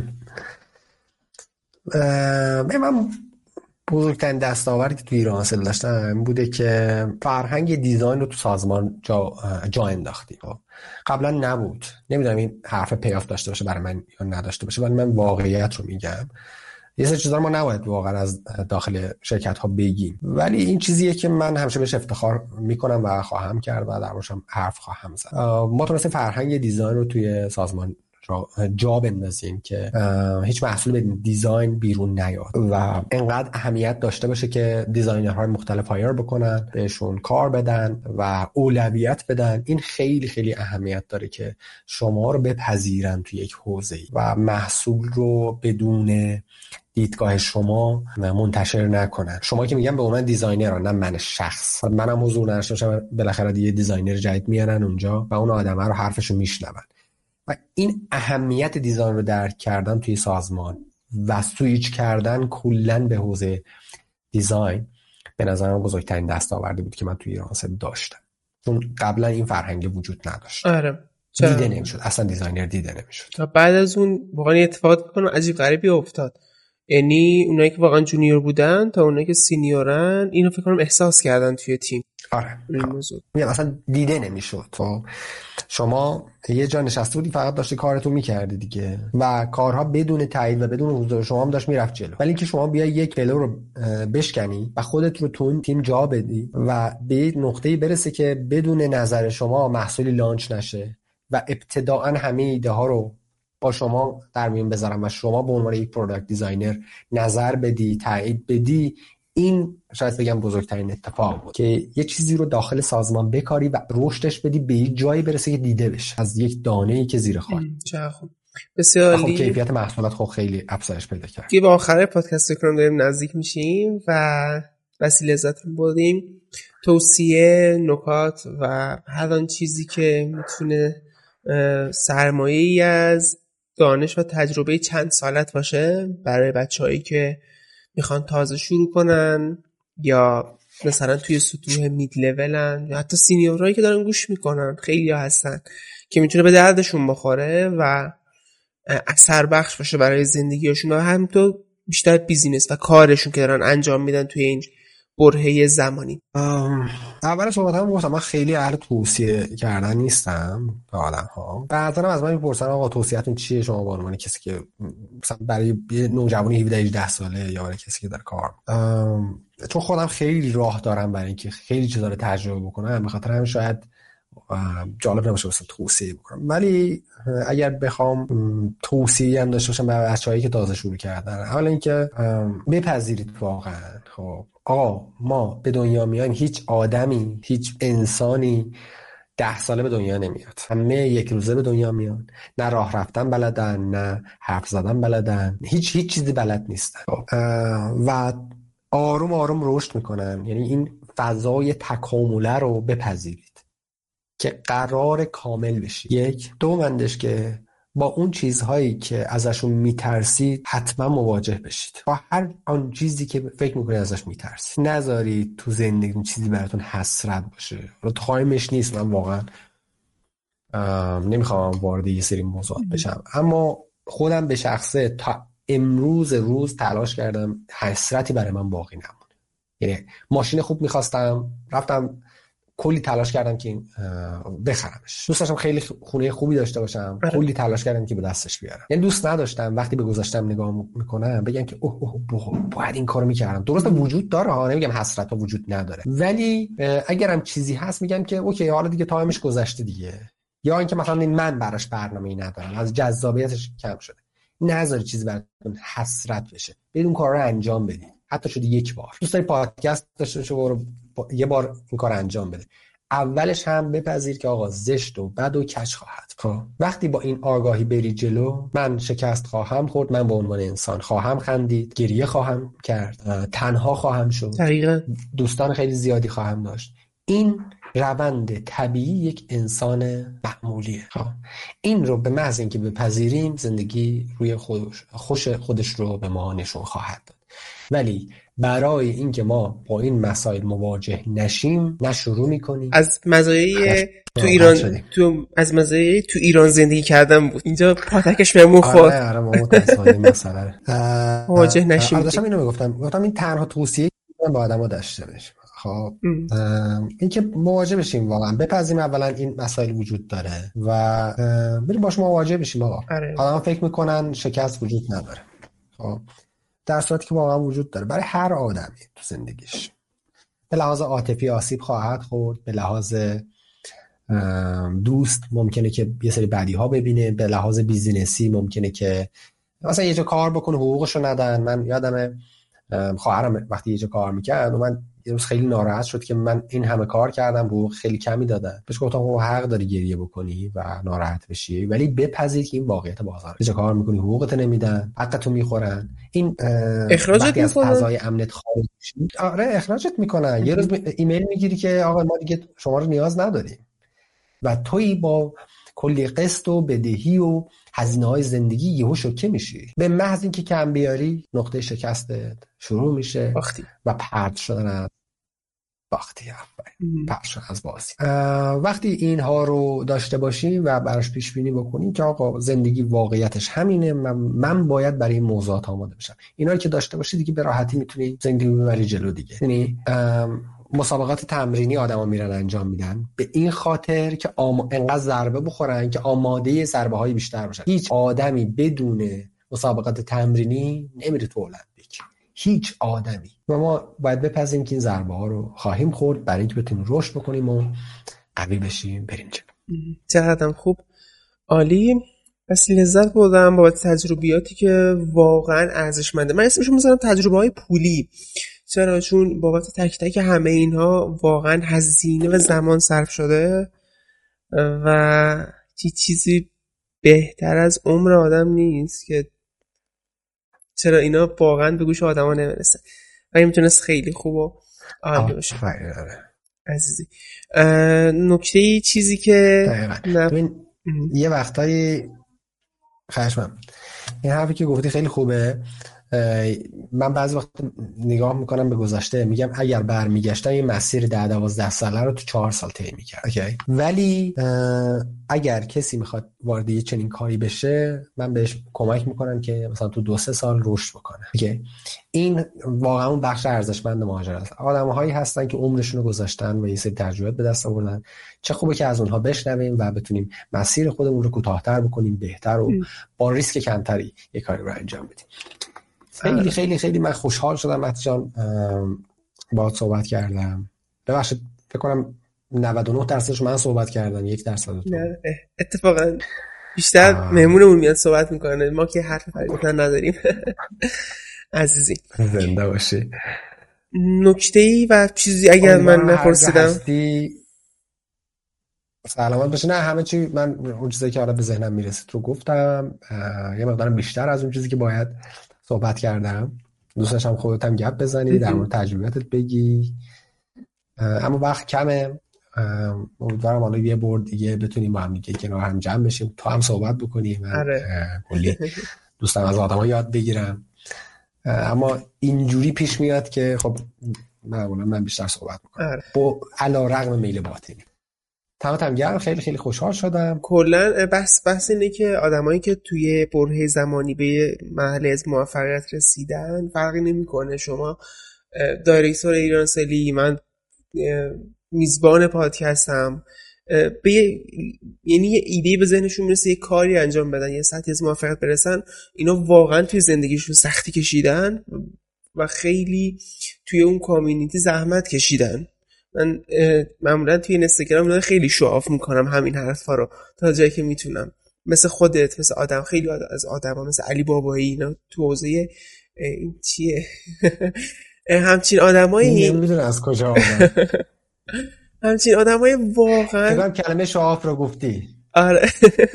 من بزرگترین دستاوردی که تو ایرانسل داشتم بوده که فرهنگ دیزاین رو تو سازمان جا, جا انداختیم. قبلا نبود. نمیدونم این حرف پیاف داشته باشه برای من یا نداشته باشه، ولی من واقعیت رو میگم. یه سری چیزا ما نباید واقعا از داخل شرکت ها بگیم، ولی این چیزیه که من همیشه بهش افتخار میکنم و خواهم کرد و در موردش حرف خواهم زد. ما تونستیم فرهنگ دیزاین رو توی سازمان جا بندازیم که هیچ محصول به دیزاین بیرون نیاد و انقدر اهمیت داشته باشه که دیزاینرهای مختلف هایر بکنن، بهشون کار بدن و اولویت بدن. این خیلی خیلی اهمیت داره که شما رو بپذیرن توی یک حوزه‌ای و محصول رو بدون دیدگاه شما منتشر نکنن. شما که میگم به عنوان دیزاینر، نه من شخص، منم حضور نداشته باشم، بالاخره دیگه دیزاینر جدید میارن اونجا و اون آدمه رو حرفشو میشنون و این اهمیت دیزاین رو درک کردن توی سازمان و سویچ کردن کلن به حوزه دیزاین به نظرم بزرگترین دستاوردی بود که من توی ایرانسل داشتم، چون قبلا این فرهنگ وجود نداشت. آره. دیده نمیشد، اصلا دیزاینر دیده نمیشد. تا بعد از اون واقعا اتفاق کنه عجیب غریبی افتاد. یعنی اونایی که واقعا جونیور بودن تا اونایی که سینیورن اینو فکر کنم احساس کردن توی تیم. آره. میگم اصلا دیده نمیشد. تو شما یه جا نشسته بودی فقط داشتی کارتو میکردی دیگه و کارها بدون تایید و بدون حضور شما هم داشت میرفت جلو، ولی اینکه شما بیای یک پلو رو بشکنی و خودت رو تو اون تیم جا بدی و به یک نقطه‌ای برسه که بدون نظر شما محصولی لانچ نشه و ابتداءً همه ایده ها رو با شما در میون بذارم و شما به عنوان یک پروداکت دیزاینر نظر بدی، تایید بدی، این شاید بگم بزرگترین اتفاق بود که یه چیزی رو داخل سازمان بکاری و رشدش بدی به یک جایی برسه که دیده بشه از یک دانه‌ای که زیر خاک. چه خوب. بسیار عالی. خب کیفیت محصولات خب خیلی افزایش پیدا کرد. که به آخر پادکست فکر داریم نزدیک میشیم و وسیله لذت بردیم. توصیه، نکات و هر آن چیزی که میتونه سرمایه‌ای از دانش و تجربه چند سالت باشه برای بچه‌هایی که میخوان تازه شروع کنن یا مثلا توی سطوح مید لولن یا حتی سینیورایی که دارن گوش میکنن، خیلی ها هستن که میتونه به دردشون بخوره و اثر بخش باشه برای زندگیشون و همینطور بیشتر بیزینس و کارشون که دارن انجام میدن توی این برهه زمانی. اول صحبت هم گفتم من خیلی اهل توصیه کردن نیستم به آدم ها. بعضا از من میپرسن آقا توصیه‌تون چیه شما به عنوان کسی که مثلا برای یه نوجوانی هفده هجده ساله یا برای کسی که در کار، چون خودم خیلی راه دارم برای اینکه خیلی چیزا رو تجربه بکنم، به خاطر همین شاید جالب نباشه واسه توصیه بکنم. ولی اگر بخوام توصیه هم داشته باشم برای بچه‌هایی که تازه شروع کردن، اولا اینکه بپذیرید واقعا خب آقا ما به دنیا میایم، هیچ آدمی هیچ انسانی ده ساله به دنیا نمیاد، همه یک روزه به دنیا میان، نه راه رفتن بلدن نه حرف زدن بلدن، هیچ هیچ چیزی بلد نیستن و آروم آروم رشد میکنن. یعنی این فضای تکامله رو بپذیرید که قرار کامل بشید. یک دومندش که با اون چیزهایی که ازشون میترسید حتما مواجه بشید، با هر آن چیزی که فکر میکنید ازش میترسید. نذارید تو زندگی چیزی براتون حسرت باشه. رو تایمش نیست، من واقعا نمیخوام وارد یه سری موضوعات بشم، اما خودم به شخصه تا امروز روز تلاش کردم حسرتی برای من باقی نمونه. یعنی ماشین خوب میخواستم، رفتم کلی تلاش کردم که این بخرمش. دوست داشتم خیلی خونه خوبی داشته باشم، کلی تلاش کردم که به دستش بیارم. یعنی دوست نداشتم وقتی به گذشتم نگاه میکنم بگم که اوه اوه باید این کارو میکردم. درسته وجود داره ها، نمیگم حسرت ها وجود نداره، ولی اگرم چیزی هست میگم که اوکی حالا دیگه تایمش گذشته دیگه. یا اینکه مثلا این من براش برنامه‌ای ندارم، از جذابیتش کم شده. نذاری چیزی براتون حسرت بشه، برید اون کارا رو انجام بدید. حتی شده یک بار دوست داری پادکست داشته باشه برو با... یه بار این کار انجام بده. اولش هم بپذیر که آقا زشت و بد و کج خواهد. خب وقتی با این آگاهی بری جلو، من شکست خواهم خورد، من به عنوان انسان خواهم خندید، گریه خواهم کرد، تنها خواهم شد، دقیقاً دوستان خیلی زیادی خواهم داشت. این روند طبیعی یک انسان معمولیه. خب این رو به محض اینکه بپذیریم، زندگی روی خودش خوش خودش رو به ما نشون خواهد داد. ولی برای اینکه ما با این مسائل مواجه نشیم، نه شروع می‌کنیم. از مزایای تو ایران تو از مزایای تو ایران زندگی کردن بود. اینجا پاتکش بهمون خورد. آره آره ما متأسفانه این مسئله مواجه نشیم. داشتم اینو میگفتم گفتم این تنها توصیه که با آدم‌ها داشته باشیم. خب این که مواجه بشیم، واقعا بپذیریم اولا این مسائل وجود داره و بریم باش مواجه بشیم. آقا آدم‌ها فکر میکنن شکست وجود نداره، خب در صورتی که واقعا وجود داره برای هر آدمی تو زندگیش. به لحاظ عاطفی آسیب خواهد خورد، به لحاظ دوست ممکنه که یه سری بدی ها ببینه، به لحاظ بیزینسی ممکنه که مثلا یه جا کار بکنه حقوقشو ندن. من یادمه خواهرم وقتی یه جا کار میکرد و من یه روز خیلی ناراحت شد که من این همه کار کردم حقوق خیلی کمی دادن. بهش گفتم حقوق حق داری گریه بکنی و ناراحت بشی، ولی بپذیر که این واقعیت بازاره. یه جا کار میکنی حقوقت نمیدن، حقتو میخورن، این اخراجت از فضای امنیت خارج میشی. آره اخراجت میکنن. یه روز ایمیل میگیری که آقا ما دیگه شما رو نیاز نداریم و تویی با کلی قسط و بدهی و هزینه‌های زندگی یهو شوکه میشی. به محض اینکه کم بیاری نقطه شکستت شروع میشه باختی. و پرت شدن از باختی پرت شدن از بازی. وقتی اینها رو داشته باشیم و براش پیش بینی بکنیم که آقا زندگی واقعیتش همینه، من, من باید برای این موضوعات آماده بشم، اینا رو که داشته باشی دیگه به راحتی میتونی زندگی ببری جلو دیگه. یعنی مسابقات تمرینی آدما میرن انجام میدن به این خاطر که آم... انقدر ضربه بخورن که آماده ضربه های بیشتر باشن. هیچ آدمی بدون مسابقات تمرینی نمیره تو المپیک، هیچ آدمی. و ما باید بپذیریم که این ضربه ها رو خواهیم خورد برای اینکه بتونیم رشد بکنیم و قوی بشیم بریم جلو. چقدر خوب، عالی. بس لذت بردم با تجربیاتی که واقعا ارزشمنده. من اسمشو میذارم تجربه های پولی. چرا؟ چون بابت تک تک همه اینها واقعا هزینه و زمان صرف شده و چی چیزی بهتر از عمر آدم نیست که چرا اینا واقعا به گوش آدم ها نمیرسه و این میتونست خیلی خوب و عالی باشه. عزیزی نکته چیزی که نه... یه وقتایی خشمم این حرفی که گفتی خیلی خوبه. من بعضی وقت نگاه میکنم به گذشته، میگم اگر برمیگشتم این مسیر ده دوازده ساله رو تو چهار سال طی میکرد. اوکی. ولی اگر کسی میخواد وارد یه چنین کاری بشه، من بهش کمک میکنم که مثلا تو دو سه سال رشد بکنه. اوکی. این واقعا اون بخش ارزشمند ماجرا است. آدم‌هایی هستن که عمرشون رو گذاشتن و یه سری تجربیات به دست آوردن. چه خوبه که از اونها بشنویم و بتونیم مسیر خودمون رو کوتاه‌تر بکنیم، بهتر و با ریسک کمتری یه کاری رو انجام بدیم. خیلی خیلی خیلی من خوشحال شدم مهدی جان باهات صحبت کردم. ببخشید فکر کنم نود و نه درصدش من صحبت کردم، یک درصد تو. نه اتفاقا بیشتر مهمونمون میاد صحبت میکنه، ما که حرف فریدن نداریم. عزیزی زنده باشی. نکته‌ای و چیزی اگر من نپرسیدم سلامت باشه. نه همه چی من اون چیزی که حالا به ذهنم میرسید رو گفتم، یه مقدار بیشتر از اون چیزی که باید صحبت کردم. دوست داشتم خودت هم گپ بزنی در مورد تجربیاتت بگی، اما وقت کمه. امیدوارم حالا یه بار دیگه بتونیم با هم دیگه کنار هم جمع بشیم، تو هم صحبت بکنیم. من کلی دوستم از آدم‌ها یاد بگیرم، اما اینجوری پیش میاد که خب معمولا من بیشتر صحبت میکنم با علیرغم میل باطنی. تمام گرم، خیلی خیلی خوشحال شدم. کلا بحث بحث اینه که آدمایی که توی برهه زمانی به مرحله از موفقیت رسیدن فرقی نمیکنه شما دایرکتور ایرانسلی، من میزبان پادکستم به یه، یعنی یه ایده به ذهنشون میرسه یه کاری انجام بدن، یه سطحی از موفقیت برسن، اینا واقعا توی زندگیشون سختی کشیدن و خیلی توی اون کامیونیتی زحمت کشیدن. من معمولا توی اینستاگرام خیلی شوآف میکنم همین حرفا رو تا جایی که میتونم، مثل خودت، مثل آدم خیلی از آدما مثل علی بابایی، اینا تو حوزه این چیه همچین آدمایی نمیدونم از کجا آمد همچین آدمای واقعا فکرم کلمه شوآف رو گفتی. آره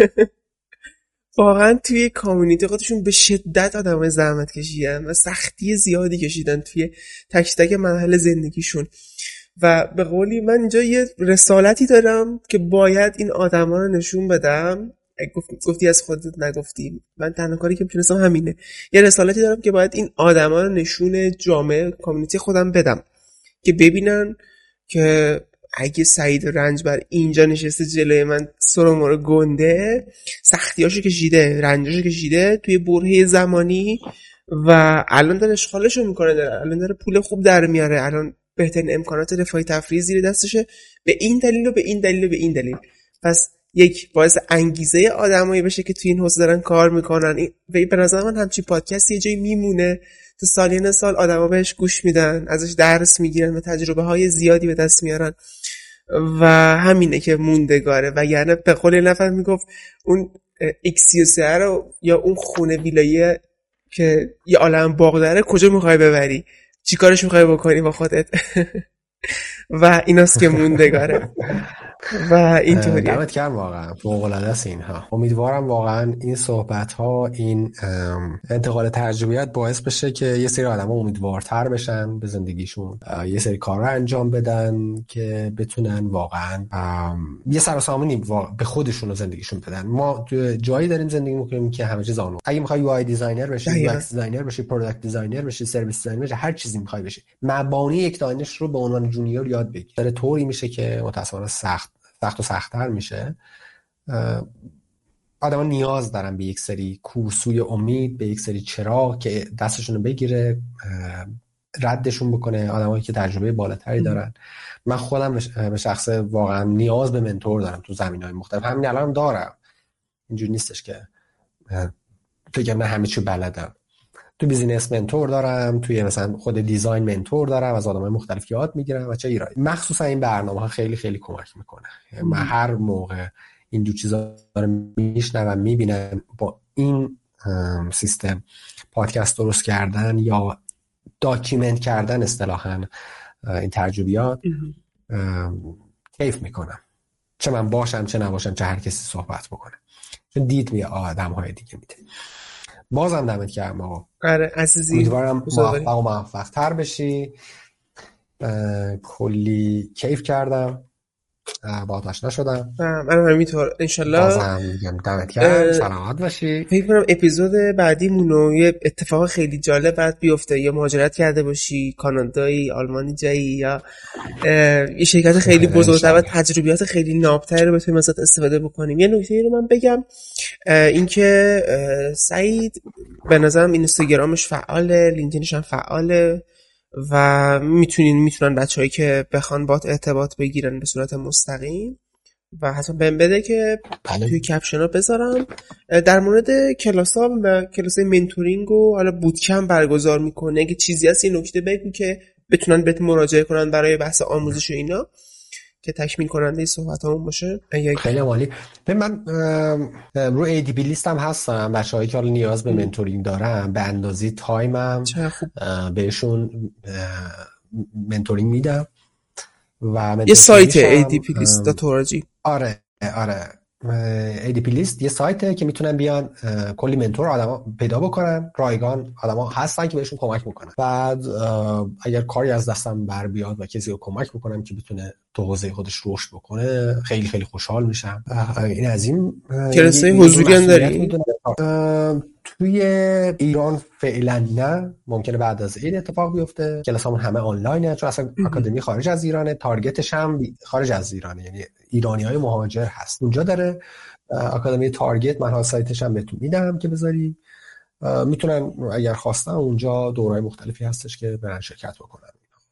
واقعا توی کامیونیتی خودشون به شدت آدمای زحمت کشیدن و سختی زیادی کشیدن توی تک تک مراحل زندگیشون و به قولی من اینجا یه رسالتی دارم که باید این آدما رو نشون بدم. گفتی از خودت نگفتی، من تنها کاری که میتونستم همینه، یه رسالتی دارم که باید این آدما رو نشون جامعه کامیونیتی خودم بدم که ببینن که اگه سعید رنجبر اینجا نشسته جلوی من سرمورو گنده، سختیاشو کشیده، رنجاشو کشیده توی برهه زمانی و الان داره اشغالشو میکنه، داره الان داره پول خوب در میاره، الان بهترین امکانات رفاهی تفریحی زیر دستشه، به این دلیل و به این دلیل و به این دلیل. پس یک باعث انگیزه آدمایی بشه که توی این حوزه دارن کار میکنن. و به نظر من همچین پادکست یه جایی میمونه تا سالیان سال آدما بهش گوش میدن، ازش درس میگیرن و تجربه های زیادی به دست میارن و همینه که موندگاره. و یعنی به قول یه نفر میگفت اون ایکس سی و سه رو یا اون خونه ویلایی که یه عالم باغ داره کجا میخوای ببری، چی کارش میخوای بکنی با خودت و ایناست که موندگاره و اینطوریه. دمت گرم، واقعا فوق العاده است اینها. امیدوارم واقعا این صحبت ها، این انتقال تجربیات باعث بشه که یه سری آدم ها امیدوارتر بشن به زندگیشون، یه سری کار رو انجام بدن که بتونن واقعا یه سر و سامونی به خودشون و زندگیشون بدن. ما تو جایی داریم زندگی میکنیم که همه چیز آنو، اگه میخوای یو آی دیزاینر بشی، یو ایکس دیزاینر بشی، پروداکت دیزاینر بشی، سرویس دیزاینر بشی، هر چیزی میخوای بشی، مبانی یک دانش رو به عنوان جونیور یاد بگیر. داره طوری میشه که متأسفانه سخت سخت و سخت‌تر میشه. آدم‌ها نیاز دارن به یک سری کورسوی امید، به یک سری چراغ که دستشون رو بگیره، ردشون بکنه، آدمایی که تجربه بالاتری دارن. من خودم به شخص واقعا نیاز به منتور دارم تو زمینه‌های مختلف. همین الانم دارم، اینجوری نیستش که بگم نه همه چی بلدم. تو بیزینس منتور دارم، توی مثلا خود دیزاین منتور دارم، از آدمای مختلف یاد میگیرم و چه ایرانی. مخصوصا این برنامه‌ها خیلی خیلی کمک میکنه. من هر موقع این دو چیزا رو میشنوم میبینم، با این سیستم پادکست درست کردن یا داکیومنت کردن اصطلاحاً این تجربیات کیف میکنم، چه من باشم چه نباشم، چه هر کسی صحبت بکنه، چون دید میاد آدم‌های دیگه میده. بازم دمت گرم آقا. آره عزیزی، امیدوارم موفق و موفق تر بشی. کلی کیف کردم باهات آشنا شدم. منم همینطور. انشالله بازم میگم دمت گرم، سلامت باشی. فکر کنم اپیزود بعدیمونو یه اتفاق خیلی جالب بعد بیفته، یا مهاجرت کرده باشی کانادایی، آلمانی جایی، یا یه شرکت خیلی بزرگتر و تجربیات خیلی نابتری رو بتونیم ازت استفاده بکنیم. یه نکته رو من بگم، اینکه سعید به نظرم اینستاگرامش فعاله، لینکدینش هم فعاله و میتونین میتونن بچه‌هایی که بخوان باهات ارتباط بگیرن به صورت مستقیم و حتما بهم بده که بله. توی کپشن‌ها بذارم. در مورد کلاس‌ها و کلاس‌های منتورینگ و حالا بوتکمپ برگزار میکنه، اگه چیزی هست این نکته بگو که بتونن بهت مراجعه کنن برای بحث آموزش و اینا که تکمیل کننده صحبتامون باشه. خیلی عالی. من رو ای دی پی لیستم هستم، بچه‌هایی که حالا نیاز به منتورینگ دارن به اندازه تایمم بهشون منتورینگ میدم و یه سایت ای دی پی لیست دات او آر جی. آره آره ای دی پی لیست یه سایته که میتونن بیان کلی منتور آدما پیدا بکنن، رایگان آدما هستن که بهشون کمک میکنن. بعد اگر کاری از دستم بر بیاد و کسی رو کمک بکنم که بتونه تو حوزه خودش رشد بکنه، خیلی خیلی خوشحال میشم. این از این. کلاسای حضوری هم داری؟ توی ایران فعلا نه، ممکنه بعد از عید اتفاق بیفته. کلاسامون همه آنلاینه چون اصلا آکادمی خارج از ایرانه، تارگتش هم خارج از ایرانه، یعنی ایرانی‌های مهاجر هست اونجا داره. آکادمی تارگت من ها سایتش هم بهتون میدم که بذاری، میتونن اگر خواستن اونجا دورهای مختلفی هستش که برن شرکت بکنن.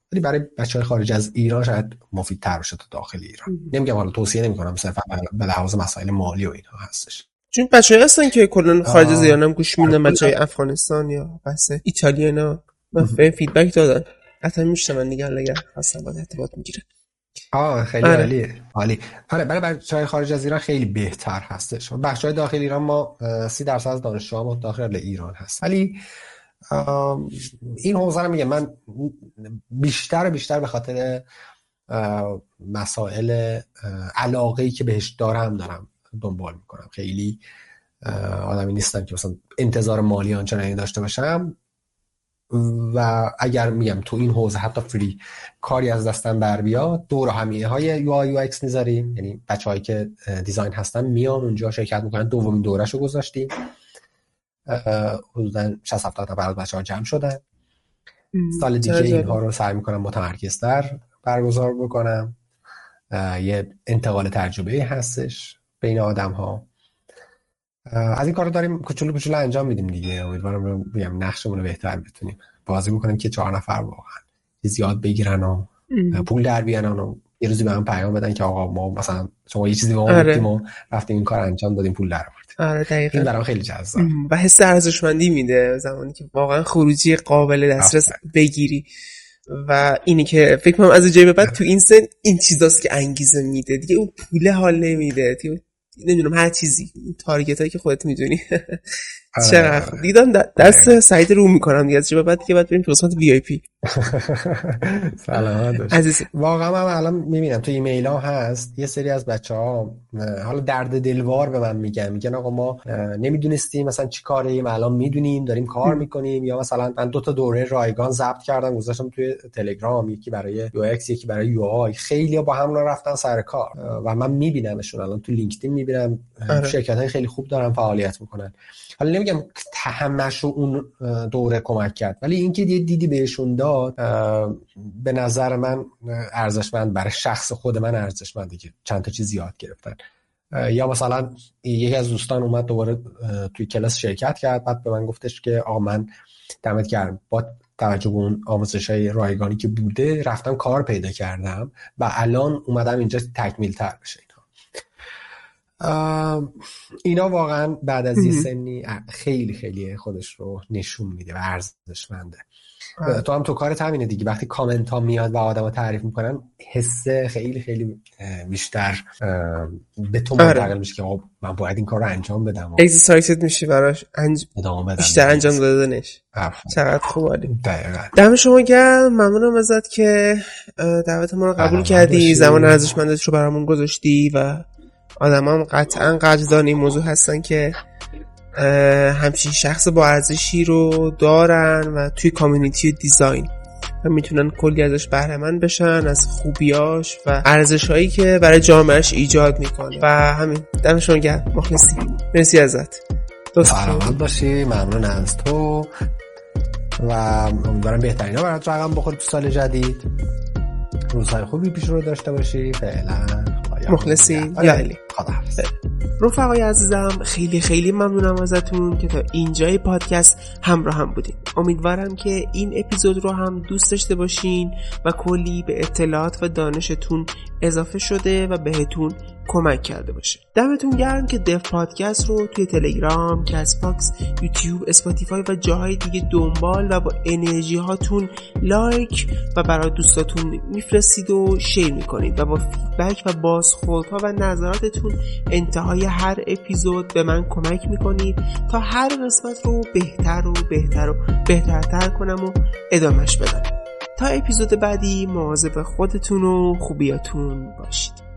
ولی برای بچهای خارج از ایران شاید مفیدتر باشه تا داخل ایران. نمیگم حالا توصیه نمیکنم، صرفا به لحاظ مسائل مالی و اینها هستش. چون بچه‌ای هستن که کلا خارج از ایران هم گوش میدن، بچهای افغانستان یا بس ایتالیا اینا به فیدبک دادن، حتما میشنون دیگه اگر خواستن با ارتباط میگیره. آه خیلی عالیه. عالی. آره برای بچهای خارج از ایران خیلی بهتر هستش. بچهای داخل ایران ما سی درصد از دانشجوها داخل ایران هست. ولی این حوزه رو میگم من بیشتر و بیشتر به خاطر مسائل علاقه‌ای که بهش دارم دارم دنبال میکنم. خیلی آدمی نیستم که مثلا انتظار مالی آنچنانی داشته باشم و اگر میگم تو این حوزه حتی فری کاری از دستم بر بیاد، دور همیه های یو آی یو ایکس میذاریم، یعنی بچه‌هایی که دیزاین هستن میان اونجا شرکت میکنن. دومین دورهشو گذاشتیم، حدوداً شصت هفتاد نفر از بچه‌ها جمع شدن. سال دیگه اینها رو سعی میکنم متمرکزتر برگزار بکنم. یه انتقال تجربه هستش بین آدم‌ها. از این کارو داریم کوچولو کوچولو انجام میدیم دیگه. امیدوارم بگم نقشمون رو بهتر بتونیم بازی بکنیم که چهار نفر واقعا زیاد بگیرن و پول در بیارن و یه روزی به من پیام بدن که آقا ما مثلا شما یه چیزی به ما گفتیم و رفتیم این کار انجام دادیم، پول در آوردیم. آره دقیقاً. این برام خیلی جذاب و حس ارزشمندی میده زمانی که واقعا خروجی قابل دسترس بگیری. و اینی که فکر کنم از جای به بعد تو این سن این چیزاست که انگیزه میده دیگه. اون پول حال نمیده دیگه، نمیدونم هر چیزی، تارگت هایی که خودت میدونی. چرا دیدم دست سعید رو میکنم دیگه، از جای به بعد دیگه باید بریم تو قسمت وی آی پی. سلامت باش. واقعا من الان میبینم تو ایمیل ها هست یه سری از بچه ها حالا درد دلوار به من میگن، میگن آقا ما نمیدونستیم مثلا چی کاریم، الان میدونیم داریم کار میکنیم. یا مثلا من دو تا دوره رایگان ضبط کردم گذاشتم توی تلگرام، یکی برای یو ایکس یکی برای یو آی. خیلی با هم رفتن سر کار و من میبینمشون الان تو لینکدین میبینم. شرکت های خیلی خوب دارن فعالیت میکنن. حالا نمیگم همش اون دوره کمک کرد، ولی اینکه یه دیدی بهشون داد به نظر من ارزشمند، برای شخص خود من ارزشمنده که چند تا چیز یاد گرفتن. یا مثلا یکی از دوستان اومد دوباره توی کلاس شرکت کرد، بعد به من گفتش که آقا من دمت گرم، با توجه به اون آموزش‌های رایگانی که بوده رفتم کار پیدا کردم و الان اومدم اینجا تکمیل تر بشه. اینا واقعا بعد از یه سنی خیلی خیلی خودش رو نشون میده و ارزشمنده. تو هم تو کارت همینه دیگه، وقتی کامنت ها میاد و آدم ها تعریف میکنن حس خیلی خیلی بیشتر به تو منتقل میشه که آقا من باید این کار رو انجام بدم، اکسایتد میشی براش، انج... بیشتر انجام دادنش. چقدر خوب. عالی. دقیقاً. دم شما گرم، ممنونم ازت که دعوت ما رو قبول کردی، زمان ارزشمندت رو برامون گذاشتی و آدم هم قطعا قدردان این موضوع هستن که همچین شخص با ارزشی رو دارن و توی کامیونیتی دیزاین و میتونن کلی ازش بهره مند بشن، از خوبیاش و ارزش‌هایی که برای جامعهش ایجاد میکنه. و همین، دم شما گرم، مخلصی. مرسی ازت. سلامت باشی. ممنون از تو و امیدوارم بهترینا برات رقم بخوره تو سال جدید. روزهای خوبی پیش رو داشته باشی. فعلا مخلصین. یا علی. خداحافظ. رفقای عزیزم، خیلی خیلی ممنونم ازتون که تا اینجای پادکست همراه هم بودین. امیدوارم که این اپیزود رو هم دوست داشته باشین و کلی به اطلاعات و دانشتون اضافه شده و بهتون کمک کرده باشه. دمتون گرم که دف پادکست رو توی تلگرام، کست باکس، یوتیوب، اسپاتیفای و جاهای دیگه دنبال و با انرژی هاتون لایک و برای دوستاتون میفرستید و شیر میکنید و با فیدبک و بازخوردها و نظراتتون انتهای هر اپیزود به من کمک میکنید تا هر قسمت رو بهتر و بهتر و بهترتر کنم و ادامهش بدم. تا اپیزود بعدی مواظب خودتون و خوبیاتون باشید.